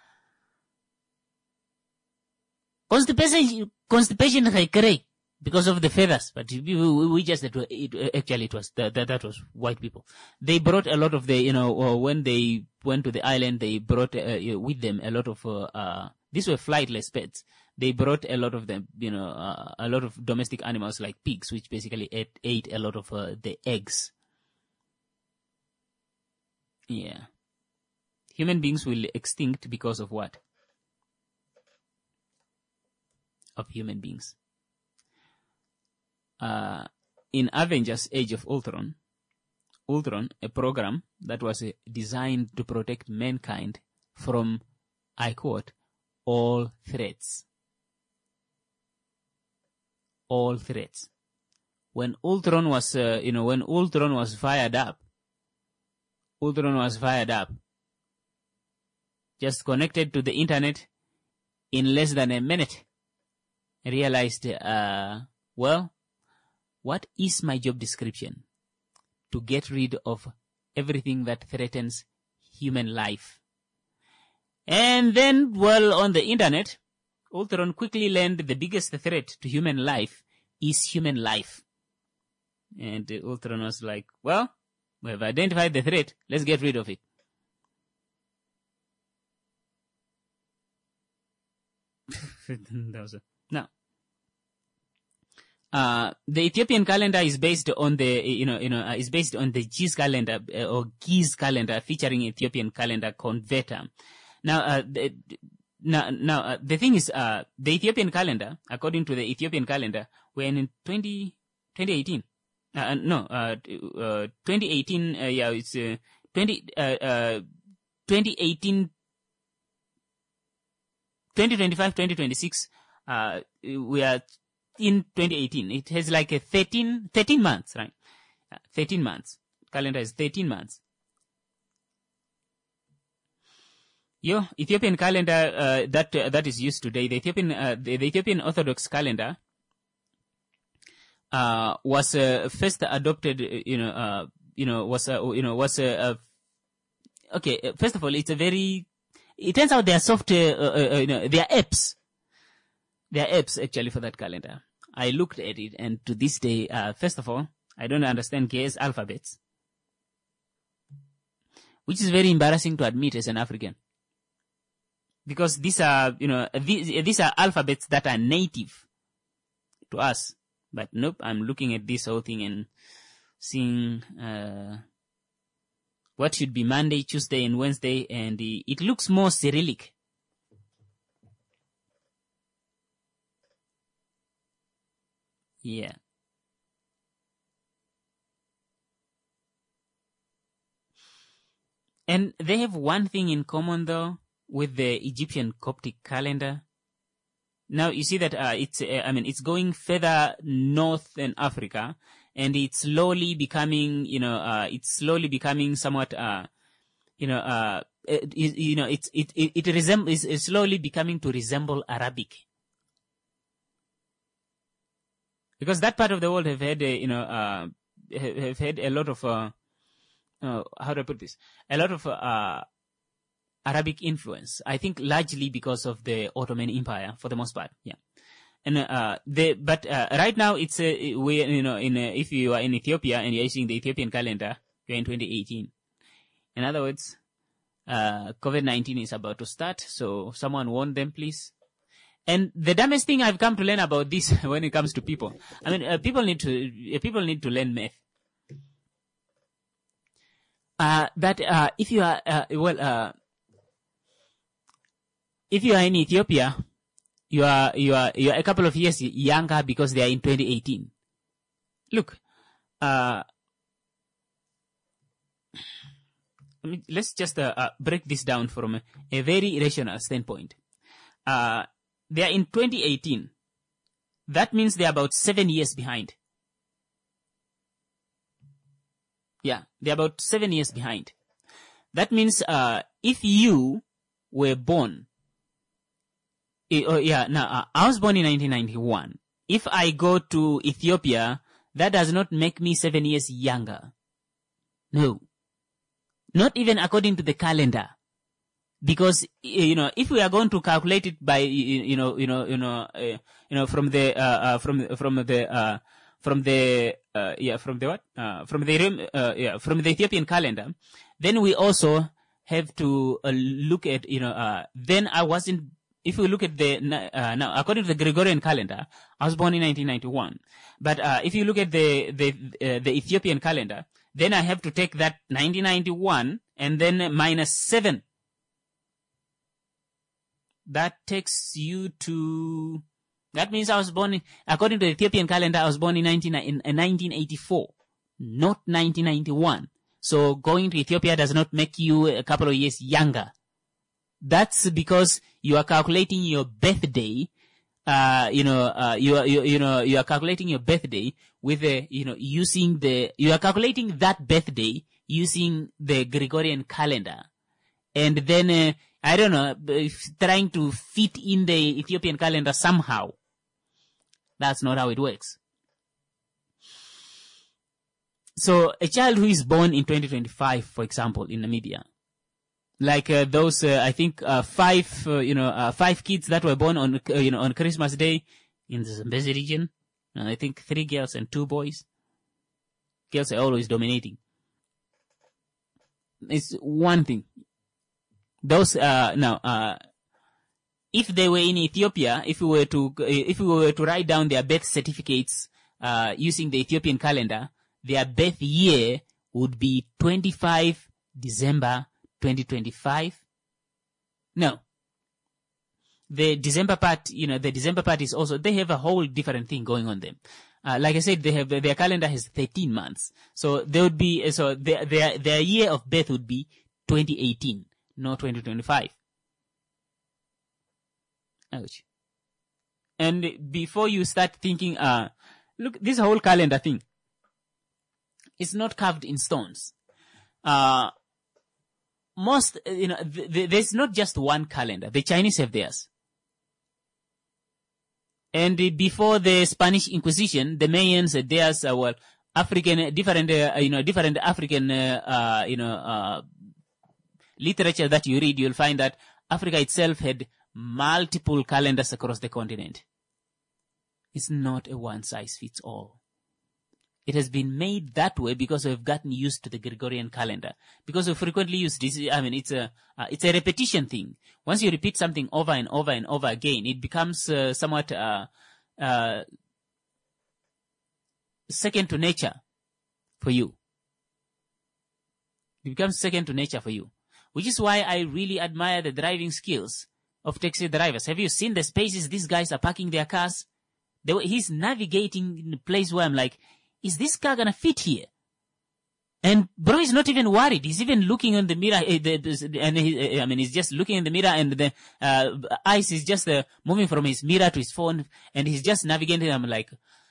Constipation recurring because of the feathers, but we just, it was, that was white people. They brought a lot of the, when they went to the island, they brought with them a lot of, these were flightless pets. They brought a lot of them, a lot of domestic animals like pigs, which basically ate a lot of the eggs. Yeah. Human beings will extinct because of what? Of human beings. In Avengers Age of Ultron, a program that was designed to protect mankind from, I quote, all threats. All threats. When Ultron was, when Ultron was fired up, just connected to the internet in less than a minute, realized, well, what is my job description? To get rid of everything that threatens human life. And then, well, on the internet, Ultron quickly learned the biggest threat to human life is human life. And Ultron was like, well, we have identified the threat, let's get rid of it. Now, the Ethiopian calendar is based on the, is based on the GIS calendar, or GIS calendar, featuring Ethiopian calendar converter. Now, the thing is, the Ethiopian calendar, according to the Ethiopian calendar, when in 2018, 2018, it's, 2018, 2025, 2026, we are in 2018. It has like a 13 months, right? 13 months. Calendar is 13 months. Ethiopian calendar, that is used today, the Ethiopian Orthodox calendar, was, first adopted, okay, first of all, it turns out they are software, they are apps. There are apps actually for that calendar. I looked at it, and to this day, first of all, I don't understand GIS alphabets, which is very embarrassing to admit as an African. Because these are, these are alphabets that are native to us. But nope, I'm looking at this whole thing and seeing, what should be Monday, Tuesday, and Wednesday, and it looks more Cyrillic. Yeah. And they have one thing in common though with the Egyptian Coptic calendar. Now you see that it's going further north in Africa, and it's slowly becoming, it's somewhat, it's slowly becoming to resemble Arabic. Because that part of the world have had, have had a lot of, how do I put this? A lot of Arabic influence. I think largely because of the Ottoman Empire, for the most part. Yeah, and right now it's if you are in Ethiopia and you're using the Ethiopian calendar, you're in 2018. In other words, COVID-19 is about to start. So someone warn them, please. And the dumbest thing I've come to learn about this when it comes to people, people need to learn math. That if you are if you are in Ethiopia, you are a couple of years younger because they are in 2018. Look, let's just break this down from a very rational standpoint. They are in 2018. That means they are about 7 years behind. Yeah, they're about 7 years behind. That means if you were born, I was born in 1991. If I go to Ethiopia that does not make me 7 years younger. No. Not even according to the calendar. Because, if we are going to calculate it by, from the Ethiopian calendar, then we also have to look at, if we look at now, according to the Gregorian calendar, I was born in 1991. But, if you look at the Ethiopian calendar, then I have to take that 1991 and then minus 7. That takes you to, that means I was born, according to the Ethiopian calendar, I was born in 1984, not 1991. So going to Ethiopia does not make you a couple of years younger. That's because you are calculating your birthday, you are calculating your birthday with you are calculating that birthday using the Gregorian calendar. And then, I don't know, trying to fit in the Ethiopian calendar somehow. That's not how it works. So a child who is born in 2025, for example, in Namibia, like those, I think 5 kids that were born on Christmas Day in the Zambezi region. I think 3 girls and 2 boys. Girls are always dominating. It's one thing. Those if they were in Ethiopia, if we were to write down their birth certificates using the Ethiopian calendar, their birth year would be 25 December 2025. No. The December part, is also, they have a whole different thing going on them. Like I said, their calendar has 13 months. So they would be, their year of birth would be 2018, not 2025. Ouch. And before you start thinking, look, this whole calendar thing, it's not carved in stones. There's not just one calendar. The Chinese have theirs. And before the Spanish Inquisition, the Mayans had theirs, African, different African, literature that you read, you'll find that Africa itself had multiple calendars across the continent. It's not a one-size-fits-all. It has been made that way because we've gotten used to the Gregorian calendar. Because we frequently use this, it's a repetition thing. Once you repeat something over and over and over again, it becomes somewhat second to nature for you. It becomes second to nature for you. Which is why I really admire the driving skills of taxi drivers. Have you seen the spaces these guys are parking their cars? He's navigating in a place where I'm like, is this car gonna fit here? And bro is not even worried. He's even looking in the mirror, he's just looking in the mirror, and the eyes is just moving from his mirror to his phone, and he's just navigating. I'm like,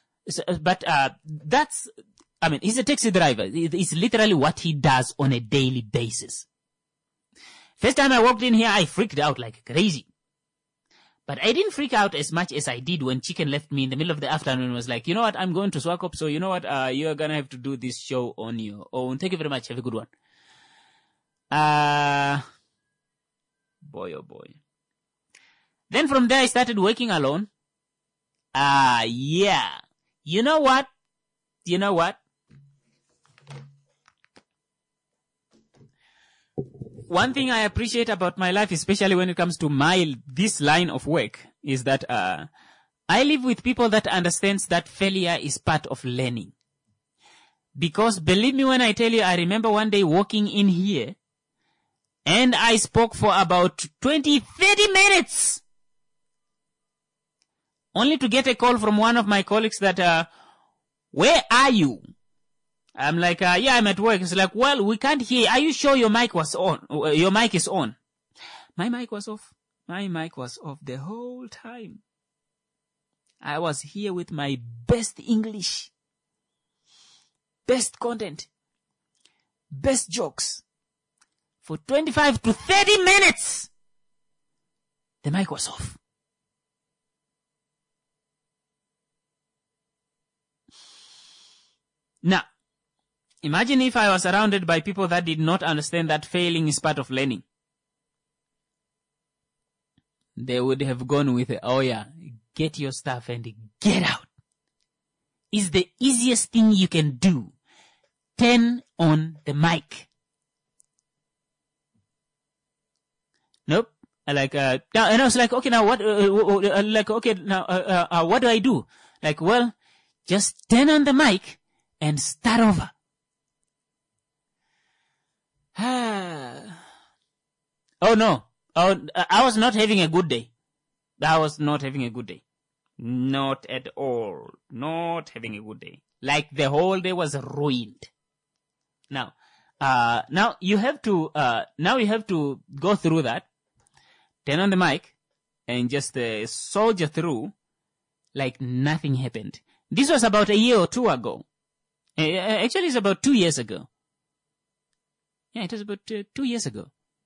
he's a taxi driver. It's literally what he does on a daily basis. First time I walked in here, I freaked out like crazy. But I didn't freak out as much as I did when Chicken left me in the middle of the afternoon and was like, you know what, I'm going to Swakop, so you know what, you're gonna have to do this show on your own. Thank you very much. Have a good one. Boy, oh boy. Then from there I started working alone. Yeah. You know what? One thing I appreciate about my life, especially when it comes to this line of work, is that I live with people that understands that failure is part of learning. Because believe me when I tell you, I remember one day walking in here, and I spoke for about 20-30 minutes, only to get a call from one of my colleagues that, where are you? I'm like, yeah, I'm at work. It's like, well, we can't hear. Are you sure your mic was on? Your mic is on. My mic was off. My mic was off the whole time. I was here with my best English, best content, best jokes for 25 to 30 minutes. The mic was off. Now, imagine if I was surrounded by people that did not understand that failing is part of learning. They would have gone with, oh yeah, get your stuff and get out. It's the easiest thing you can do. Turn on the mic. Nope. And I was like, okay, now what, what do I do? Like, well, just turn on the mic and start over. Oh no. I was not having a good day. I was not having a good day. Not at all. Not having a good day. Like the whole day was ruined. Now you have to go through that. Turn on the mic and just soldier through like nothing happened. This was about a year or two ago. Actually, it's about 2 years ago. Yeah, it was about 2 years ago.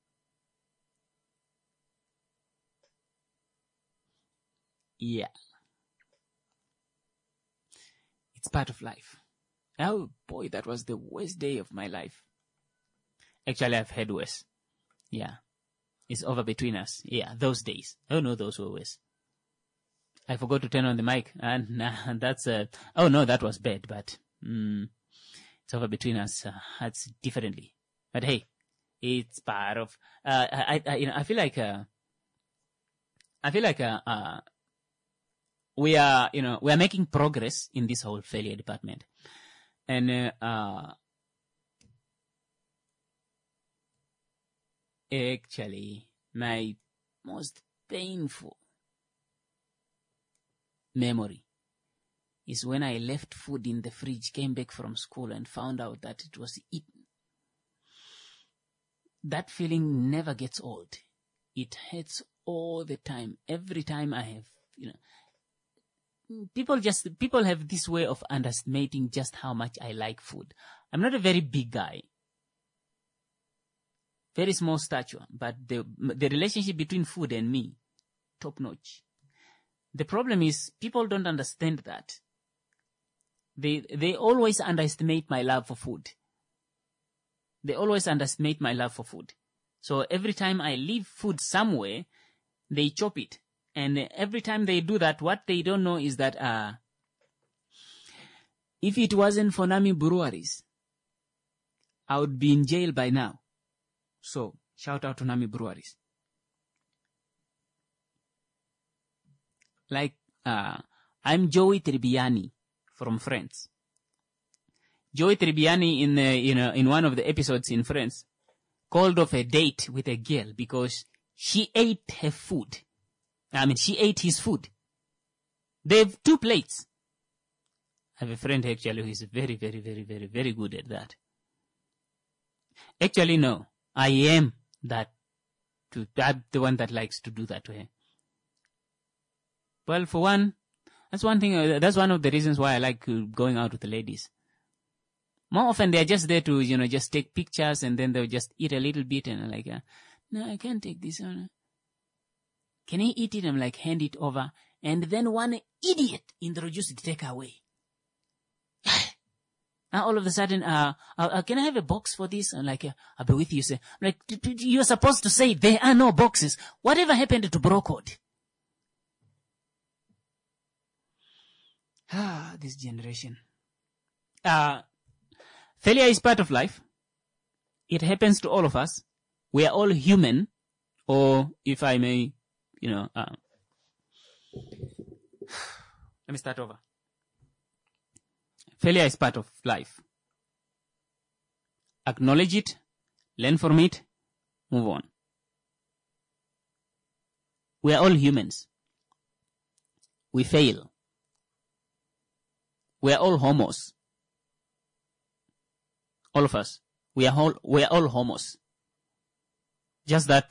Yeah. It's part of life. Oh boy, that was the worst day of my life. Actually, I've had worse. Yeah. It's over between us. Yeah, those days. Oh no, those were worse. I forgot to turn on the mic. And that's oh no, that was bad, but it's over between us. That's differently. But hey, it's part of I feel like we are making progress in this whole failure department. And actually, my most painful memory is when I left food in the fridge, came back from school and found out that it was eaten. That feeling never gets old. It hurts all the time. Every time I have, people have this way of underestimating just how much I like food. I'm not a very big guy. Very small stature, but the relationship between food and me, top notch. The problem is people don't understand that. They always underestimate my love for food. They always underestimate my love for food. So every time I leave food somewhere, they chop it. And every time they do that, what they don't know is that if it wasn't for Nami Breweries, I would be in jail by now. So, shout out to Nami Breweries. Like, I'm Joey Tribbiani from Friends. Joey Tribbiani in one of the episodes in Friends called off a date with a girl because she ate her food. She ate his food. They have 2 plates. I have a friend actually who is very, very, very, very, very good at that. Actually, no. I am I'm the one that likes to do that to her. Well, for one, that's one thing, that's one of the reasons why I like going out with the ladies. More often they're just there to, just take pictures and then they'll just eat a little bit and I'm like, no, I can't take this one. Can he eat it? I'm like, hand it over. And then one idiot introduced the takeaway. Now all of a sudden, can I have a box for this? I'm like, I'll be with you. I'm like, you're supposed to say there are no boxes. Whatever happened to bro code? This generation. Failure is part of life. It happens to all of us. We are all human, or if I may, let me start over. Failure is part of life. Acknowledge it, learn from it, move on. We are all humans. We fail. We are all homos. All of us. We are all homos. Just that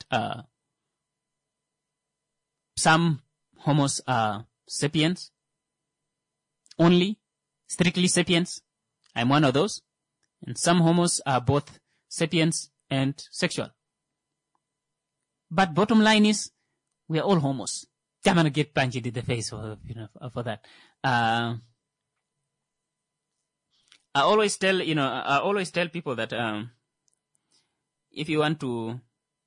some homos are sapiens. Only. Strictly sapiens. I'm one of those. And some homos are both sapiens and sexual. But bottom line is, we are all homos. I'm gonna get punched in the face for that. I always tell people that if you want to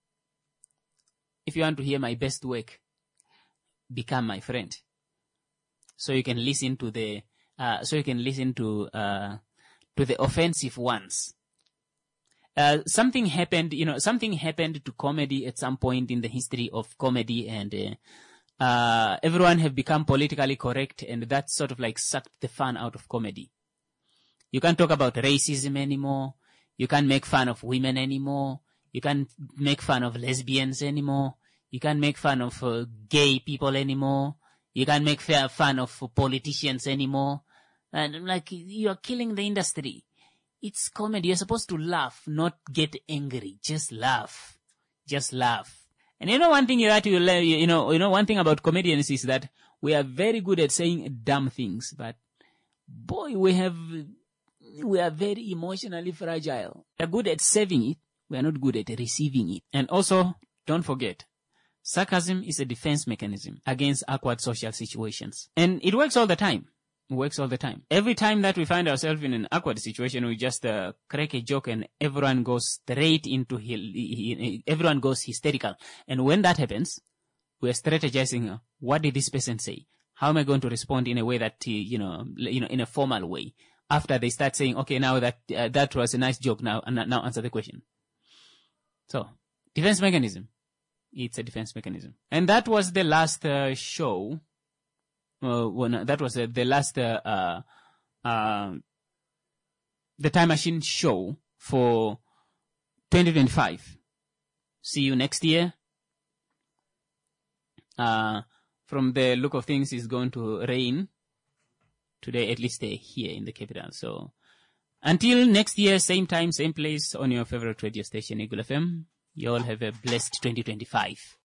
hear my best work, become my friend. So you can listen to the offensive ones. Something happened to comedy at some point in the history of comedy, and everyone have become politically correct, and that sort of like sucked the fun out of comedy. You can't talk about racism anymore. You can't make fun of women anymore. You can't make fun of lesbians anymore. You can't make fun of gay people anymore. You can't make fun of politicians anymore. And like, you're killing the industry. It's comedy. You're supposed to laugh, not get angry. Just laugh. Just laugh. And one thing one thing about comedians is that we are very good at saying dumb things, but boy, we are very emotionally fragile. We are good at saving it. We are not good at receiving it. And also, don't forget, sarcasm is a defense mechanism against awkward social situations. And it works all the time. It works all the time. Every time that we find ourselves in an awkward situation, we just crack a joke and everyone goes everyone goes hysterical. And when that happens, we are strategizing, what did this person say? How am I going to respond in a way that, in a formal way? After they start saying, okay, now that was a nice joke, now answer the question. So, defense mechanism. It's a defense mechanism. And that was the last show. That was the last the Time Machine show for 2025. See you next year. From the look of things, it's going to rain today, at least here in the capital. So until next year, same time, same place, on your favorite radio station, Eagle FM, you all have a blessed 2025.